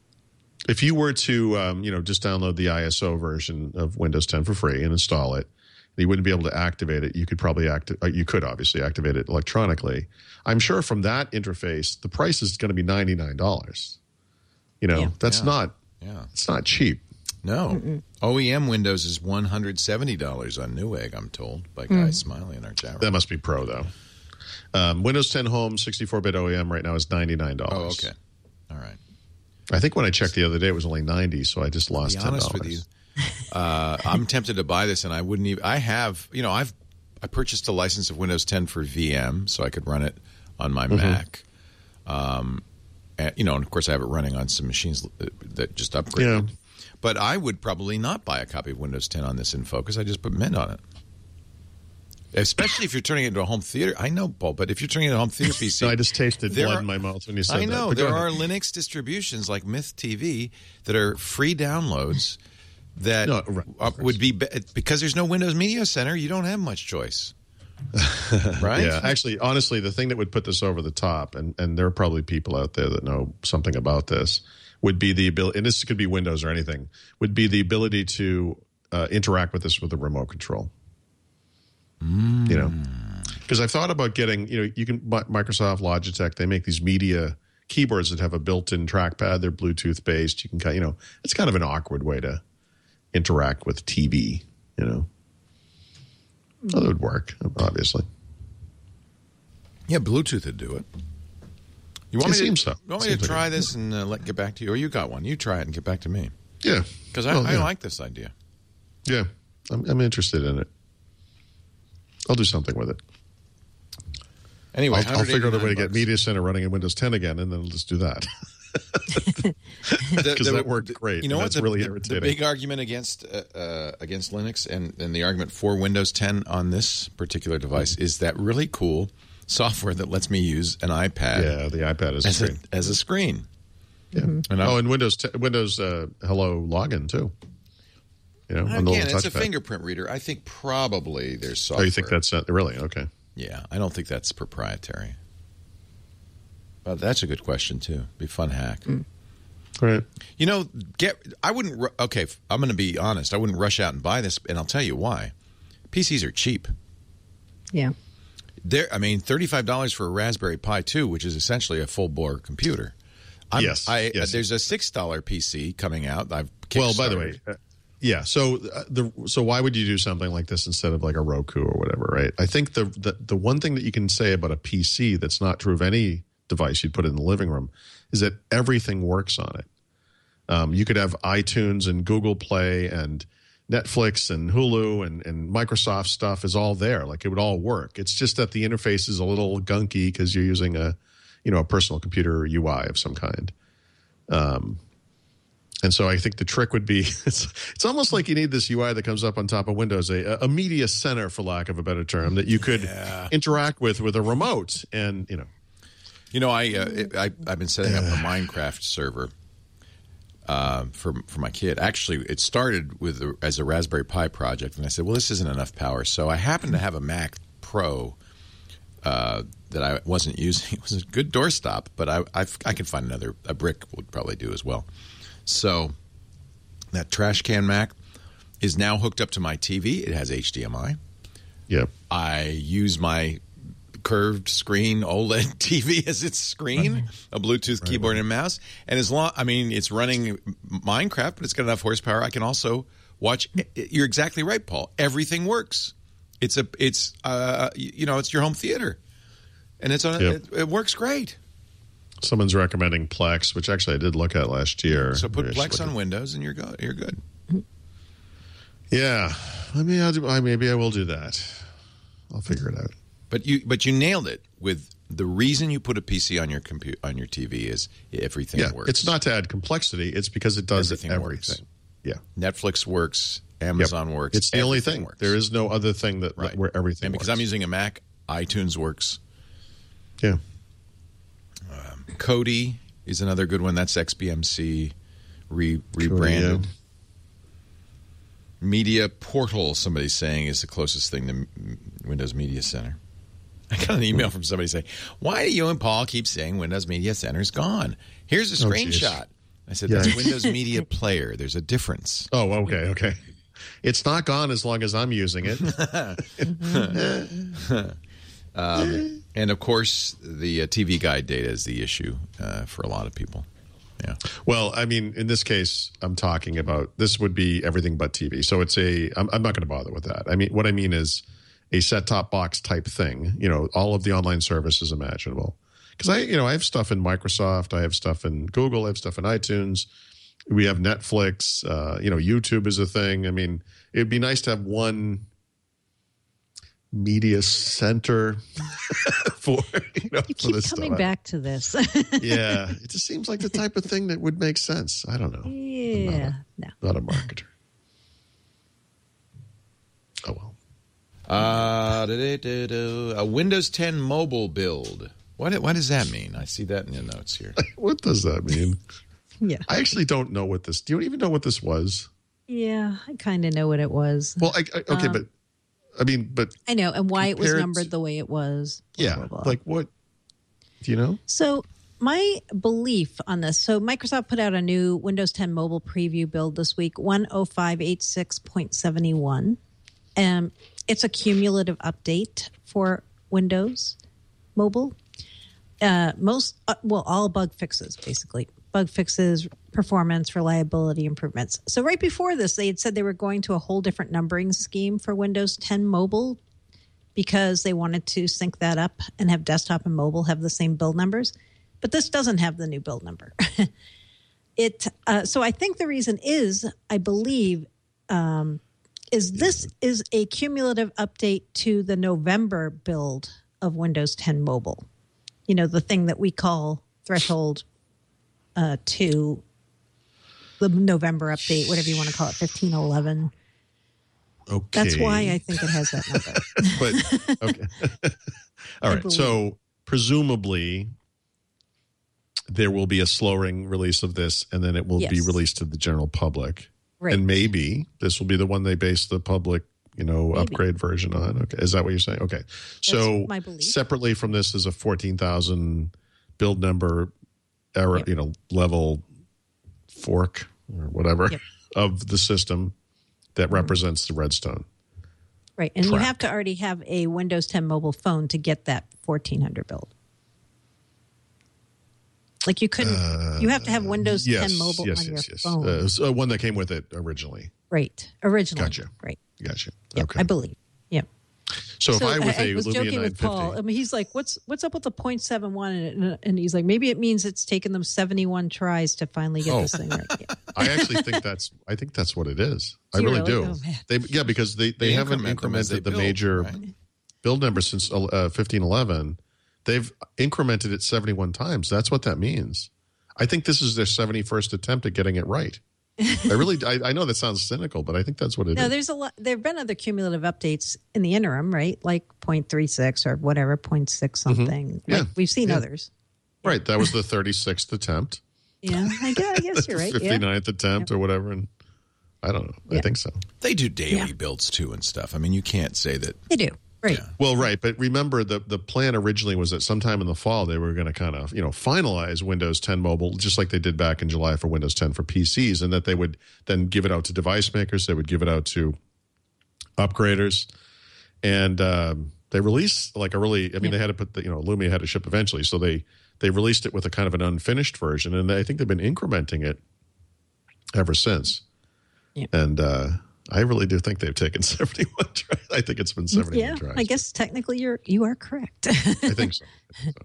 If you were to, um, you know, just download the I S O version of Windows ten for free and install it, you wouldn't be able to activate it. You could probably act. Uh, you could obviously activate it electronically. I'm sure from that interface, the price is going to be ninety-nine dollars. You know, Yeah. that's Yeah. not. Yeah. It's not cheap. No. O E M Windows is one hundred seventy dollars on Newegg, I'm told, by Guy Smiley in our chat room. That must be Pro though. Um, Windows ten Home sixty-four bit O E M right now is ninety-nine dollars. Oh, okay. All right. I think when I checked the other day, it was only ninety, so I just To lost be ten honest dollars. with you, uh, I'm tempted to buy this, and I wouldn't even. I have, you know, I've I purchased a license of Windows ten for V M, so I could run it on my Mac. Um, and, you know, and of course, I have it running on some machines that just upgraded. Yeah. But I would probably not buy a copy of Windows ten on this in Focus. I just put Mint on it. Especially if you're turning it into a home theater. I know, Paul, but if you're turning it into a home theater P C. No, I just tasted There blood are- in my mouth when you said I that. know. But go There ahead. are Linux distributions like Myth T V that are free downloads that No, right, of uh, course. would be, be because there's no Windows Media Center, you don't have much choice. Right? Yeah, actually, honestly, the thing that would put this over the top, and, and there are probably people out there that know something about this, would be the ability, and this could be Windows or anything, would be the ability to uh, interact with this with a remote control. Mm. You know, because I've thought about getting, you know, you can, Microsoft, Logitech, they make these media keyboards that have a built-in trackpad. They're Bluetooth based. You can kind, you know, it's kind of an awkward way to interact with T V. You know, well, that would work, obviously. Yeah, Bluetooth would do it. You want It me seems to, so. You want me Seems to like try it. this and uh, let get back to you? Or you got one. You try it and get back to me. Yeah, Because I, Well, I yeah. like this idea. Yeah, I'm, I'm interested in it. I'll do something with it. Anyway, I'll, I'll figure out a way to get bucks. Media Center running in Windows ten again, and then I'll just do that. The- Because the- that worked the- great. You know and what? That's The, really the- irritating. the big argument against uh, uh, against Linux and, and the argument for Windows ten on this particular device is that really cool software that lets me use an iPad yeah, the iPad is as a, screen. as a screen. Yeah. And I'm- Oh, and Windows te- Windows uh, Hello login too. You know, on the Again, little it's a touchpad. fingerprint reader. I think probably there's Oh, software. you think that's uh, really okay? Yeah, I don't think that's proprietary. Well, that's a good question too. Be a fun hack. All right. You know, get. I wouldn't. ru- Okay, I'm going to be honest. I wouldn't rush out and buy this, and I'll tell you why. P Cs are cheap. Yeah. There, I mean, thirty-five dollars for a Raspberry Pi two, which is essentially a full bore computer. I'm, Yes, I, yes. uh, there's a six dollar P C coming out. I've Well, by the kickstarted. way, uh, yeah. So uh, the so why would you do something like this instead of like a Roku or whatever, right? I think the the, the one thing that you can say about a P C that's not true of any device you'd put in the living room is that everything works on it. Um, you could have iTunes and Google Play and Netflix and Hulu and, and Microsoft stuff is all there. Like it would all work. It's just that the interface is a little gunky because you're using a, you know, a personal computer U I of some kind. Um, and so I think the trick would be it's, it's almost like you need this U I that comes up on top of Windows, a, a media center, for lack of a better term, that you could Yeah. interact with with a remote. And, you know, You know, I, uh, it, I I've been setting up a Minecraft server uh, for for my kid. Actually, it started with a, as a Raspberry Pi project, and I said, "Well, this isn't enough power." So I happened to have a Mac Pro uh, that I wasn't using. It was a good doorstop, but I I've, I could find another. A brick would probably do as well. So that trash can Mac is now hooked up to my T V. It has H D M I. Yep. I use my curved screen OLED T V as its screen, a Bluetooth right, keyboard right. and mouse. And as long, I mean, it's running Minecraft, but it's got enough horsepower. I can also watch. You're exactly right, Paul. Everything works. It's a, it's, uh, you know, it's your home theater, and it's on. Yep. It, it works great. Someone's recommending Plex, which actually I did look at last year. So put Plex on Windows, and you're good. You're good. Yeah, I mean, I'll do, I maybe I will do that. I'll figure it out. But you, but you nailed it with the reason you put a P C on your computer on your T V is everything yeah, works. It's not to add complexity; it's because it does everything. everything. Works. Yeah, Netflix works, Amazon yep. works. It's the only thing. Works. There is no other thing that right. where everything. And because works. I'm using a Mac, iTunes works. Yeah. Um, Kodi is another good one. That's X B M C re, rebranded. Kodi, yeah. Media Portal, somebody's saying, is the closest thing to Windows Media Center. I got an email from somebody saying, why do you and Paul keep saying Windows Media Center is gone? Here's a screenshot. Oh, I said, yeah. That's Windows Media Player. There's a difference. Oh, okay, okay. It's not gone as long as I'm using it. um, and, of course, the uh, T V Guide data is the issue uh, for a lot of people. Yeah. Well, I mean, in this case, I'm talking about this would be everything but T V. So it's a. I'm, I'm not going to bother with that. I mean, what I mean is a set-top box type thing. You know, all of the online services imaginable. Because I, you know, I have stuff in Microsoft. I have stuff in Google. I have stuff in iTunes. We have Netflix. Uh, you know, YouTube is a thing. I mean, it'd be nice to have one media center for you know you for keep this coming stuff. back to this. Yeah, it just seems like the type of thing that would make sense. I don't know. Yeah, not a, no, not a marketer. Oh well. Uh, da, da, da, a Windows ten mobile build. What what does that mean? I see that in the notes here. What does that mean? Yeah, I actually don't know what this. Do you even know what this was? Yeah, I kind of know what it was. Well, I, I, okay, um, but. I mean, but I know, and why it was numbered the way it was. Blah, yeah, blah, blah. Like what? Do you know? So my belief on this. So Microsoft put out a new Windows ten mobile preview build this week, one oh five eighty-six point seven one. Um, it's a cumulative update for Windows Mobile. Uh, most, uh, well, all bug fixes basically. Bug fixes, performance, reliability improvements. So right before this, they had said they were going to a whole different numbering scheme for Windows ten Mobile because they wanted to sync that up and have desktop and mobile have the same build numbers. But this doesn't have the new build number. it uh, so I think the reason is, I believe, um, is this is a cumulative update to the November build of Windows ten Mobile. You know, the thing that we call threshold Uh, to the November update, whatever you want to call it, fifteen eleven. Okay. That's why I think it has that number. But, okay. All right. So, presumably, there will be a slowing release of this, and then it will yes. be released to the general public. Right. And maybe this will be the one they base the public, you know, maybe. upgrade version on. Okay. Is that what you're saying? Okay. That's so, my belief. Separately from this is a fourteen thousand build number. Era, yep. you know, level fork or whatever yep. of the system that represents the Redstone. Right. And track. You have to already have a Windows ten mobile phone to get that fourteen hundred build. Like you couldn't, uh, you have to have Windows yes, ten mobile yes, on yes, your yes. phone. Uh, so one that came with it originally. Right. Originally. Gotcha. Right. Gotcha. Yep, okay. I believe. Yeah. So, so if I with I, a I was Lumia joking with Paul. I mean, he's like, "What's what's up with the point seven one?" And, and he's like, "Maybe it means it's taken them seventy-one tries to finally get oh. this thing right." Yeah. I actually think that's. I think that's what it is. Do I really, really do. Oh, man. They, yeah, because they, they, they haven't incremented they the build, major right? build number since uh, fifteen eleven. They've incremented it seventy-one times. That's what that means. I think this is their seventy-first attempt at getting it right. I really, I, I know that sounds cynical, but I think that's what it no, is. No, there's a lot. There have been other cumulative updates in the interim, right? Like point three six or whatever, point six something. Mm-hmm. Yeah. Like we've seen yeah. others. Right. That was the thirty-sixth attempt. Yeah, I guess, I guess you're right. fifty-ninth yeah. attempt yeah. or whatever. And I don't know. Yeah. I think so. They do daily yeah. builds too and stuff. I mean, you can't say that. They do. Right. Yeah. Well, right, but remember the the plan originally was that sometime in the fall they were going to kind of you know finalize Windows ten Mobile, just like they did back in July for Windows ten for P Cs, and that they would then give it out to device makers, they would give it out to upgraders, and um, they released like a really, I mean, Yeah. they had to put the you know Lumia had to ship eventually, so they they released it with a kind of an unfinished version, and I think they've been incrementing it ever since, Yeah. and. uh I really do think they've taken seventy-one tries. I think it's been seventy-one Yeah, tries. I guess technically you're you are correct. I think so. I think so.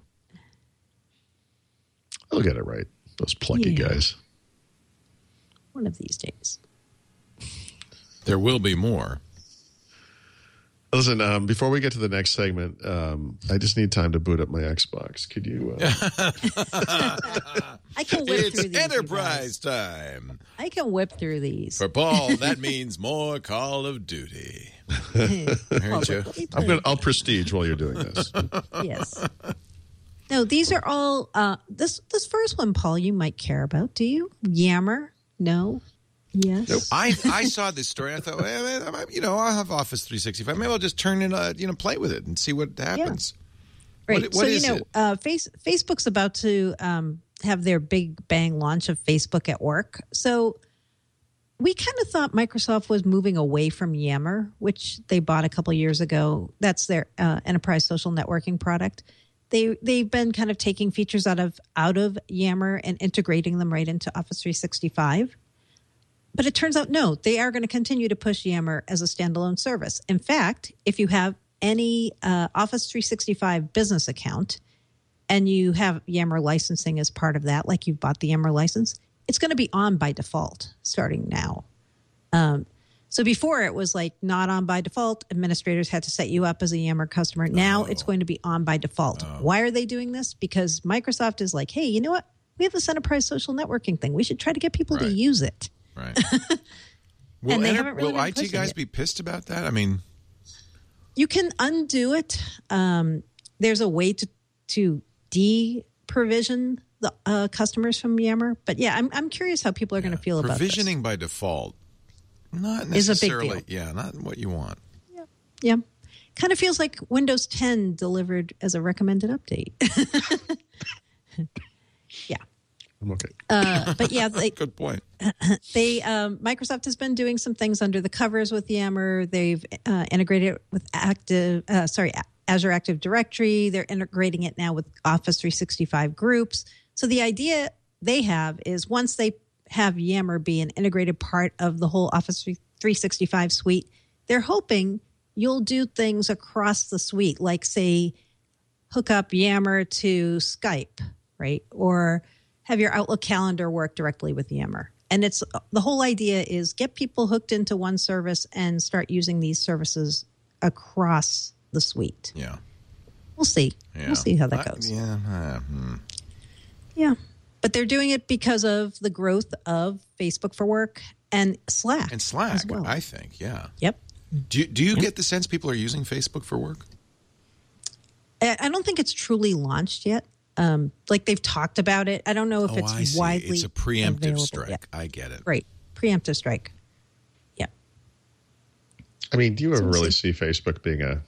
I'll get it right. Those plucky Yeah. guys. One of these days. There will be more. Listen, um, before we get to the next segment, um, I just need time to boot up my Xbox. Could you? Uh... I can whip It's through these. you Enterprise guys. time. I can whip through these. For Paul, that means more Call of Duty. Mary Oh, Jo? let me I'm tell going. I'll prestige while you're doing this. you. Yes. No, these are all. Uh, this this first one, Paul, you might care about. Do you? Yammer? No. Yes. Nope. I, I saw this story. I thought, well, I might- you know, I'll have Office three sixty-five. Maybe I'll just turn in, uh, you know, play with it and see what happens. Right. What- so what you is know, it? uh, face Facebook's about to um, have their big bang launch of Facebook at Work. So we kind of thought Microsoft was moving away from Yammer, which they bought a couple years ago. That's their uh, enterprise social networking product. They they've been kind of taking features out of out of Yammer and integrating them right into Office three sixty-five. But it turns out, no, they are going to continue to push Yammer as a standalone service. In fact, if you have any uh, Office three sixty-five business account and you have Yammer licensing as part of that, like you've bought the Yammer license, it's going to be on by default starting now. Um, so before it was like not on by default. Administrators had to set you up as a Yammer customer. Now Oh. it's going to be on by default. Oh. Why are they doing this? Because Microsoft is like, hey, you know what? We have this enterprise social networking thing. We should try to get people Right. to use it. Right. Will, And they enter- haven't really will been I T pushing guys it. be pissed about that? I mean, You can undo it. Um, there's a way to to de-provision the uh, customers from Yammer. But yeah, I'm I'm curious how people are going to feel about this. provisioning by default, not Is a big necessarily. deal. Yeah, not what you want. Yeah. Kind of feels like Windows ten delivered as a recommended update. yeah. I'm okay. Uh, but yeah, they, Good point. they um, Microsoft has been doing some things under the covers with Yammer. They've uh, integrated it with Active, uh, sorry, Azure Active Directory. They're integrating it now with Office three sixty-five groups. So the idea they have is once they have Yammer be an integrated part of the whole Office three sixty-five suite, they're hoping you'll do things across the suite, like say hook up Yammer to Skype, right? Or have your Outlook calendar work directly with Yammer. And it's the whole idea is get people hooked into one service and start using these services across the suite. Yeah. We'll see. Yeah. We'll see how that I- goes. yeah. uh, hmm. Yeah. But they're doing it because of the growth of Facebook for Work and Slack. And Slack, as well. I think. Yeah. Yep. Do you, do you Yep. get the sense people are using Facebook for work? I I don't think it's truly launched yet. Um, like they've talked about it. I don't know if oh, it's I see. widely It's a preemptive available strike. yet. I get it. Right. Preemptive strike. Yeah. I mean, do you ever Some really see Facebook being a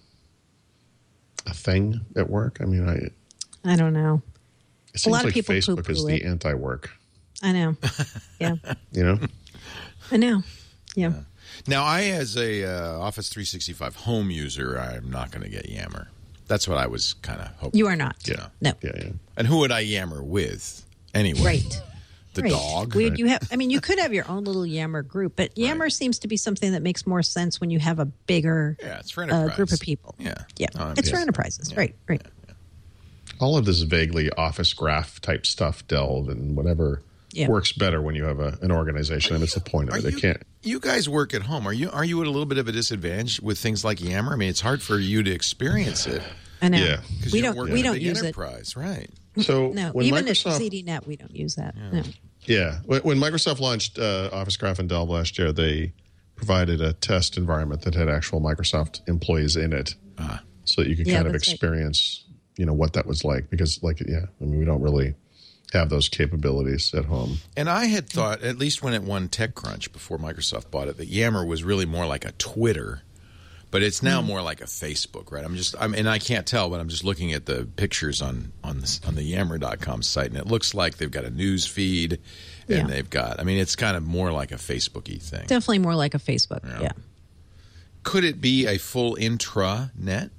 a thing at work? I mean, I it I don't know. seems lot of like people Facebook is poo-poo the it. anti-work. I know. Yeah. You know, I know. Yeah. Now, I, as a uh, Office three sixty-five home user, I'm not going to get Yammer. That's what I was kind of hoping. You are not. Yeah. No. yeah, yeah. And who would I Yammer with anyway? Right. The right. dog. We, Right. you have. I mean, you could have your own little Yammer group, but Yammer Right. seems to be something that makes more sense when you have a bigger Yeah, it's for uh, enterprise. group of people. Yeah. Yeah. Um, it's for yes. enterprises. Yeah. Right. Right. All of this vaguely Office graph type stuff, Delve and whatever, Yeah. works better when you have a, an organization. and it's the point of Are it. you, They can't. you guys work at home. Are you are you at a little bit of a disadvantage with things like Yammer? I mean, it's hard for you to experience it I know. Yeah. because We you don't. work We in a don't big use it. enterprise, right? So No. when Even Microsoft, at Z D Net, we don't use that. No. yeah, when, when Microsoft launched uh, Office Graph and Delve last year, they provided a test environment that had actual Microsoft employees in it, Ah. so that you could Yeah, kind of that's right. experience, you know, what that was like. Because, like, yeah, I mean, we don't really have those capabilities at home. And I had thought, at least when it won TechCrunch before Microsoft bought it, that Yammer was really more like a Twitter. But it's now more like a Facebook, right? I'm just, I'm, and I can't tell, but I'm just looking at the pictures on on the, on the Yammer dot com site, and it looks like they've got a news feed, and Yeah. they've got. I mean, it's kind of more like a Facebook-y thing. Definitely more like a Facebook. Yeah. Yeah. Could it be a full intranet?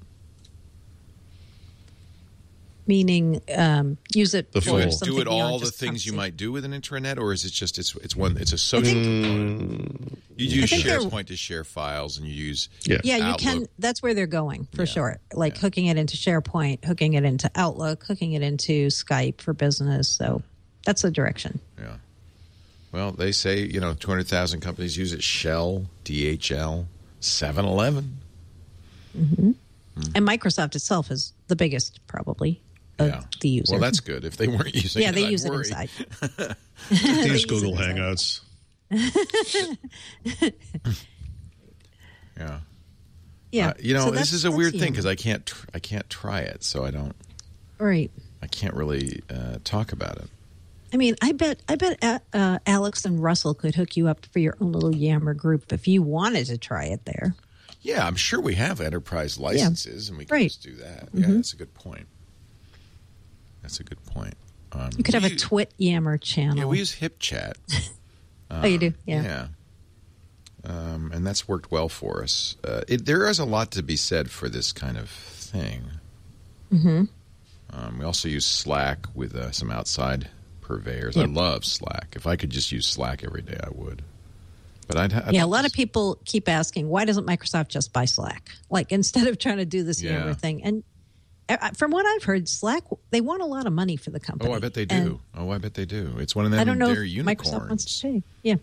Meaning, um, use it The for full- Do it, something do it all beyond the just things you conversation. might do with an intranet, or is it just it's it's one it's a social component? You use think they're- SharePoint to share files, and you use Yeah. Yeah, you Outlook. can. That's where they're going for Yeah. sure. Like hooking it into SharePoint, hooking it into Outlook, hooking it into Skype for business. So that's the direction. Yeah. Well, they say, you know, two hundred thousand companies use it. Shell, D H L, seven eleven. And Microsoft itself is the biggest, probably, of Yeah. the user. Well, that's good. If they weren't using yeah, it, they I'd use worry. it inside. They use use Google it inside. Hangouts. Yeah. Yeah, Uh, you know, So this that's- is a that's weird thing Yammer. because I can't tr- I can't try it, so I don't Right. I can't really uh, talk about it. I mean, I bet I bet uh, uh, Alex and Russell could hook you up for your own little Yammer group if you wanted to try it there. Yeah, I'm sure we have enterprise licenses, and we can Right. just do that. Yeah, that's a good point. That's a good point. Um, You could have we a u- Twit Yammer channel. Yeah, we use HipChat. oh, you do? Yeah. Yeah. Um, and that's worked well for us. Uh, it, there is a lot to be said for this kind of thing. Mm-hmm. Um, we also use Slack with uh, some outside purveyors. I Yeah. love Slack. If I could just use Slack every day, I would. But I'd, I'd Yeah, a like lot to of people keep asking, why doesn't Microsoft just buy Slack? Like, instead of trying to do this Yeah. Yammer thing. And uh, from what I've heard, Slack, they want a lot of money for the company. Oh, I bet they And do. Oh, I bet they do. It's one of them. I don't know if they're unicorns. Microsoft wants to pay. Yeah.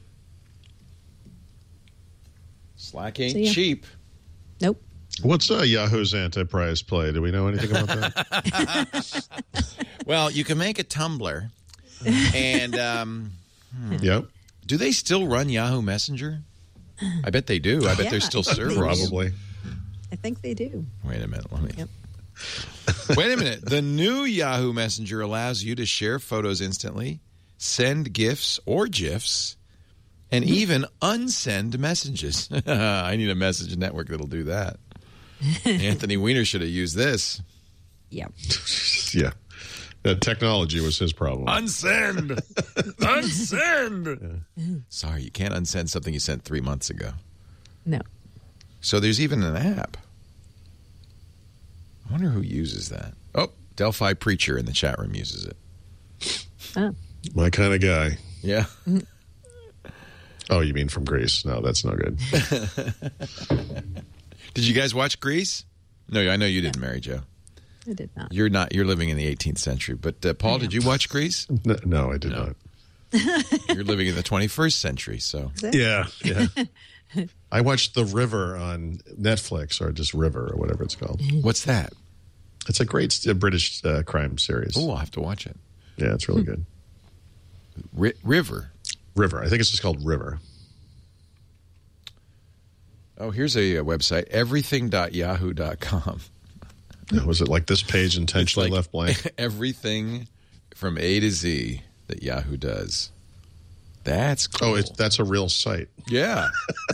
Slack ain't So, yeah. cheap. Nope. What's uh, Yahoo's Enterprise play? Do we know anything about that? Well, you can make a Tumblr, and um, Yep. do they still run Yahoo Messenger? I bet they do. I bet Yeah, there's still I think they servers. do. Probably. I think they do. Wait a minute. Let me. Yep. Wait a minute. The new Yahoo Messenger allows you to share photos instantly, send GIFs or GIFs, and even unsend messages. I need a message network that'll do that. Anthony Weiner should have used this. Yep. Yeah. That technology was his problem. Unsend! Unsend! Sorry, you can't unsend something you sent three months ago. No. So there's even an app. I wonder who uses that. Oh, Delphi Preacher in the chat room uses it. Oh. My kind of guy. Yeah. Oh, you mean from Greece? No, that's no good. Did you guys watch Grease? No, I know you didn't, Mary Jo. I did not. You're not. You're living in the eighteenth century. But uh, Paul, did you watch Grease? No, no I did No. not. You're living in the twenty-first century. So Yeah, yeah. I watched The River on Netflix, or just River, or whatever it's called. what's that? It's a great uh, British uh, crime series. Oh, I'll have to watch it. Yeah, it's really good. Ri- River. River. I think it's just called River. Oh, here's a, uh website, everything dot yahoo dot com. Was it like this page intentionally like- left blank? Everything from A to Z that Yahoo does. That's cool. Oh, it's, that's a real site. Yeah.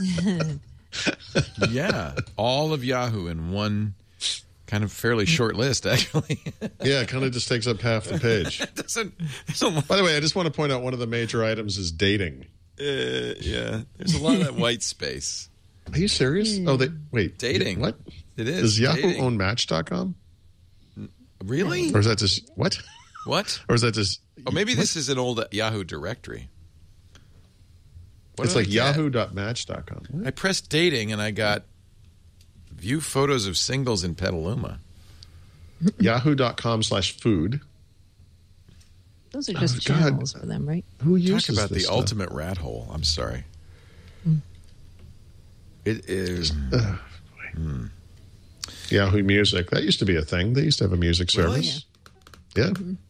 Yeah. All of Yahoo in one kind of fairly short list, actually. Yeah, it kind of just takes up half the page. It doesn't, doesn't By the way, I just want to point out one of the major items is dating. uh, yeah. There's a lot of that white space. Are you serious? Oh, they wait. Dating. What? It is. Does Yahoo dating. own Match dot com? Really? Or is that just what? What? Or is that just? Oh, maybe this is an old Yahoo directory. What It's did I like get? yahoo dot match dot com. I pressed dating and I got view photos of singles in Petaluma. yahoo dot com slash food. Those are just Oh, God. channels for them, right? Who Talk uses about the this stuff? ultimate rat hole. I'm sorry. It is. Yahoo Music. That used to be a thing. They used to have a music Really? service. Yeah.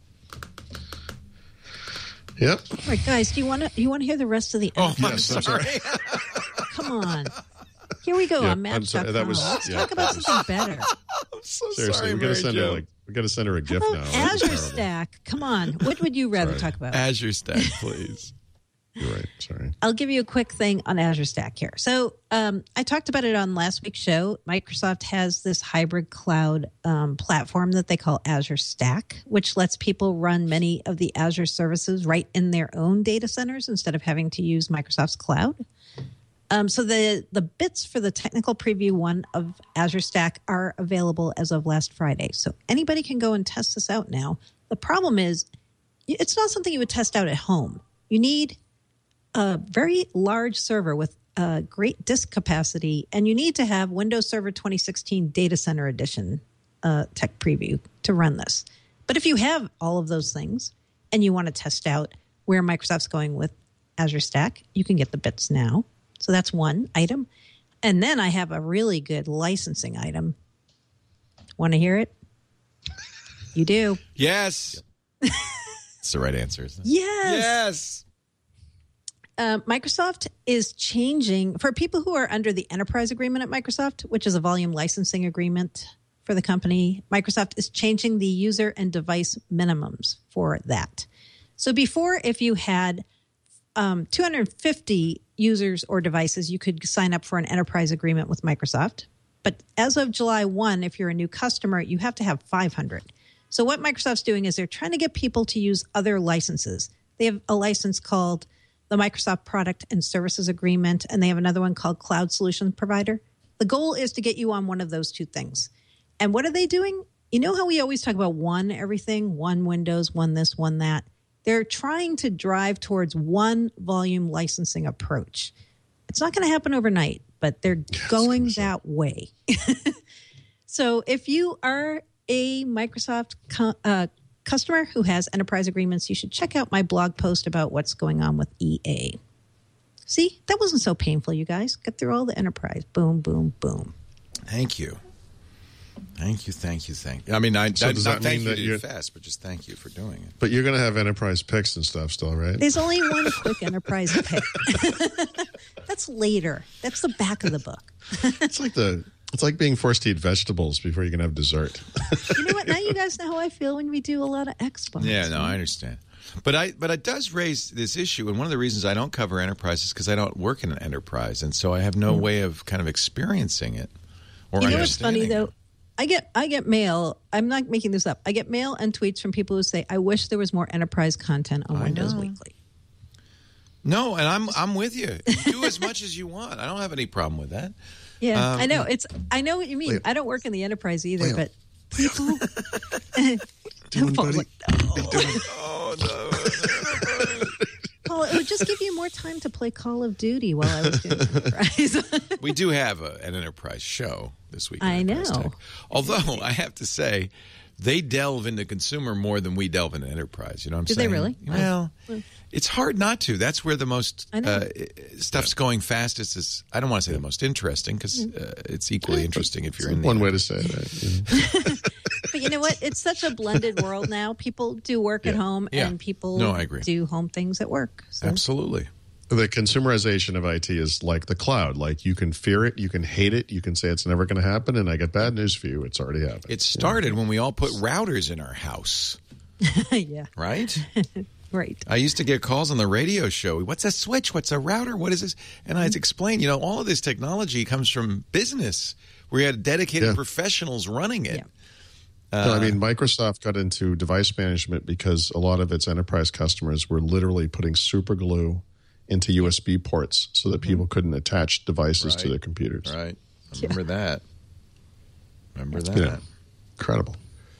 Yep. All right, guys, do you want to you want to hear the rest of the? Oh, I'm Yes, I'm sorry. Come on. Here we go Yeah, on I'm Match sorry, dot com. that was- Let's yeah, talk about that was- something better. I'm so Seriously, sorry, we gotta Mary send her Jo. like we gotta send her a gift How now. about That's Azure terrible. Stack? Come on. What would you rather talk about? Azure Stack, please. You're right. Sorry. I'll give you a quick thing on Azure Stack here. So um, I talked about it on last week's show. Microsoft has this hybrid cloud um, platform that they call Azure Stack, which lets people run many of the Azure services right in their own data centers instead of having to use Microsoft's cloud. Um, so the, the bits for the technical preview one of Azure Stack are available as of last Friday. So anybody can go and test this out now. The problem is it's not something you would test out at home. You need a very large server with uh, great disk capacity, and you need to have Windows Server twenty sixteen Data Center Edition uh, tech preview to run this. But if you have all of those things and you want to test out where Microsoft's going with Azure Stack, you can get the bits now. So that's one item. And then I have a really good licensing item. Want to hear it? You do. Yes. It's the right answer, isn't it? Yes. Yes. Uh, Microsoft is changing, for people who are under the enterprise agreement at Microsoft, which is a volume licensing agreement for the company, Microsoft is changing the user and device minimums for that. So before, if you had um, two hundred fifty users or devices, you could sign up for an enterprise agreement with Microsoft. But as of July first, if you're a new customer, you have to have five hundred. So what Microsoft's doing is they're trying to get people to use other licenses. They have a license called the Microsoft Product and Services Agreement, and they have another one called Cloud Solution Provider. The goal is to get you on one of those two things. And what are they doing? You know how we always talk about one everything, one Windows, one this, one that? They're trying to drive towards one volume licensing approach. It's not going to happen overnight, but they're going that way. So if you are a Microsoft co- uh, customer who has enterprise agreements, you should check out my blog post about what's going on with E A. See, that wasn't so painful, you guys. Get through all the enterprise. Boom, boom, boom. Thank you. Thank you, thank you, thank you. I mean, I, So I does not that thank mean you that to you're- do fast, but just thank you for doing it. But you're going to have enterprise picks and stuff still, right? There's only one quick enterprise pick. That's later. That's the back of the book. It's like the it's like being forced to eat vegetables before you can have dessert. You know what? Now you guys know how I feel when we do a lot of Xbox. Yeah, no, I understand. But I but it does raise this issue, and one of the reasons I don't cover enterprise is because I don't work in an enterprise, and so I have no way of kind of experiencing it or You know what's funny understanding though? it. I get I get mail. I'm not making this up. I get mail and tweets from people who say, "I wish there was more enterprise content on I Windows know. Weekly." No, and I'm I'm with you. Do as much as you want. I don't have any problem with that. Yeah, Um, I know. It's I know what you mean. Leo. I don't work in the enterprise either, Leo. but people. Doing, Paul, buddy? like, Oh no. Paul, it would just give you more time to play Call of Duty while I was doing enterprise. We do have a, an enterprise show this week. in I Enterprise know. Tech. Although I have to say, they delve into consumer more than we delve into enterprise. You know what I'm Do they saying? really? Well, it's hard not to. That's where the most I know. uh, stuff's going fastest. Is I don't want to say the most interesting because uh, it's equally interesting if you're in the One way to say it. Right? Yeah. But you know what? It's such a blended world now. People do work at home, Yeah. and people No, I agree. do home things at work. So. Absolutely. The consumerization of I T is like the cloud. Like you can fear it, you can hate it, you can say it's never going to happen, and I got bad news for you. It's already happened. It started when we all put routers in our house, Yeah, right? right. I used to get calls on the radio show. What's a switch? What's a router? What is this? And I'd explain, you know, all of this technology comes from business. We had dedicated Yeah. professionals running it. Yeah. No, I mean, Microsoft got into device management because a lot of its enterprise customers were literally putting super glue into U S B ports so that people couldn't attach devices to Right. their computers. Right. I remember that. Remember that. Yeah. Incredible.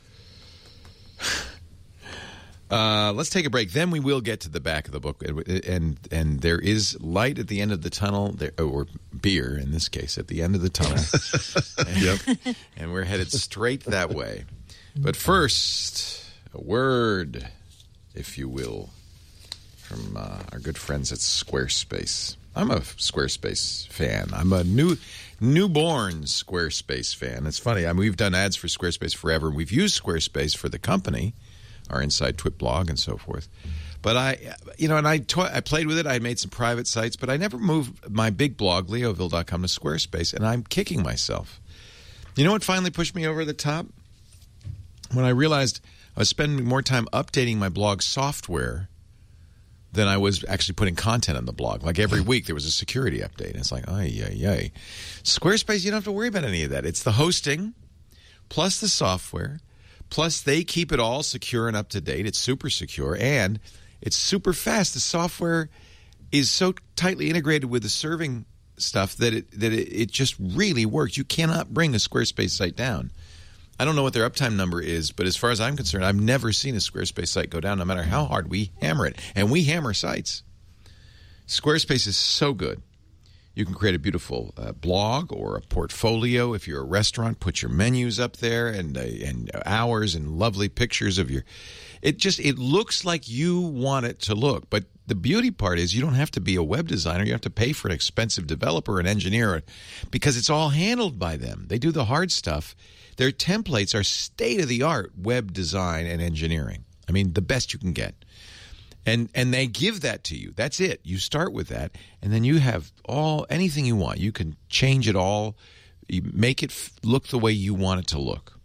Uh, let's take a break. Then we will get to the back of the book, and and there is light at the end of the tunnel, there, or beer in this case, at the end of the tunnel. Yep. And we're headed straight that way. But first, a word, if you will, from uh, our good friends at Squarespace. I'm a Squarespace fan. I'm a new, newborn Squarespace fan. It's funny. I mean, we've done ads for Squarespace forever. We've used Squarespace for the company, our Inside Twit blog and so forth. But I, you know, and I, to- I played with it. I made some private sites, but I never moved my big blog, leoville dot com, to Squarespace, and I'm kicking myself. You know what finally pushed me over the top? When I realized I was spending more time updating my blog software than I was actually putting content on the blog. Like every week there was a security update. And it's like, ay, ay, ay. Squarespace, you don't have to worry about any of that. It's the hosting plus the software, plus they keep it all secure and up to date. It's super secure, and it's super fast. The software is so tightly integrated with the serving stuff that it that it, it just really works. You cannot bring a Squarespace site down. I don't know what their uptime number is, but as far as I'm concerned, I've never seen a Squarespace site go down no matter how hard we hammer it. And we hammer sites. Squarespace is so good. You can create a beautiful uh, blog or a portfolio. If you're a restaurant, put your menus up there and uh, and hours and lovely pictures of your. It just it looks like you want it to look. But the beauty part is you don't have to be a web designer. You have to pay for an expensive developer, an engineer, because it's all handled by them. They do the hard stuff. Their templates are state of the art web design and engineering. I mean, the best you can get. And and they give that to you. That's it. You start with that, and then you have all anything you want. You can change it all, you make it f- look the way you want it to look.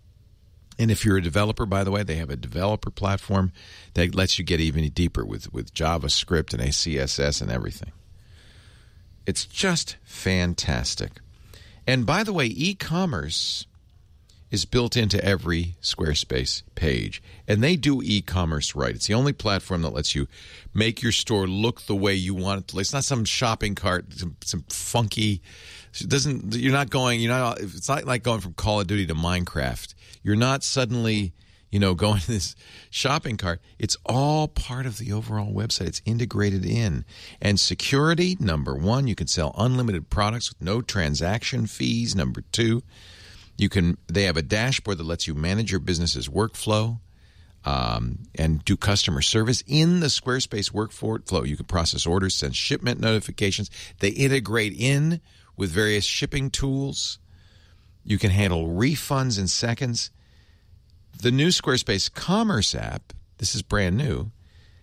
And if you're a developer, by the way, they have a developer platform that lets you get even deeper with, with JavaScript and C S S and everything. It's just fantastic. And by the way, e-commerce is built into every Squarespace page. And they do e-commerce right. It's the only platform that lets you make your store look the way you want it to. It's not some shopping cart, some, some funky. It doesn't. You're not going. You're not. It's not like going from Call of Duty to Minecraft. You're not suddenly, you know, going to this shopping cart. It's all part of the overall website. It's integrated in. And security, number one, you can sell unlimited products with no transaction fees. Number two, You can. They have a dashboard that lets you manage your business's workflow um, and do customer service in the Squarespace workflow. You can process orders, send shipment notifications. They integrate in with various shipping tools. You can handle refunds in seconds. The new Squarespace Commerce app, this is brand new,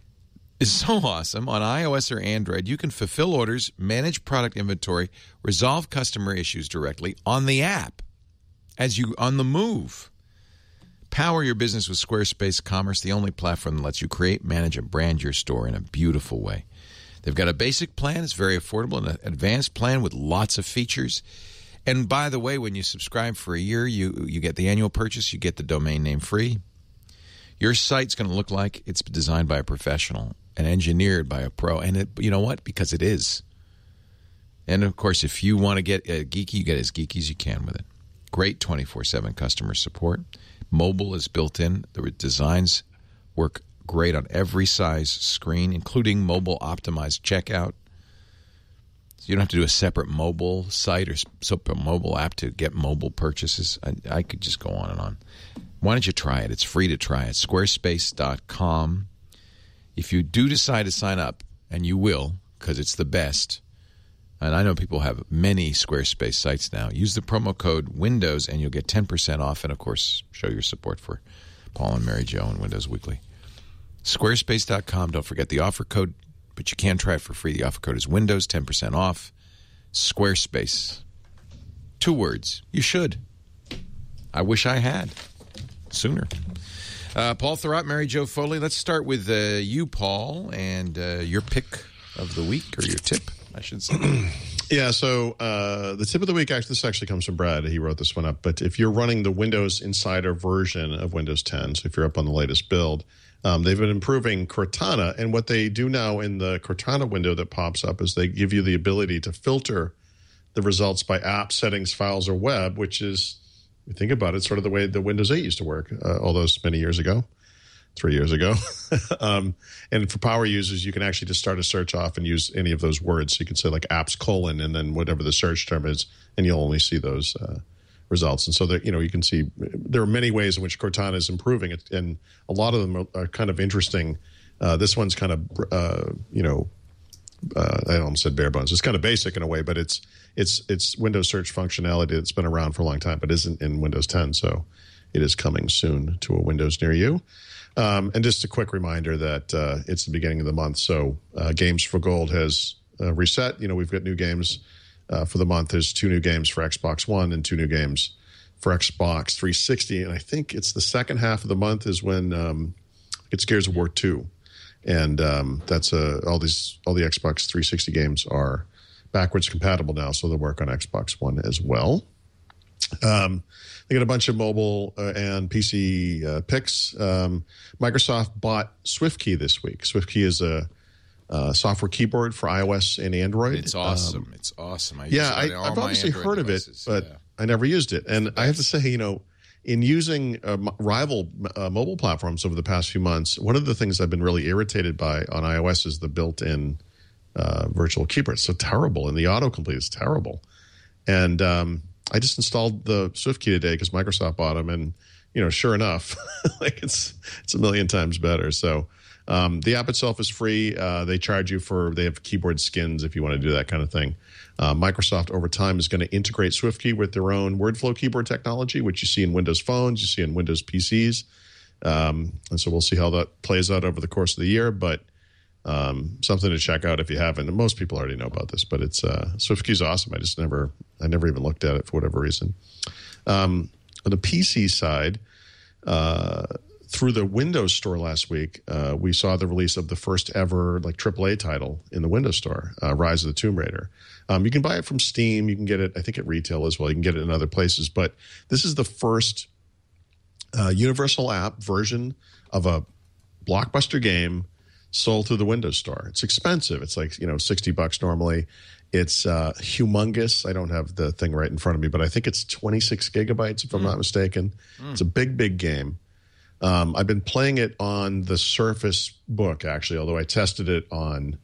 is so awesome. On iOS or Android, you can fulfill orders, manage product inventory, resolve customer issues directly on the app. As you on the move. Power your business with Squarespace Commerce, the only platform that lets you create, manage, and brand your store in a beautiful way. They've got a basic plan. It's very affordable, and an advanced plan with lots of features. And by the way, when you subscribe for a year, you, you get the annual purchase. You get the domain name free. Your site's going to look like it's designed by a professional and engineered by a pro. And it, you know what? Because it is. And, of course, if you want to get uh, geeky, you get as geeky as you can with it. Great twenty-four seven customer support. Mobile is built in. The designs work great on every size screen, including mobile optimized checkout. So you don't have to do a separate mobile site or a mobile app to get mobile purchases. I, I could just go on and on. Why don't you try it? It's free to try it. Squarespace dot com. If you do decide to sign up, and you will, because it's the best, and I know people have many Squarespace sites now. Use the promo code Windows, and you'll get ten percent off. And, of course, show your support for Paul and Mary Jo and Windows Weekly. Squarespace dot com. Don't forget the offer code, but you can try it for free. The offer code is Windows, ten percent off. Squarespace. Two words. You should. I wish I had sooner. Uh, Paul Thurrott, Mary Jo Foley. Let's start with uh, you, Paul, and uh, your pick of the week, or your tip, I should say. Yeah, so uh, the tip of the week, actually, this actually comes from Brad. He wrote this one up. But if you're running the Windows Insider version of Windows ten, so if you're up on the latest build, um, they've been improving Cortana. And what they do now in the Cortana window that pops up is they give you the ability to filter the results by app, settings, files, or web, which is, if you think about it, sort of the way the Windows eight used to work uh, all those many years ago. Three years ago. um, and for power users, you can actually just start a search off and use any of those words. So you can say like apps colon and then whatever the search term is, and you'll only see those uh, results. And so that, you know, you can see there are many ways in which Cortana is improving it, and a lot of them are, are kind of interesting. Uh, this one's kind of, uh, you know, uh, I almost said bare bones. It's kind of basic in a way, but it's it's it's Windows search functionality that's been around for a long time, but isn't in Windows ten. So it is coming soon to a Windows near you. Um, and just a quick reminder that uh, it's the beginning of the month, so uh, Games for Gold has uh, reset. You know, we've got new games uh, for the month. There's two new games for Xbox One and two new games for Xbox three sixty. And I think it's the second half of the month is when um, it's Gears of War two. and um, that's a all these all the Xbox three sixty games are backwards compatible now, so they'll work on Xbox One as well. Um, they got a bunch of mobile uh, and P C uh, picks. Um, Microsoft bought SwiftKey this week. SwiftKey is a uh, software keyboard for iOS and Android. It's awesome. Um, it's awesome. I yeah, I, I've obviously Android heard devices. of it, but yeah. I never used it. And I have to say, you know, in using uh, rival uh, mobile platforms over the past few months, one of the things I've been really irritated by on iOS is the built-in uh, virtual keyboard. It's so terrible, and the autocomplete is terrible. And um, I just installed the SwiftKey today because Microsoft bought them, and you know, sure enough, like it's it's a million times better. So um, the app itself is free. Uh, they charge you for they have keyboard skins if you want to do that kind of thing. Uh, Microsoft over time is going to integrate SwiftKey with their own WordFlow keyboard technology, which you see in Windows phones, you see in Windows P Cs, um, and so we'll see how that plays out over the course of the year. But um, something to check out if you haven't. And most people already know about this, but it's uh, SwiftKey is awesome. I just never, I never even looked at it for whatever reason. Um, on the P C side, uh, through the Windows Store last week, uh, we saw the release of the first ever like triple A title in the Windows Store, uh, Rise of the Tomb Raider. Um, you can buy it from Steam. You can get it, I think, at retail as well. You can get it in other places. But this is the first uh, universal app version of a blockbuster game sold through the Windows Store. It's expensive. It's like, you know, sixty bucks normally. It's uh, humongous. I don't have the thing right in front of me, but I think it's twenty-six gigabytes, if I'm mm. not mistaken. Mm. It's a big, big game. Um, I've been playing it on the Surface Book, actually, although I tested it on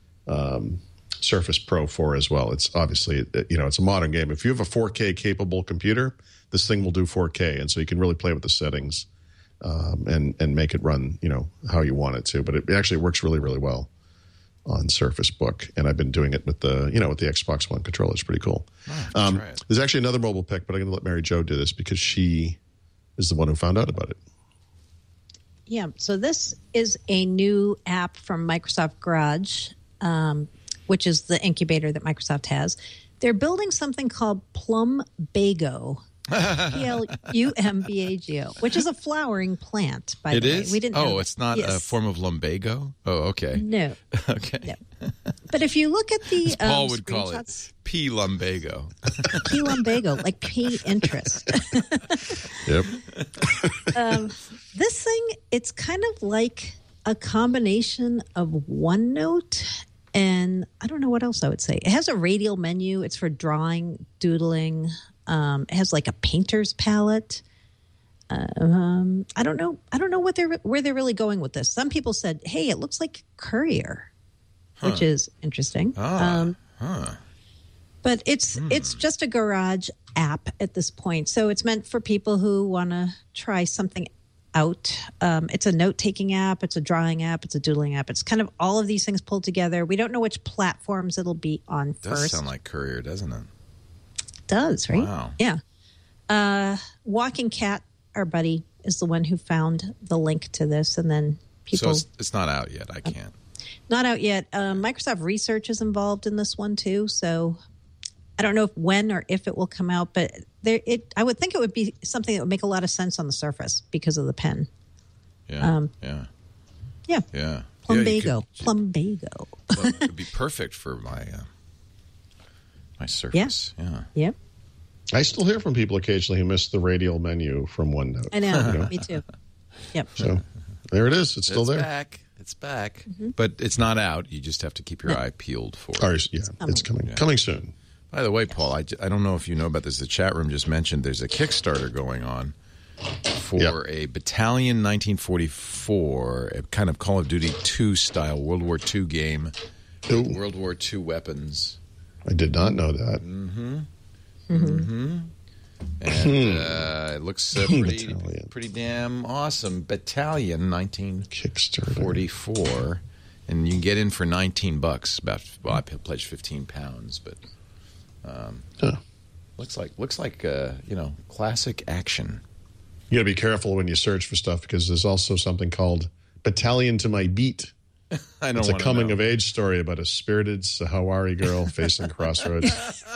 um, Surface Pro four as well. It's obviously, you know, it's a modern game. If you have a four K capable computer, this thing will do four K, and so you can really play with the settings um, and and make it run, you know, how you want it to. But it actually works really, really well on Surface Book, and I've been doing it with the, you know, with the Xbox One controller. It's pretty cool. Oh, um, there's actually another mobile pick, but I'm going to let Mary Jo do this because she is the one who found out about it. Yeah, so this is a new app from Microsoft Garage, um, which is the incubator that Microsoft has. They're building something called Plumbago, P L U M B A G O, which is a flowering plant, by it the is? way. We didn't oh, know it's not yes. a form of lumbago? Oh, okay. No. okay. No. But if you look at the As Paul um, would call it, P lumbago. P lumbago, like P interest. Yep. um, this thing, it's kind of like a combination of OneNote and I don't know what else I would say. It has a radial menu. It's for drawing, doodling. Um, it has like a painter's palette. Um, I don't know. I don't know what they're where they're really going with this. Some people said, "Hey, it looks like Courier," huh. which is interesting. Ah, um, huh. But it's hmm. it's just a garage app at this point, so it's meant for people who want to try something out. Um, it's a note-taking app. It's a drawing app. It's a doodling app. It's kind of all of these things pulled together. We don't know which platforms it'll be on it does first. Sound like Courier, doesn't it? It does, right? Wow. Yeah. Uh, Walking Cat, our buddy, is the one who found the link to this, and then people. So it's, it's not out yet. I can't. Not out yet. Um, Microsoft Research is involved in this one too, so I don't know if when or if it will come out, but there, it. I would think it would be something that would make a lot of sense on the Surface because of the pen. Yeah. Um, yeah. Yeah. Yeah. Plumbago. Yeah, Plumbago. Well, it would be perfect for my uh, my Surface. Yeah. Yeah. Yep. I still hear from people occasionally who miss the radial menu from OneNote. I know. You know? Me too. Yep. So there it is. It's still it's there. Back. It's back. Mm-hmm. But it's not out. You just have to keep your no. eye peeled for it. Oh, yeah, it's coming. It's coming, yeah. coming soon. By the way, Paul, I, I don't know if you know about this. The chat room just mentioned there's a Kickstarter going on for yep. a Battalion nineteen forty-four, a kind of Call of Duty two style World War Two game Ooh. with World War Two weapons. I did not know that. Mm-hmm. Mm-hmm. And uh, it looks uh, pretty, pretty damn awesome. Battalion nineteen forty-four, and you can get in for nineteen bucks. About well, I pledged fifteen pounds, but um, huh. looks like looks like uh, you know, classic action. You got to be careful when you search for stuff because there's also something called Battalion to My Beat. I don't it's a coming know. of age story about a spirited Sahawari girl facing crossroads.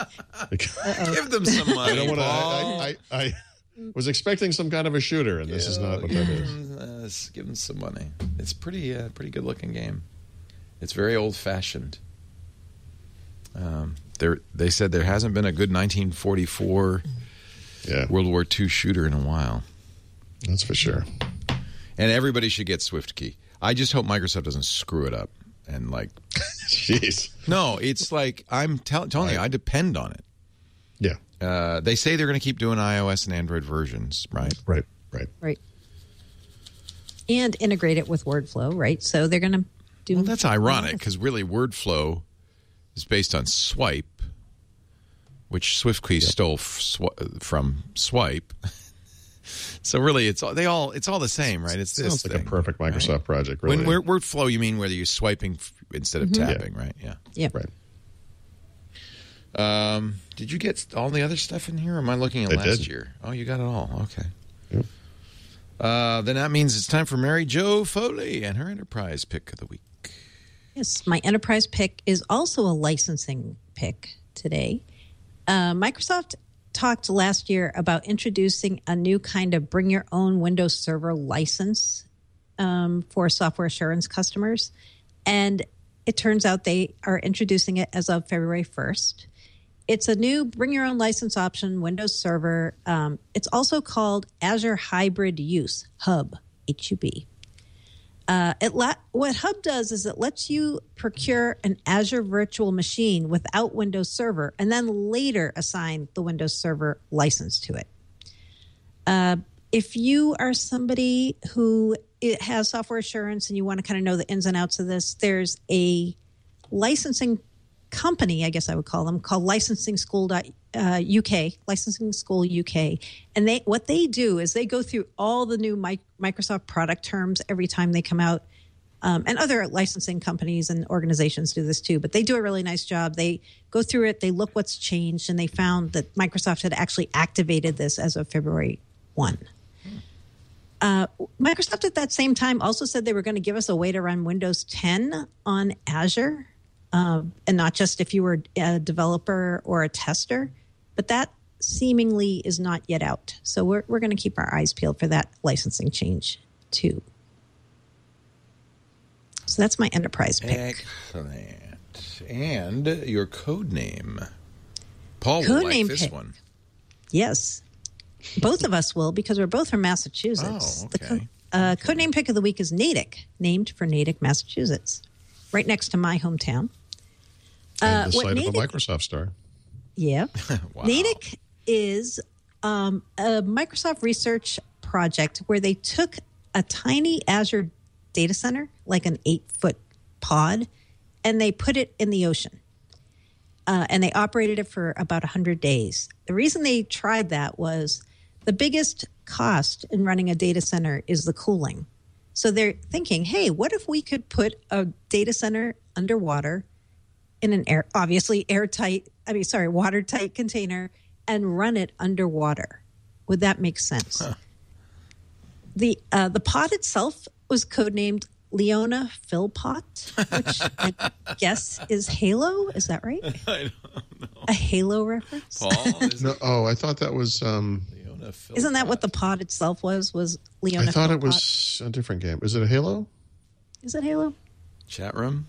Give them some money. I don't want to. I, I, I was expecting some kind of a shooter, and this give, is not what that is. Uh, give them some money. It's pretty uh, pretty good looking game. It's very old fashioned. Um, there, they said there hasn't been a good nineteen forty-four yeah. World War Two shooter in a while. That's for sure. And everybody should get SwiftKey. I just hope Microsoft doesn't screw it up and like. Jeez. No, it's like I'm tell, telling right. you, I depend on it. Yeah. Uh, they say they're going to keep doing iOS and Android versions, right? Right. Right. Right. And integrate it with WordFlow, right? So they're going to do. Well, that's ironic because really WordFlow is based on Swipe, which SwiftKey yep. stole f- sw- from Swipe. So really, it's all they all it's all the same, right? It's Sounds this like thing, a perfect Microsoft right? project. Really, when WordFlow, you mean whether you're swiping f- instead of mm-hmm. tapping, yeah. right? Yeah. Yep. Right. Um, did you get all the other stuff in here? Or am I looking at I last did. year? Oh, you got it all. Okay. Yep. Uh, then that means it's time for Mary Jo Foley and her enterprise pick of the week. Yes, my enterprise pick is also a licensing pick today. Uh, Microsoft talked last year about introducing a new kind of bring your own Windows Server license um, for software assurance customers. And it turns out they are introducing it as of February first. It's a new bring your own license option, Windows Server. Um, it's also called Azure Hybrid Use, Hub, H U B. Uh, it la- what Hub does is it lets you procure an Azure virtual machine without Windows Server and then later assign the Windows Server license to it. Uh, if you are somebody who it has software assurance and you want to kind of know the ins and outs of this, there's a licensing company, I guess I would call them, called Licensing School uh, U K, Licensing School U K. And they what they do is they go through all the new Mi- Microsoft product terms every time they come out. Um, and other licensing companies and organizations do this too, but they do a really nice job. They go through it, they look what's changed, and they found that Microsoft had actually activated this as of February first. Uh, Microsoft at that same time also said they were going to give us a way to run Windows ten on Azure. Um, and not just if you were a developer or a tester, but that seemingly is not yet out. So we're we're going to keep our eyes peeled for that licensing change too. So that's my enterprise pick. Excellent. And your code name. Paul Code will like name this pick. one. Yes. Both of us will because we're both from Massachusetts. Oh, The okay. co- uh, code name pick of the week is Natick, named for Natick, Massachusetts, right next to my hometown. And Uh, the what site Natick, of a Microsoft store. Yeah. Wow. Natick is um, a Microsoft research project where they took a tiny Azure data center, like an eight-foot pod, and they put it in the ocean. Uh, and they operated it for about one hundred days. The reason they tried that was the biggest cost in running a data center is the cooling. So they're thinking, hey, what if we could put a data center underwater in an air, obviously airtight, I mean, sorry, watertight container and run it underwater? Would that make sense? Huh. The uh, the pod itself was codenamed Leona Philpott, which I guess is Halo. Is that right? I don't know. A Halo reference? Paul? Is No, it oh, I thought that was. Um, Leona Philpott? Isn't that what the pod itself was? Was Leona I thought Philpott? it was a different game. Is it a Halo? Is it Halo? Chat room?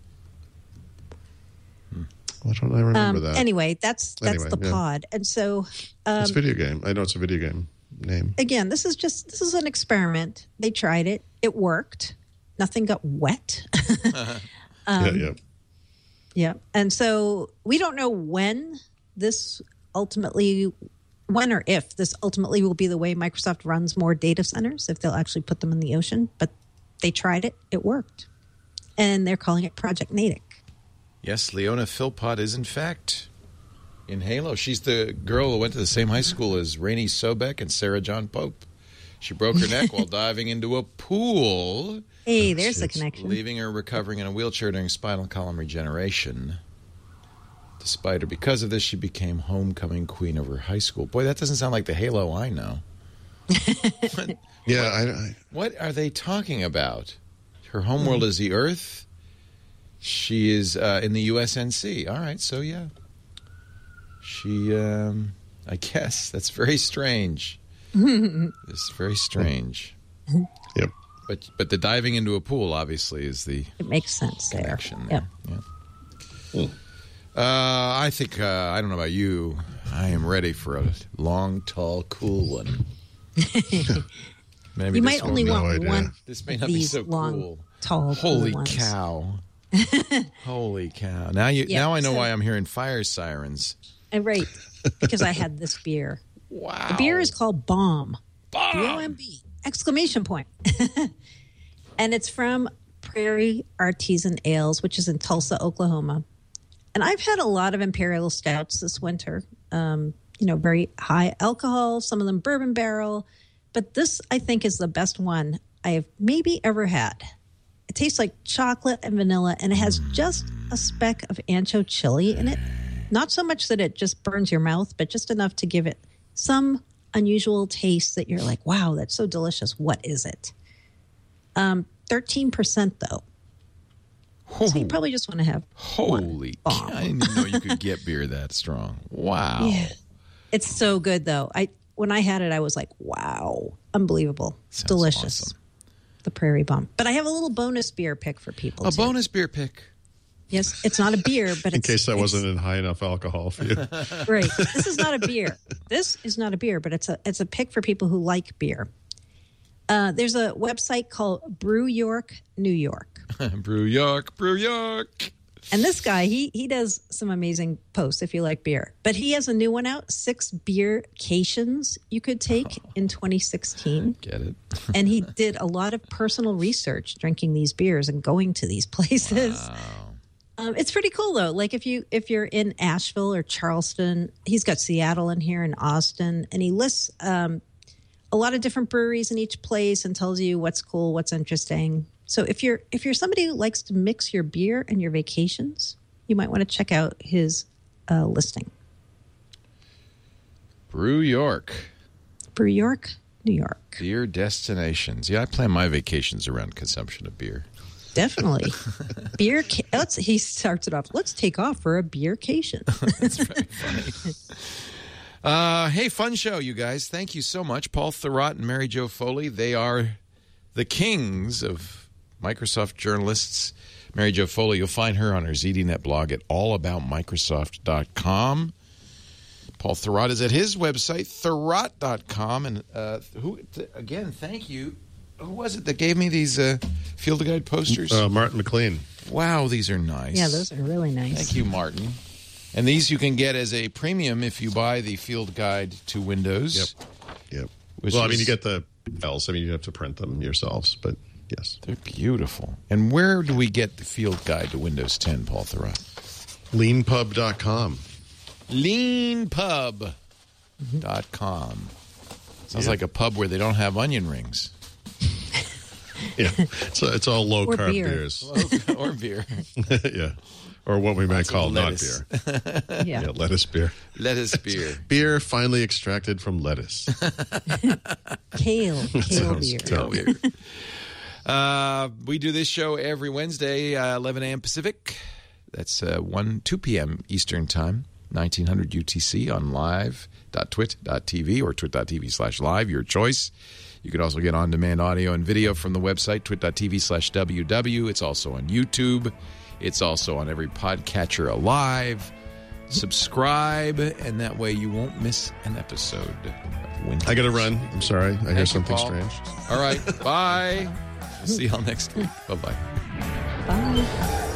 Why don't I remember Um, that? anyway, that's that's Anyway, the yeah. pod. And so um, It's a video game. I know it's a video game name. again, this is just this is an experiment. They tried it. It worked. Nothing got wet. um, yeah, yeah. Yeah. And so we don't know when this ultimately, when or if this ultimately will be the way Microsoft runs more data centers, if they'll actually put them in the ocean. But they tried it. It worked. And they're calling it Project Natick. Yes, Leona Philpott is, in fact, in Halo. She's the girl who went to the same high school as Rainey Sobek and Sarah John Pope. She broke her neck while diving into a pool, Hey, there's the shit. connection. leaving her recovering in a wheelchair during spinal column regeneration. Despite her, because of this, she became homecoming queen of her high school. Boy, that doesn't sound like the Halo I know. what, Yeah, I, I, what are they talking about? Her homeworld is the Earth. She is uh, in the U S N C. All right, so yeah. She, um, I guess, that's very strange. It's very strange. yep. But but the diving into a pool obviously is the It makes sense there. connection Yep. there. Yeah. Uh, I think uh, I don't know about you. I am ready for a long, tall, cool one. Maybe You this might one- only no want idea. one. This may not be these so long, cool. tall, Holy cool ones. cow! Holy cow! Now you Yeah, now I know so- why I'm hearing fire sirens. And right, because I had this beer. Wow! The beer is called Bomb. Bomb! B O M B! Exclamation point. And it's from Prairie Artisan Ales, which is in Tulsa, Oklahoma. And I've had a lot of Imperial Stouts this winter. Um, you know, very high alcohol, some of them bourbon barrel. But this, I think, is the best one I have maybe ever had. It tastes like chocolate and vanilla, and it has just a speck of ancho chili in it. Not so much that it just burns your mouth, but just enough to give it some unusual taste that you're like, wow, that's so delicious. What is it? Um, thirteen percent, though. So you probably just want to have Holy cow! bomb. I didn't even know you could get beer that strong. Wow! Yeah. It's so good, though. I When I had it, I was like, wow, unbelievable. It's Sounds delicious. awesome. The Prairie Bomb. But I have a little bonus beer pick for people, A too. bonus beer pick. Yes, it's not a beer, but In it's... case that it's- wasn't in high enough alcohol for you. Right. This is not a beer. This is not a beer, but it's a it's a pick for people who like beer. Uh, there's a website called Brew York, New York. Brew York, Brew York. And this guy, he he does some amazing posts if you like beer. But he has a new one out, six beercations you could take in twenty sixteen. Get it? And he did a lot of personal research drinking these beers and going to these places. Wow. Um, it's pretty cool though. Like if you if you're in Asheville or Charleston, he's got Seattle in here and Austin, and he lists um, a lot of different breweries in each place and tells you what's cool, what's interesting. So if you're if you're somebody who likes to mix your beer and your vacations, you might want to check out his uh, listing. Brew York. Brew York, New York. Beer destinations. Yeah, I plan my vacations around consumption of beer. Definitely. Beer. Ca- let's, he starts it off. Let's take off for a beercation. That's very funny. Uh, hey, fun show, you guys. Thank you so much. Paul Thurrott and Mary Jo Foley. They are the kings of Microsoft journalists. Mary Jo Foley, you'll find her on her ZDNet blog at all about microsoft dot com. Paul Thurrott is at his website, thurrott dot com. And uh, who, th- again, thank you. Who was it that gave me these uh, Field Guide posters? Uh, Martin McLean. Wow, these are nice. Yeah, those are really nice. Thank you, Martin. And these you can get as a premium if you buy the Field Guide to Windows. Yep. Yep. Which Well, I mean, is- you get the else. I mean, you have to print them yourselves, but yes. They're beautiful. And where do we get the Field Guide to Windows ten, Paul Thurrott? lean pub dot com. lean pub dot com. Sounds Yeah. like a pub where they don't have onion rings. Yeah. So it's all low Or carb beer. beers. Or beer. Yeah. Or what we might Lots of call not lettuce. beer. Yeah. Yeah, lettuce beer. Lettuce beer. Beer finally extracted from lettuce. Kale. Kale Sounds beer. terrible. Weird. Uh, we do this show every Wednesday, uh, eleven a.m. Pacific. That's uh, one, two p.m. Eastern Time, nineteen hundred U T C on live dot twit dot t v or twit dot t v slash live, your choice. You can also get on-demand audio and video from the website, twit dot t v slash w w. It's also on YouTube. It's also on every podcatcher alive. Subscribe, and that way you won't miss an episode of Windows. I got to run. I'm sorry. I hear Thank you, something Paul. strange. All right, bye. We'll see y'all next week. Bye-bye. Bye.